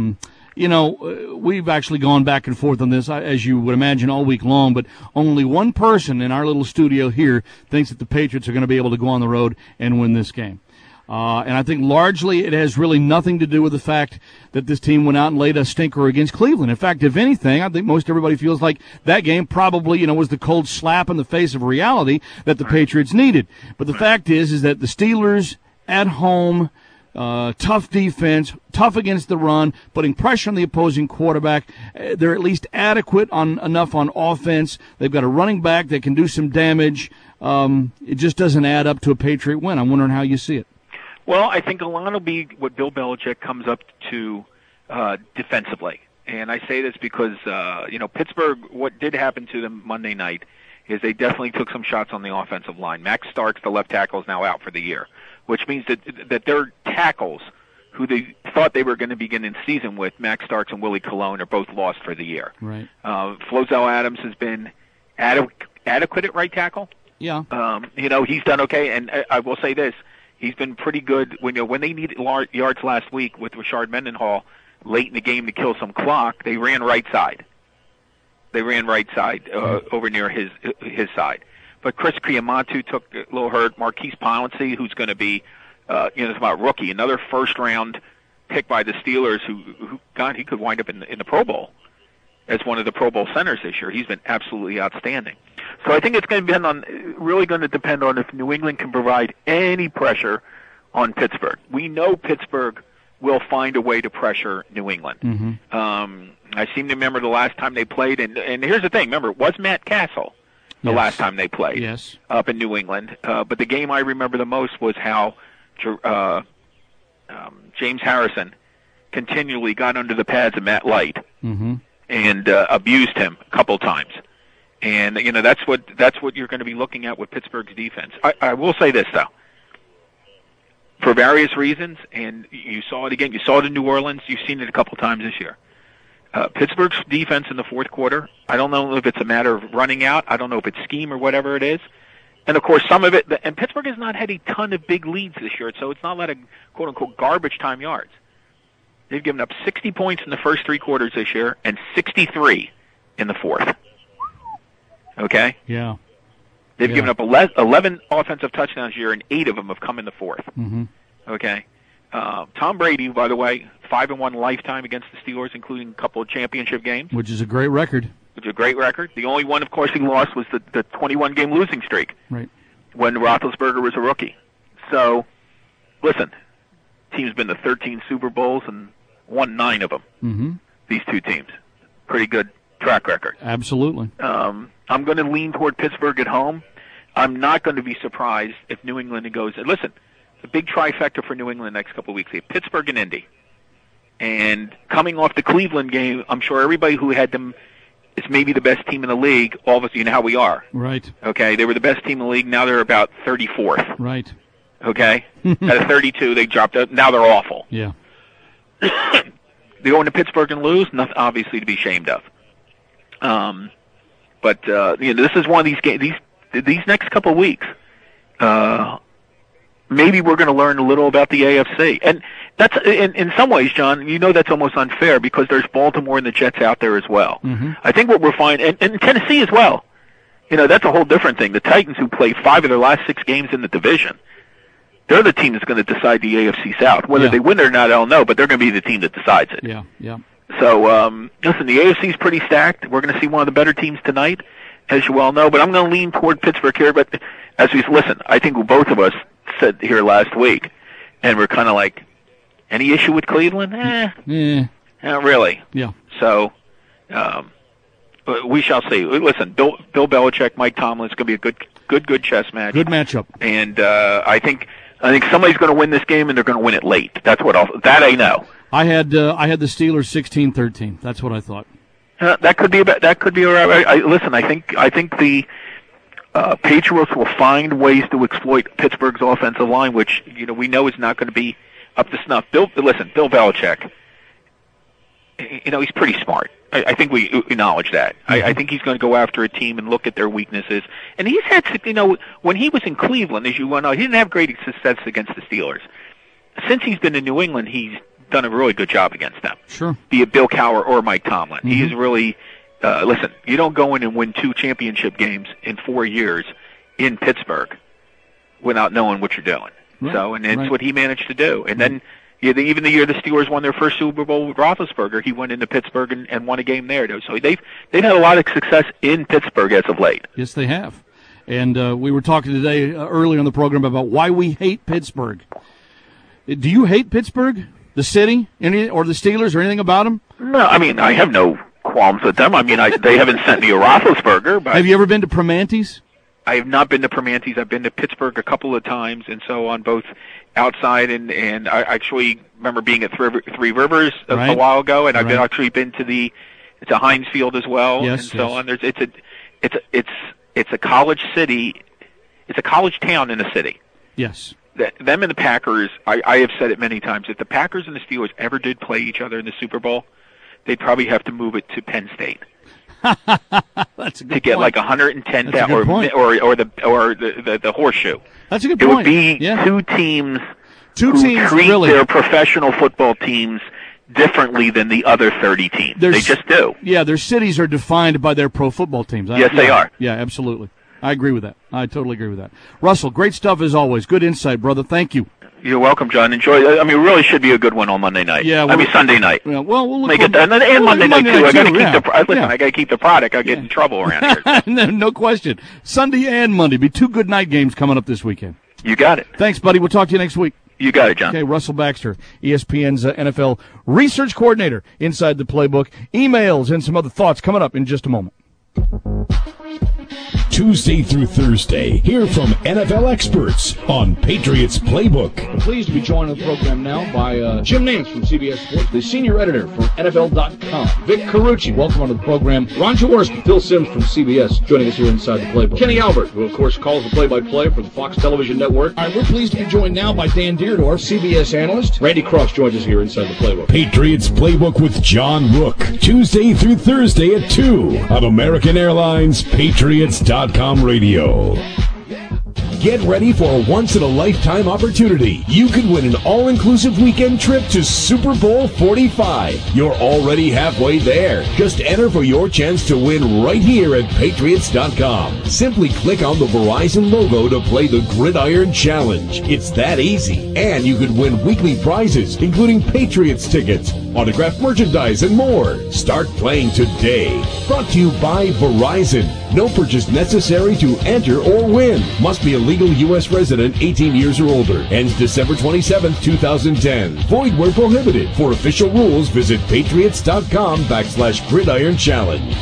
Speaker 3: We've actually gone back and forth on this, as you would imagine, all week long, but only one person in our little studio here thinks that the Patriots are going to be able to go on the road and win this game. And I think largely it has really nothing to do with the fact that this team went out and laid a stinker against Cleveland. In fact, if anything, I think most everybody feels like that game probably, was the cold slap in the face of reality that the Patriots needed. But the fact is that the Steelers at home, tough defense, tough against the run, putting pressure on the opposing quarterback. They're at least adequate enough on offense. They've got a running back that can do some damage. It just doesn't add up to a Patriot win. I'm wondering how you see it.
Speaker 12: Well, I think a lot will be what Bill Belichick comes up to defensively. And I say this because, Pittsburgh, what did happen to them Monday night is they definitely took some shots on the offensive line. Max Starks, the left tackle, is now out for the year, which means that their tackles, who they thought they were going to begin in season with, Max Starks and Willie Colon, are both lost for the year.
Speaker 3: Right.
Speaker 12: Flozell Adams has been adequate at right tackle.
Speaker 3: Yeah.
Speaker 12: He's done okay, and I will say this. He's been pretty good when they needed yards last week with Rashard Mendenhall late in the game to kill some clock. They ran right side. Over near his side. But Chris Kriamatu took a little hurt. Marquise Pouncey, who's going to be, it's about rookie, another first-round pick by the Steelers, who he could wind up in the Pro Bowl as one of the Pro Bowl centers this year. He's been absolutely outstanding. So I think it's going to depend on if New England can provide any pressure on Pittsburgh. We know Pittsburgh will find a way to pressure New England.
Speaker 3: Mm-hmm.
Speaker 12: I seem to remember the last time they played, and here's the thing. Remember, it was Matt Castle the last time they played up in New England. But the game I remember the most was how James Harrison continually got under the pads of Matt Light and abused him a couple times. And that's what you're going to be looking at with Pittsburgh's defense. I will say this though, for various reasons, and you saw it again. You saw it in New Orleans. You've seen it a couple times this year. Pittsburgh's defense in the fourth quarter, I don't know if it's a matter of running out. I don't know if it's scheme or whatever it is. And, of course, some of it – and Pittsburgh has not had a ton of big leads this year, so it's not a lot of, quote-unquote, garbage time yards. They've given up 60 points in the first 3 quarters this year and 63 in the fourth. Okay?
Speaker 3: Yeah.
Speaker 12: They've given up 11 offensive touchdowns a year, and 8 of them have come in the fourth.
Speaker 3: Mm-hmm.
Speaker 12: Okay? Tom Brady, by the way, 5-1 lifetime against the Steelers, including a couple of championship games.
Speaker 3: Which is a great record.
Speaker 12: Which is a great record. The only one, of course, he lost was the 21-game losing streak.
Speaker 3: Right.
Speaker 12: When Roethlisberger was a rookie. So, listen, team's been to 13 Super Bowls and won 9 of them.
Speaker 3: Mm-hmm.
Speaker 12: These two teams. Pretty good track record.
Speaker 3: Absolutely.
Speaker 12: I'm going to lean toward Pittsburgh at home. I'm not going to be surprised if New England goes. And listen, the big trifecta for New England the next couple of weeks. They have Pittsburgh and Indy. And coming off the Cleveland game, I'm sure everybody who had them is maybe the best team in the league. All of us, you know how we are.
Speaker 3: Right.
Speaker 12: Okay, they were the best team in the league. Now they're about 34th.
Speaker 3: Right.
Speaker 12: Okay? Out of 32, they dropped out. Now they're awful.
Speaker 3: Yeah.
Speaker 12: They go into Pittsburgh and lose, nothing obviously to be ashamed of. But this is one of these games. These next couple of weeks, maybe we're going to learn a little about the AFC, and that's in some ways, John. You know that's almost unfair because there's Baltimore and the Jets out there as well.
Speaker 3: Mm-hmm.
Speaker 12: I think what we're finding, and Tennessee as well. You know that's a whole different thing. The Titans, who played 5 of their last 6 games in the division, they're the team that's going to decide the AFC South. Whether they win it or not, I don't know, but they're going to be the team that decides it.
Speaker 3: Yeah, yeah.
Speaker 12: So, listen, the AFC is pretty stacked. We're going to see one of the better teams tonight, as you well know, but I'm going to lean toward Pittsburgh here. But as we listen, I think both of us said here last week, and we're kind of like, any issue with Cleveland? Not really.
Speaker 3: Yeah.
Speaker 12: So, we shall see. Listen, Bill Belichick, Mike Tomlin, it's going to be a good chess match.
Speaker 3: Good matchup.
Speaker 12: And I think somebody's going to win this game, and they're going to win it late. That's what I know.
Speaker 3: I had the Steelers 16-13. That's what I thought.
Speaker 12: That could be all right. Listen, I think the Patriots will find ways to exploit Pittsburgh's offensive line, which we know is not going to be up to snuff. Bill Belichick, he's pretty smart. I think we acknowledge that. I think he's going to go after a team and look at their weaknesses. And he's had, when he was in Cleveland, as you well know, he didn't have great success against the Steelers. Since he's been in New England, he's done a really good job against them.
Speaker 3: Sure.
Speaker 12: Be it Bill Cowher or Mike Tomlin.
Speaker 3: Mm-hmm.
Speaker 12: He is really, listen, you don't go in and win 2 championship games in 4 years in Pittsburgh without knowing what you're doing.
Speaker 3: Right.
Speaker 12: So, and it's what he managed to do. And then, even the year the Steelers won their first Super Bowl with Roethlisberger, he went into Pittsburgh and won a game there. So they've had a lot of success in Pittsburgh as of late.
Speaker 3: Yes, they have. And we were talking today earlier in the program about why we hate Pittsburgh. Do you hate Pittsburgh, the city, or the Steelers, or anything about them?
Speaker 12: No, I mean, I have no qualms with them. I mean, they haven't sent me a Roethlisberger. But
Speaker 3: have you ever been to Primanti's?
Speaker 12: I have not been to Primanti's. I've been to Pittsburgh a couple of times, and so on both outside and I actually remember being at Three Rivers a while ago, and I've actually been to it's a Heinz Field as well, and so on. It's a college city. It's a college town in a city.
Speaker 3: Yes.
Speaker 12: Them and the Packers, I have said it many times, if the Packers and the Steelers ever did play each other in the Super Bowl, they'd probably have to move it to Penn State.
Speaker 3: That's a good
Speaker 12: to get
Speaker 3: point.
Speaker 12: Like 110,000 or the horseshoe.
Speaker 3: That's a good
Speaker 12: point. It would be
Speaker 3: two
Speaker 12: teams
Speaker 3: who
Speaker 12: treat
Speaker 3: really
Speaker 12: their professional football teams differently than the other 30 teams. They just do.
Speaker 3: Yeah, their cities are defined by their pro football teams.
Speaker 12: Yes, they are.
Speaker 3: Yeah, absolutely. I agree with that. I totally agree with that. Russell, great stuff as always. Good insight, brother. Thank you.
Speaker 12: You're welcome, John. Enjoy. I mean, it really should be a good one on Monday night.
Speaker 3: Yeah,
Speaker 12: Sunday night.
Speaker 3: Yeah, we'll
Speaker 12: make it, and Monday night too. I got to keep I got to keep the product. I get in trouble around here.
Speaker 3: No question. Sunday and Monday be 2 good night games coming up this weekend.
Speaker 12: You got it.
Speaker 3: Thanks, buddy. We'll talk to you next week.
Speaker 12: You got it, John.
Speaker 3: Okay, Russell Baxter, ESPN's NFL research coordinator inside the playbook. Emails and some other thoughts coming up in just a moment.
Speaker 2: Tuesday through Thursday, hear from NFL experts on Patriots Playbook.
Speaker 3: I'm pleased to be joined on the program now by Jim Nance from CBS Sports, the senior editor for NFL.com. Vic Carucci, welcome onto the program. Ron Jaworski, Phil Simms from CBS, joining us here inside the playbook. Kenny Albert, who of course calls the play-by-play for the Fox Television Network. All right, we're pleased to be joined now by Dan Dierdorf, CBS analyst. Randy Cross joins us here inside the playbook.
Speaker 2: Patriots Playbook with John Rook, Tuesday through Thursday at 2 on American Airlines Patriots.com radio. Get ready for a once-in-a-lifetime opportunity. You could win an all-inclusive weekend trip to Super Bowl 45. You're already halfway there. Just enter for your chance to win right here at Patriots.com. Simply click on the Verizon logo to play the Gridiron Challenge. It's that easy. And you could win weekly prizes, including Patriots tickets, autographed merchandise, and more. Start playing today. Brought to you by Verizon. No purchase necessary to enter or win. Must be a legal U.S. resident 18 years or older. Ends December 27, 2010. Void where prohibited. For official rules, visit Patriots.com/Gridiron Challenge.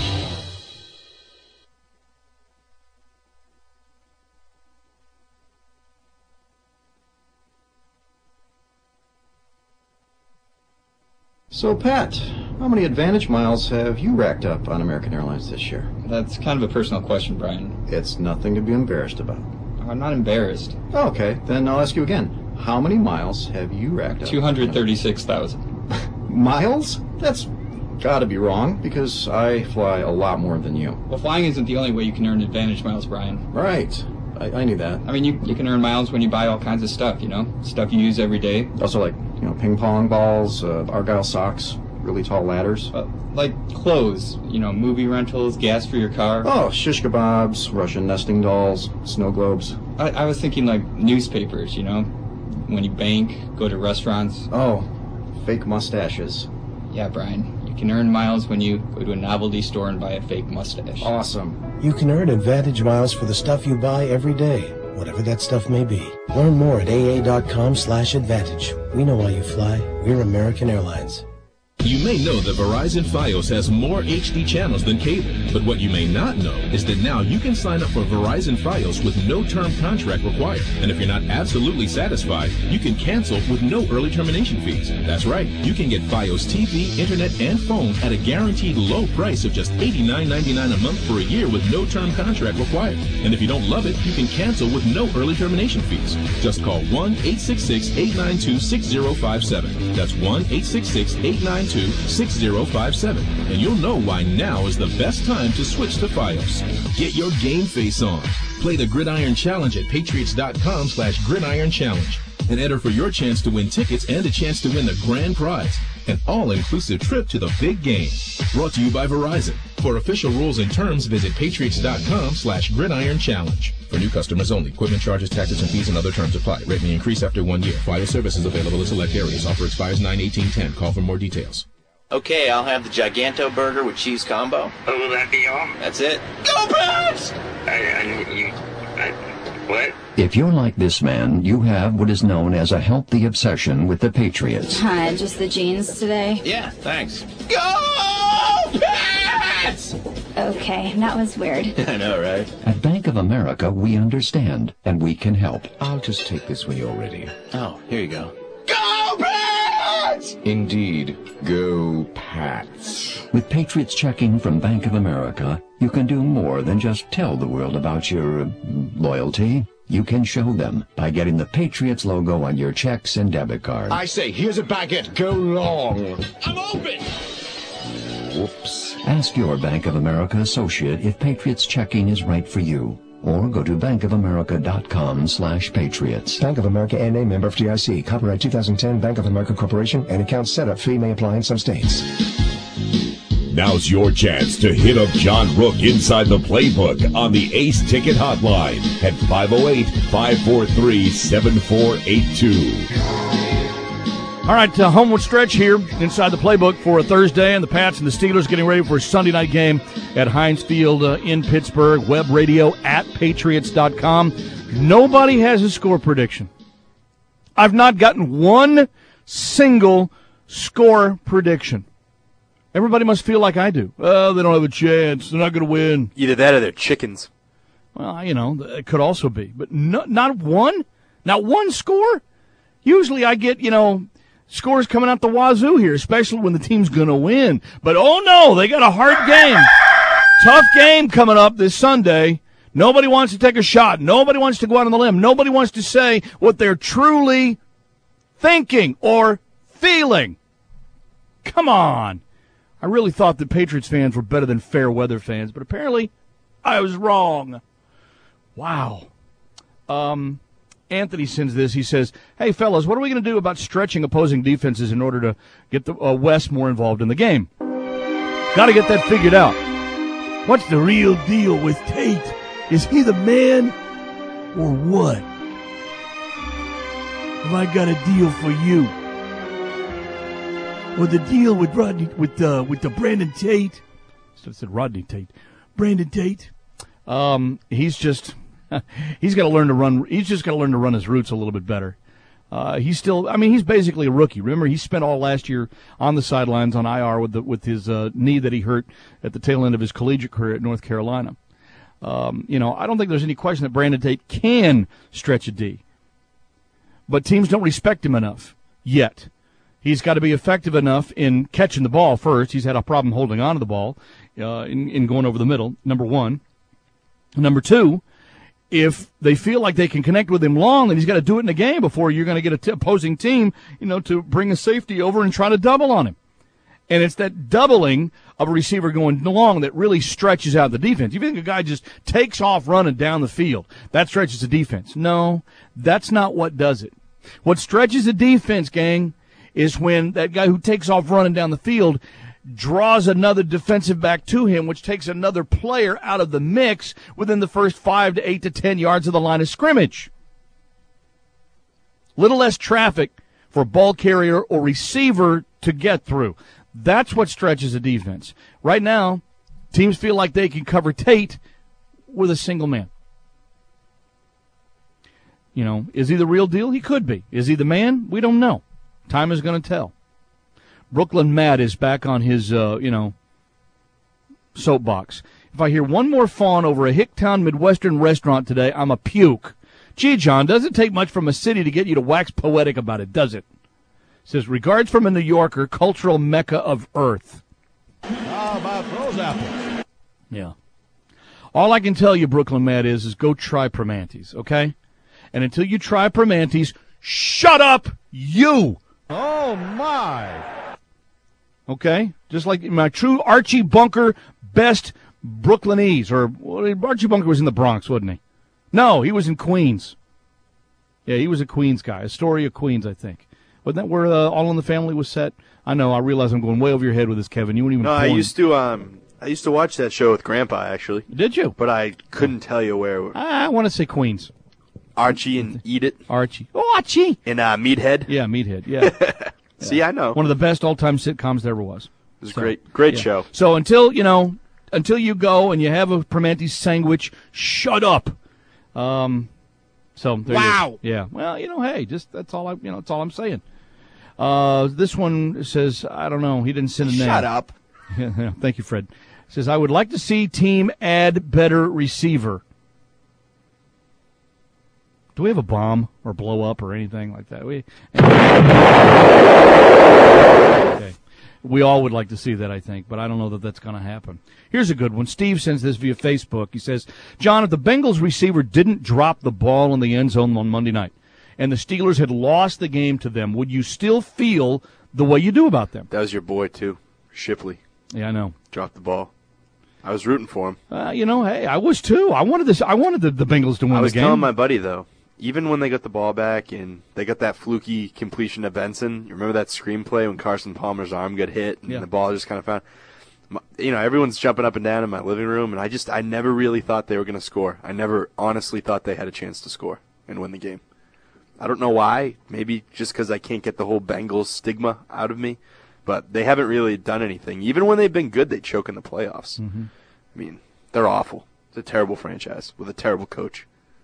Speaker 7: So, Pat, how many Advantage miles have you racked up on American Airlines this year?
Speaker 8: That's kind of a personal question, Brian.
Speaker 7: It's nothing to be embarrassed about.
Speaker 8: I'm not embarrassed.
Speaker 7: Okay, then I'll ask you again. How many miles have you racked up?
Speaker 8: 236,000.
Speaker 7: Miles? That's gotta be wrong, because I fly a lot more than you.
Speaker 8: Well, flying isn't the only way you can earn Advantage miles, Brian.
Speaker 7: Right. I knew that.
Speaker 8: I mean, you can earn miles when you buy all kinds of stuff, stuff you use every day.
Speaker 7: Also, like, ping pong balls, Argyle socks, really tall ladders.
Speaker 8: Like clothes, movie rentals, gas for your car.
Speaker 7: Oh, shish kebabs, Russian nesting dolls, snow globes.
Speaker 8: I was thinking like newspapers, when you bank, go to restaurants.
Speaker 7: Oh, fake mustaches.
Speaker 8: Yeah, Brian. You can earn miles when you go to a novelty store and buy a fake mustache.
Speaker 7: Awesome.
Speaker 9: You can earn Advantage miles for the stuff you buy every day, whatever that stuff may be. Learn more at aa.com/advantage. We know why you fly. We're American Airlines.
Speaker 10: You may know that Verizon Fios has more HD channels than cable, but what you may not know is that now you can sign up for Verizon Fios with no term contract required. And if you're not absolutely satisfied, you can cancel with no early termination fees. That's right, you can get Fios TV, internet, and phone at a guaranteed low price of just $89.99 a month for a year with no term contract required. And if you don't love it, you can cancel with no early termination fees. Just call 1-866-892-6057. That's 1-866-892-6057, and you'll know why now is the best time to switch to Fios. Get your game face on. Play the Gridiron Challenge at Patriots.com/Gridiron Challenge and enter for your chance to win tickets and a chance to win the grand prize, an all-inclusive trip to the big game. Brought to you by Verizon. For official rules and terms, visit Patriots.com/Gridiron Challenge. For new customers only. Equipment charges, taxes, and fees and other terms apply. Rate may increase after 1 year. Fios service is available in select areas. Offer expires 9/18/10. Call for more details.
Speaker 11: Okay, I'll have the Giganto burger with cheese combo.
Speaker 16: Oh, will that be all?
Speaker 11: That's it. Go Pats!
Speaker 16: What?
Speaker 13: If you're like this man, you have what is known as a healthy obsession with the Patriots.
Speaker 14: Hi, just the jeans today?
Speaker 11: Yeah, thanks.
Speaker 14: Go Pats! Okay, that was weird.
Speaker 11: I know, right?
Speaker 13: At Bank of America, we understand, and we can help.
Speaker 15: I'll just take this when you're ready.
Speaker 11: Oh, here you go.
Speaker 15: Go Pats! Indeed, go Pats.
Speaker 13: With Patriots checking from Bank of America, you can do more than just tell the world about your loyalty. You can show them by getting the Patriots logo on your checks and debit cards.
Speaker 15: I say, here's a baguette. Go long.
Speaker 11: I'm open!
Speaker 15: Whoops.
Speaker 13: Ask your Bank of America associate if Patriots checking is right for you. Or go to bankofamerica.com/patriots.
Speaker 9: Bank of America N.A. member FDIC. Copyright 2010 Bank of America Corporation. And account setup fee may apply in some states.
Speaker 2: Now's your chance to hit up John Rook inside the playbook on the Ace Ticket Hotline at 508-543-7482.
Speaker 3: All right, homeward stretch here inside the playbook for a Thursday, and the Pats and the Steelers getting ready for a Sunday night game at Heinz Field in Pittsburgh. Web radio at Patriots.com. Nobody has a score prediction. I've not gotten one single score prediction. Everybody must feel like I do. Oh, they don't have a chance. They're not going to win.
Speaker 5: Either that or they're chickens.
Speaker 3: Well, it could also be. But not one? Not one score? Usually I get, scores coming out the wazoo here, especially when the team's going to win. But, oh, no, they got a hard game. Tough game coming up this Sunday. Nobody wants to take a shot. Nobody wants to go out on the limb. Nobody wants to say what they're truly thinking or feeling. Come on. I really thought that Patriots fans were better than fair weather fans, but apparently I was wrong. Wow. Anthony sends this. He says, hey, fellas, what are we going to do about stretching opposing defenses in order to get the West more involved in the game? Got to get that figured out. What's the real deal with Tate? Is he the man or what? Have I got a deal for you? Or the deal with the Brandon Tate? So I said Rodney Tate. Brandon Tate. He's just he's got to learn to run. He's just got to learn to run his routes a little bit better. He's basically a rookie. Remember, he spent all last year on the sidelines on IR with his knee that he hurt at the tail end of his collegiate career at North Carolina. I don't think there's any question that Brandon Tate can stretch a D. But teams don't respect him enough yet. He's got to be effective enough in catching the ball first. He's had a problem holding on to the ball in going over the middle, number one. Number two, if they feel like they can connect with him long, then he's got to do it in the game before you're going to get an opposing team, to bring a safety over and try to double on him. And it's that doubling of a receiver going long that really stretches out the defense. You think a guy just takes off running down the field, that stretches the defense. No, that's not what does it. What stretches the defense, gang, is when that guy who takes off running down the field draws another defensive back to him, which takes another player out of the mix within the first 5 to 8 to 10 yards of the line of scrimmage. Little less traffic for ball carrier or receiver to get through. That's what stretches a defense. Right now, teams feel like they can cover Tate with a single man. Is he the real deal? He could be. Is he the man? We don't know. Time is going to tell. Brooklyn Matt is back on his, soapbox. If I hear one more fawn over a Hicktown Midwestern restaurant today, I'm a puke. Gee, John, doesn't take much from a city to get you to wax poetic about it, does it? Says, regards from a New Yorker, cultural mecca of earth.
Speaker 16: How about those apples?
Speaker 3: Yeah. All I can tell you, Brooklyn Matt, is go try Primanti's, okay? And until you try Primanti's, shut up, you!
Speaker 16: Oh, my.
Speaker 3: Okay? Just like my true Archie Bunker best Brooklynese. Archie Bunker was in the Bronx, wasn't he? No, he was in Queens. Yeah, he was a Queens guy. Astoria, Queens, I think. Wasn't that where All in the Family was set? I know. I realize I'm going way over your head with this, Kevin. You weren't even.
Speaker 5: No, I used to watch that show with Grandpa, actually.
Speaker 3: Did you?
Speaker 5: But I couldn't tell you where.
Speaker 3: I want to say Queens.
Speaker 5: Archie and Eat It.
Speaker 3: Archie. In
Speaker 5: Meathead.
Speaker 3: Yeah, Meathead. Yeah.
Speaker 5: See, I know.
Speaker 3: One of the best all-time sitcoms there ever was.
Speaker 5: It was great show.
Speaker 3: So until you go and you have a Primanti's sandwich, shut up. So there
Speaker 16: wow.
Speaker 3: Yeah. Well, hey, just that's all I'm saying. This one says, I don't know. He didn't send a name.
Speaker 16: Shut up.
Speaker 3: Yeah, thank you, Fred. Says, I would like to see team add better receiver. Do we have a bomb or blow up or anything like that? Okay. We all would like to see that, I think, but I don't know that that's going to happen. Here's a good one. Steve sends this via Facebook. He says, John, if the Bengals receiver didn't drop the ball in the end zone on Monday night and the Steelers had lost the game to them, would you still feel the way you do about them?
Speaker 5: That was your boy, too, Shipley.
Speaker 3: Yeah, I know.
Speaker 5: Dropped the ball. I was rooting for him.
Speaker 3: Hey, I was, too. I wanted the Bengals to win the game.
Speaker 5: I was telling my buddy, though. Even when they got the ball back and they got that fluky completion to Benson, you remember that screenplay when Carson Palmer's arm got hit and the ball just kind of found. Everyone's jumping up and down in my living room, and I never really thought they were going to score. I never honestly thought they had a chance to score and win the game. I don't know why. Maybe just because I can't get the whole Bengals stigma out of me, but they haven't really done anything. Even when they've been good, they choke in the playoffs.
Speaker 3: Mm-hmm.
Speaker 5: I mean, they're awful. It's a terrible franchise with a terrible coach.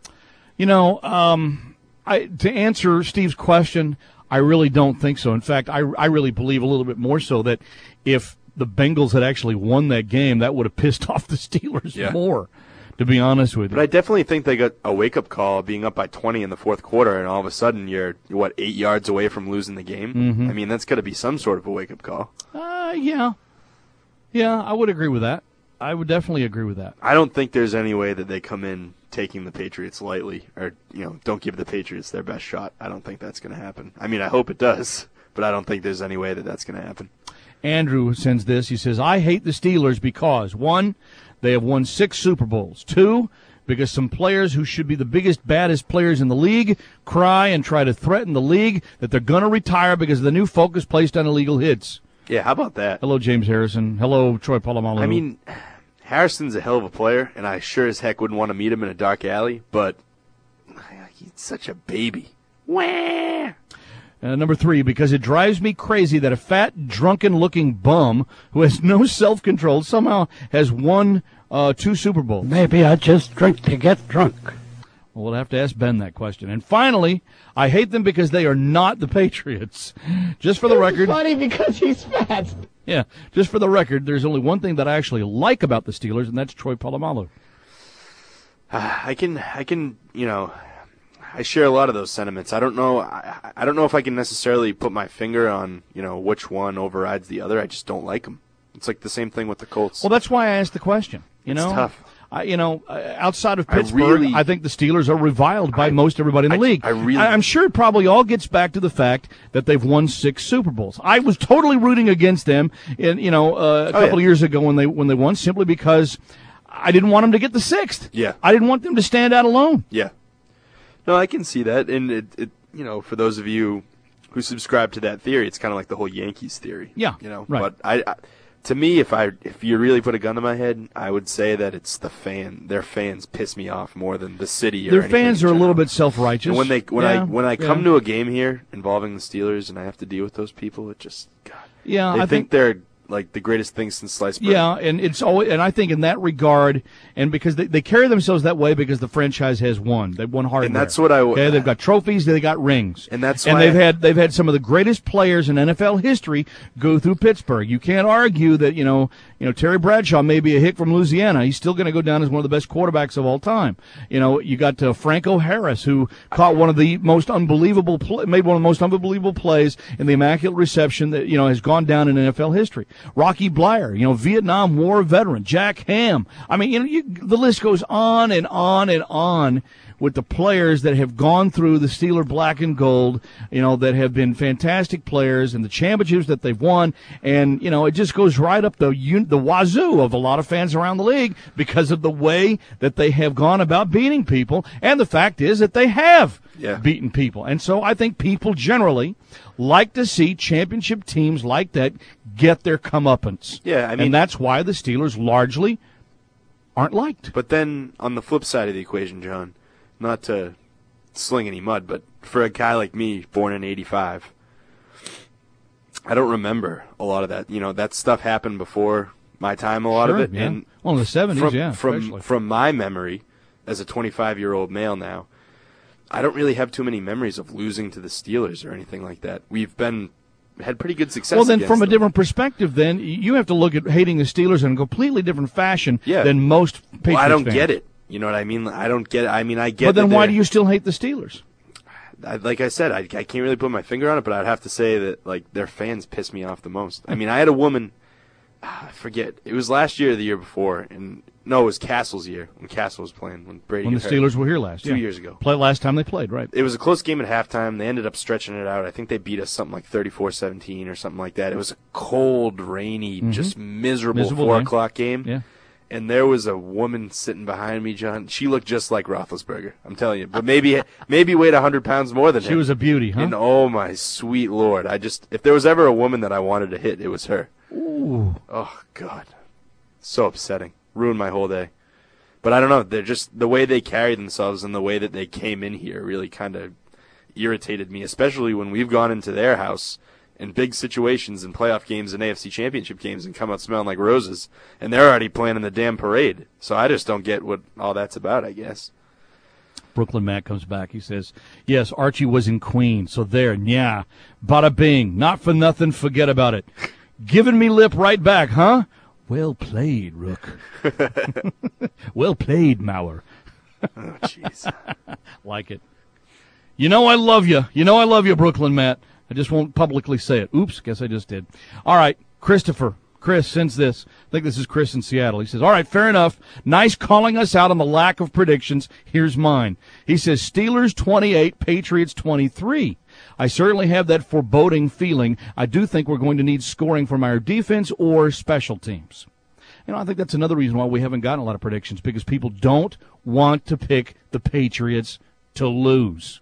Speaker 3: To answer Steve's question, I really don't think so. In fact, I really believe a little bit more so that if the Bengals had actually won that game, that would have pissed off the Steelers more, to be honest with you.
Speaker 5: But I definitely think they got a wake-up call being up by 20 in the fourth quarter, and all of a sudden you're 8 yards away from losing the game?
Speaker 3: Mm-hmm.
Speaker 5: I mean, that's got to be some sort of a wake-up call.
Speaker 3: Yeah, I would agree with that. I would definitely agree with that.
Speaker 5: I don't think there's any way that they come in taking the Patriots lightly or, don't give the Patriots their best shot. I don't think that's going to happen. I mean, I hope it does, but I don't think there's any way that that's going to happen.
Speaker 3: Andrew sends this. He says, I hate the Steelers because, 1, they have won 6 Super Bowls. 2, because some players who should be the biggest, baddest players in the league cry and try to threaten the league that they're going to retire because of the new focus placed on illegal hits.
Speaker 5: Yeah, how about that?
Speaker 3: Hello, James Harrison. Hello, Troy Polamalu.
Speaker 5: I mean, Harrison's a hell of a player, and I sure as heck wouldn't want to meet him in a dark alley, but he's such a baby. Wah!
Speaker 3: Number 3, because it drives me crazy that a fat, drunken-looking bum who has no self-control somehow has won 2 Super Bowls.
Speaker 17: Maybe I just drink to get drunk.
Speaker 3: Well, we'll have to ask Ben that question. And finally, I hate them because they are not the Patriots. Just for the record.
Speaker 17: Funny because he's fat.
Speaker 3: Yeah, just for the record, there's only one thing that I actually like about the Steelers, and that's Troy Polamalu.
Speaker 5: I can, I share a lot of those sentiments. I don't know. I don't know if I can necessarily put my finger on, which one overrides the other. I just don't like them. It's like the same thing with the Colts.
Speaker 3: Well, that's why I asked the question.
Speaker 5: It's tough.
Speaker 3: Outside of Pittsburgh, I think the Steelers are reviled by most everybody in the league. I'm sure it probably all gets back to the fact that they've won 6 Super Bowls. I was totally rooting against them, a couple of years ago when they won, simply because I didn't want them to get the 6th.
Speaker 5: Yeah,
Speaker 3: I didn't want them to stand out alone.
Speaker 5: Yeah, no, I can see that, and it for those of you who subscribe to that theory, it's kind of like the whole Yankees theory.
Speaker 3: Yeah, right.
Speaker 5: But to me, if you really put a gun to my head, I would say that it's the fan. Their fans piss me off more than the city.
Speaker 3: Their fans are a little bit self-righteous.
Speaker 5: And when I come to a game here involving the Steelers and I have to deal with those people, it just I think they're like the greatest thing since sliced bread.
Speaker 3: Yeah, and it's always, and I think in that regard, and because they carry themselves that way because the franchise has won. They've won hardware.
Speaker 5: And that's what
Speaker 3: they've got trophies, they got rings.
Speaker 5: And that's
Speaker 3: why they've had some of the greatest players in NFL history go through Pittsburgh. You can't argue that, Terry Bradshaw may be a hick from Louisiana. He's still going to go down as one of the best quarterbacks of all time. You got Franco Harris, who caught one of the most unbelievable made one of the most unbelievable plays in the immaculate reception that has gone down in NFL history. Rocky Bleier, Vietnam War veteran. Jack Ham. I mean, the list goes on and on and on with the players that have gone through the Steeler black and gold, that have been fantastic players and the championships that they've won. And, it just goes right up the wazoo of a lot of fans around the league because of the way that they have gone about beating people. And the fact is that they have beaten people. And so I think people generally like to see championship teams like that get their comeuppance.
Speaker 5: Yeah,
Speaker 3: and that's why the Steelers largely aren't liked.
Speaker 5: But then on the flip side of the equation, John, not to sling any mud, but for a guy like me, born in '85, I don't remember a lot of that. That stuff happened before my time, a lot of it.
Speaker 3: Yeah.
Speaker 5: And
Speaker 3: in the 70s,
Speaker 5: from my memory, as a 25-year-old male now, I don't really have too many memories of losing to the Steelers or anything like that. We've had pretty good success.
Speaker 3: Well, then from a
Speaker 5: them.
Speaker 3: different perspective, then you have to look at hating the Steelers in a completely different fashion than most Patriots
Speaker 5: Well, I don't
Speaker 3: fans.
Speaker 5: get it. You know what I mean? I don't get it. I mean, I get.
Speaker 3: But then why do you still hate the Steelers?
Speaker 5: Like I said, I can't really put my finger on it, but I'd have to say that their fans piss me off the most. I mean, I had a woman. I forget. It was last year or the year before, and no, it was Castle's year when Castle was playing when Brady.
Speaker 3: When the Steelers were here
Speaker 5: two years ago.
Speaker 3: Last time they played, right?
Speaker 5: It was a close game at halftime. They ended up stretching it out. I think they beat us something like 34-17 or something like that. It was a cold, rainy, just miserable 4 o'clock game.
Speaker 3: Yeah.
Speaker 5: And there was a woman sitting behind me, John. She looked just like Roethlisberger. I'm telling you, but maybe weighed 100 pounds more than him.
Speaker 3: She was a beauty, huh?
Speaker 5: And oh my sweet Lord, if there was ever a woman that I wanted to hit, it was her.
Speaker 3: Ooh.
Speaker 5: Oh God, so upsetting. Ruined my whole day. But I don't know. They're just the way they carried themselves and the way that they came in here really kind of irritated me, especially when we've gone into their house in big situations in playoff games and AFC championship games and come out smelling like roses, and they're already planning the damn parade. So I just don't get what all that's about, I guess.
Speaker 3: Brooklyn Matt comes back. He says, yes, Archie was in Queens, so there, yeah. Bada bing. Not for nothing, forget about it. Giving me lip right back, huh? Well played, Rook. Well played, Mauer.
Speaker 5: Oh, jeez.
Speaker 3: Like it. I love you. I love you, Brooklyn Matt. I just won't publicly say it. Oops, guess I just did. All right, Christopher. Chris sends this. I think this is Chris in Seattle. He says, all right, fair enough. Nice calling us out on the lack of predictions. Here's mine. He says, Steelers 28, Patriots 23. I certainly have that foreboding feeling. I do think we're going to need scoring from our defense or special teams. I think that's another reason why we haven't gotten a lot of predictions, because people don't want to pick the Patriots to lose.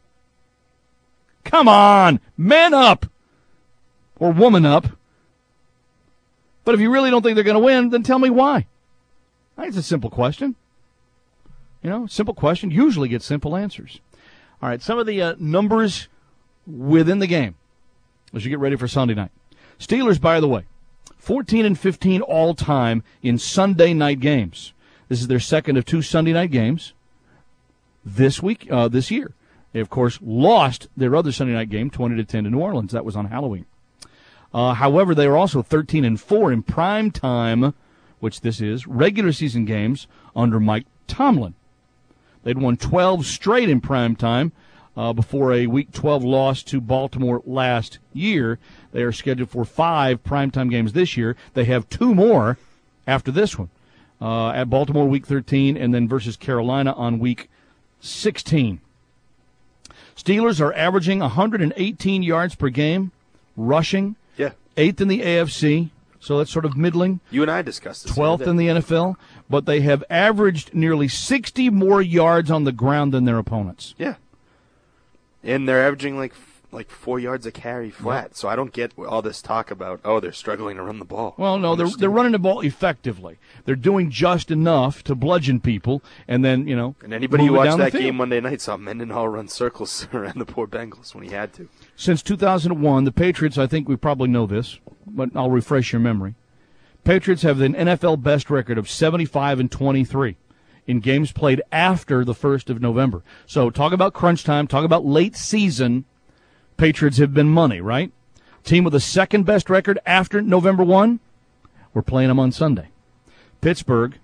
Speaker 3: Come on, man up, or woman up. But if you really don't think they're going to win, then tell me why. I think it's a simple question. Simple question usually gets simple answers. All right, some of the numbers within the game as you get ready for Sunday night. Steelers, by the way, 14-15 all-time in Sunday night games. This is their second of 2 Sunday night games this year. They, of course, lost their other Sunday night game, 20-10 to New Orleans. That was on Halloween. However, they were also 13-4 in prime time, which this is, regular season games under Mike Tomlin. They'd won 12 straight in prime time before a Week 12 loss to Baltimore last year. They are scheduled for 5 primetime games this year. They have 2 more after this one, at Baltimore Week 13 and then versus Carolina on Week 16. Steelers are averaging 118 yards per game, rushing.
Speaker 5: Yeah.
Speaker 3: 8th in the AFC, so that's sort of middling.
Speaker 5: You and I discussed this.
Speaker 3: 12th in the NFL, but they have averaged nearly 60 more yards on the ground than their opponents.
Speaker 5: Yeah. And they're averaging like 4 yards a carry flat. So I don't get all this talk about, they're struggling to run the ball.
Speaker 3: Well, no, they're running the ball effectively. They're doing just enough to bludgeon people, and then,
Speaker 5: And anybody who watched that
Speaker 3: field.
Speaker 5: game Monday night saw Mendenhall run circles around the poor Bengals when he had to.
Speaker 3: Since 2001, the Patriots, I think we probably know this, but I'll refresh your memory. Patriots have an NFL best record of 75-23 in games played after the 1st of November. So talk about crunch time, talk about late season. Patriots have been money, right? Team with the second best record after November 1, we're playing them on Sunday. Pittsburgh,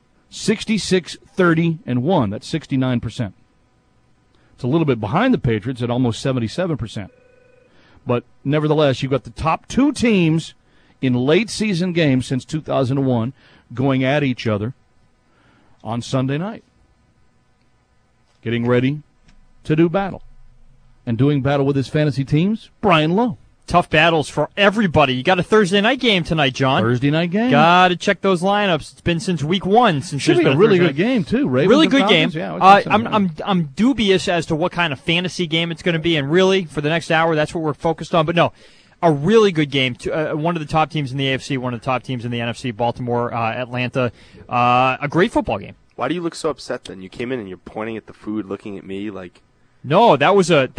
Speaker 3: 66-30-1. That's 69%. It's a little bit behind the Patriots at almost 77%. But nevertheless, you've got the top 2 teams in late season games since 2001 going at each other on Sunday night, getting ready to do battle. And doing battle with his fantasy teams, Brian Lowe.
Speaker 18: Tough battles for everybody. You got a Thursday night game tonight, John.
Speaker 3: Thursday night game.
Speaker 18: Got to check those lineups. It's been since week 1 since
Speaker 3: should
Speaker 18: there's
Speaker 3: be
Speaker 18: been
Speaker 3: a really
Speaker 18: Thursday
Speaker 3: good game too. Ravens
Speaker 18: really
Speaker 3: and
Speaker 18: good
Speaker 3: Falcons.
Speaker 18: game.
Speaker 3: Yeah,
Speaker 18: I'm dubious as to what kind of fantasy game it's going to be, and really for the next hour, that's what we're focused on. But no, a really good game. One of the top teams in the AFC, one of the top teams in the NFC, Baltimore, Atlanta. A great football game.
Speaker 5: Why do you look so upset then? You came in and you're pointing at the food, looking at me like.
Speaker 18: No, that was a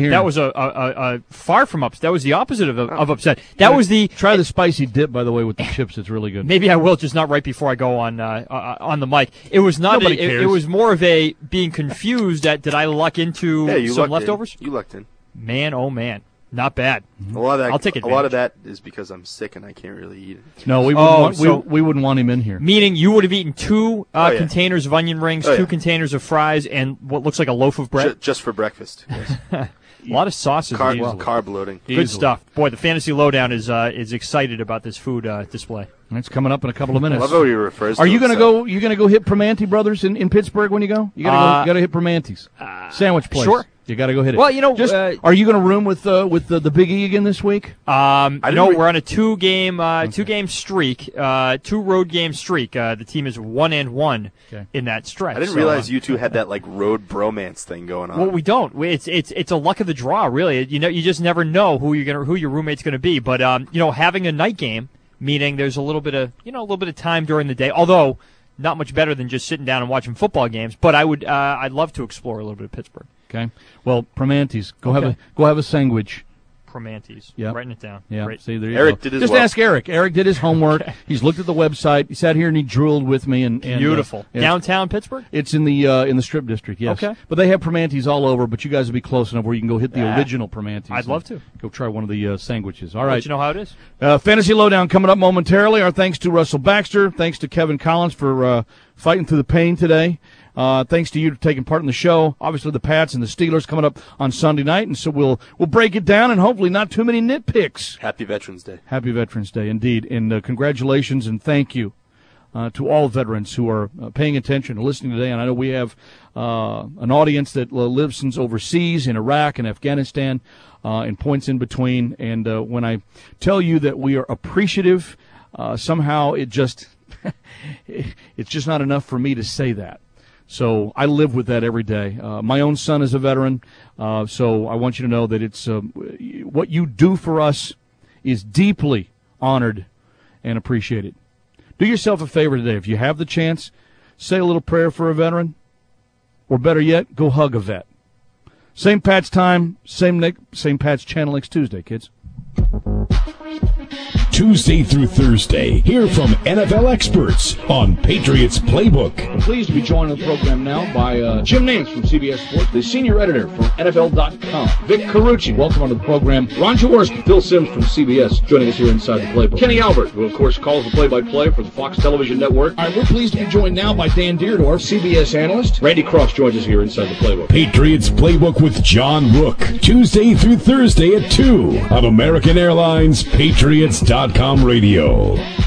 Speaker 18: far from upset. That was the opposite of upset. That was the
Speaker 3: try the spicy dip, by the way, with the chips. It's really good.
Speaker 18: Maybe I will, just not right before I go on the mic. It was not. It was more of a being confused that did I luck into some leftovers?
Speaker 5: You lucked in.
Speaker 18: Man, oh man, not bad.
Speaker 5: A lot of that,
Speaker 18: I'll take advantage.
Speaker 5: A lot of that is because I'm sick and I can't really eat it.
Speaker 3: No, we wouldn't want him in here.
Speaker 18: Meaning you would have eaten 2 containers of onion rings, 2 containers of fries, and what looks like a loaf of bread.
Speaker 5: Just for breakfast. Yes.
Speaker 18: A lot of sauces as well.
Speaker 5: Carb loading.
Speaker 18: Good stuff. Boy, the Fantasy Lowdown is excited about this food display.
Speaker 3: It's coming up in a couple of minutes.
Speaker 5: I love how he refers to
Speaker 3: Are you going to go? You going to go hit Primanti Brothers in Pittsburgh when you go? You got to hit Primanti's sandwich place.
Speaker 18: Sure.
Speaker 3: You got to go hit it.
Speaker 18: Well,
Speaker 3: are you going to room with the Big E again this week?
Speaker 18: No, we're on a 2-game streak, 2 road game streak. The team is 1-1 in that stretch.
Speaker 5: I didn't realize you two had that road bromance thing going on.
Speaker 18: Well, we don't. It's a luck of the draw, really. You just never know who your roommate's going to be. But having a night game, meaning there's a little bit of time during the day. Although not much better than just sitting down and watching football games. But I'd love to explore a little bit of Pittsburgh.
Speaker 3: Okay. Well, Primanti's. Go have a sandwich.
Speaker 18: Primanti's.
Speaker 3: Yep.
Speaker 18: Writing it down.
Speaker 3: Yeah.
Speaker 18: Great.
Speaker 3: See, there you
Speaker 5: Eric
Speaker 3: go.
Speaker 5: did his
Speaker 3: Just
Speaker 5: well.
Speaker 3: ask Eric. Eric did his homework. Okay. He's looked at the website. He sat here and he drooled with me. And
Speaker 18: beautiful. Downtown Pittsburgh?
Speaker 3: It's in the Strip District. Yes.
Speaker 18: Okay.
Speaker 3: But they have Primanti's all over. But you guys will be close enough where you can go hit the original Primanti's.
Speaker 18: I'd love to.
Speaker 3: Go try one of the sandwiches. All right.
Speaker 18: Let you know how it is.
Speaker 3: Fantasy Lowdown coming up momentarily. Our thanks to Russell Baxter. Thanks to Kevin Collins for fighting through the pain today. Thanks to you for taking part in the show. Obviously, the Pats and the Steelers coming up on Sunday night, and so we'll break it down, and hopefully not too many nitpicks.
Speaker 5: Happy Veterans Day.
Speaker 3: Happy Veterans Day, indeed. And congratulations and thank you to all veterans who are paying attention and listening today. And I know we have an audience that lives overseas in Iraq and Afghanistan and points in between. And when I tell you that we are appreciative, somehow it just it's just not enough for me to say that. So I live with that every day. My own son is a veteran, so I want you to know that it's what you do for us is deeply honored and appreciated. Do yourself a favor today. If you have the chance, say a little prayer for a veteran, or better yet, go hug a vet. Same Pat's time, same Pat's channel next Tuesday, kids.
Speaker 2: Tuesday through Thursday, hear from NFL experts on Patriots Playbook.
Speaker 3: I'm pleased to be joined on the program now by Jim Nance from CBS Sports, the senior editor from NFL.com. Vic Carucci, welcome onto the program. Ron Jaworski, Phil Simms from CBS, joining us here inside the Playbook. Kenny Albert, who of course calls the play-by-play for the Fox Television Network. All right, we're pleased to be joined now by Dan Deerdorf, CBS analyst. Randy Cross joins us here inside the Playbook.
Speaker 2: Patriots Playbook with John Rook, Tuesday through Thursday at 2 on American Airlines Patriots.com radio.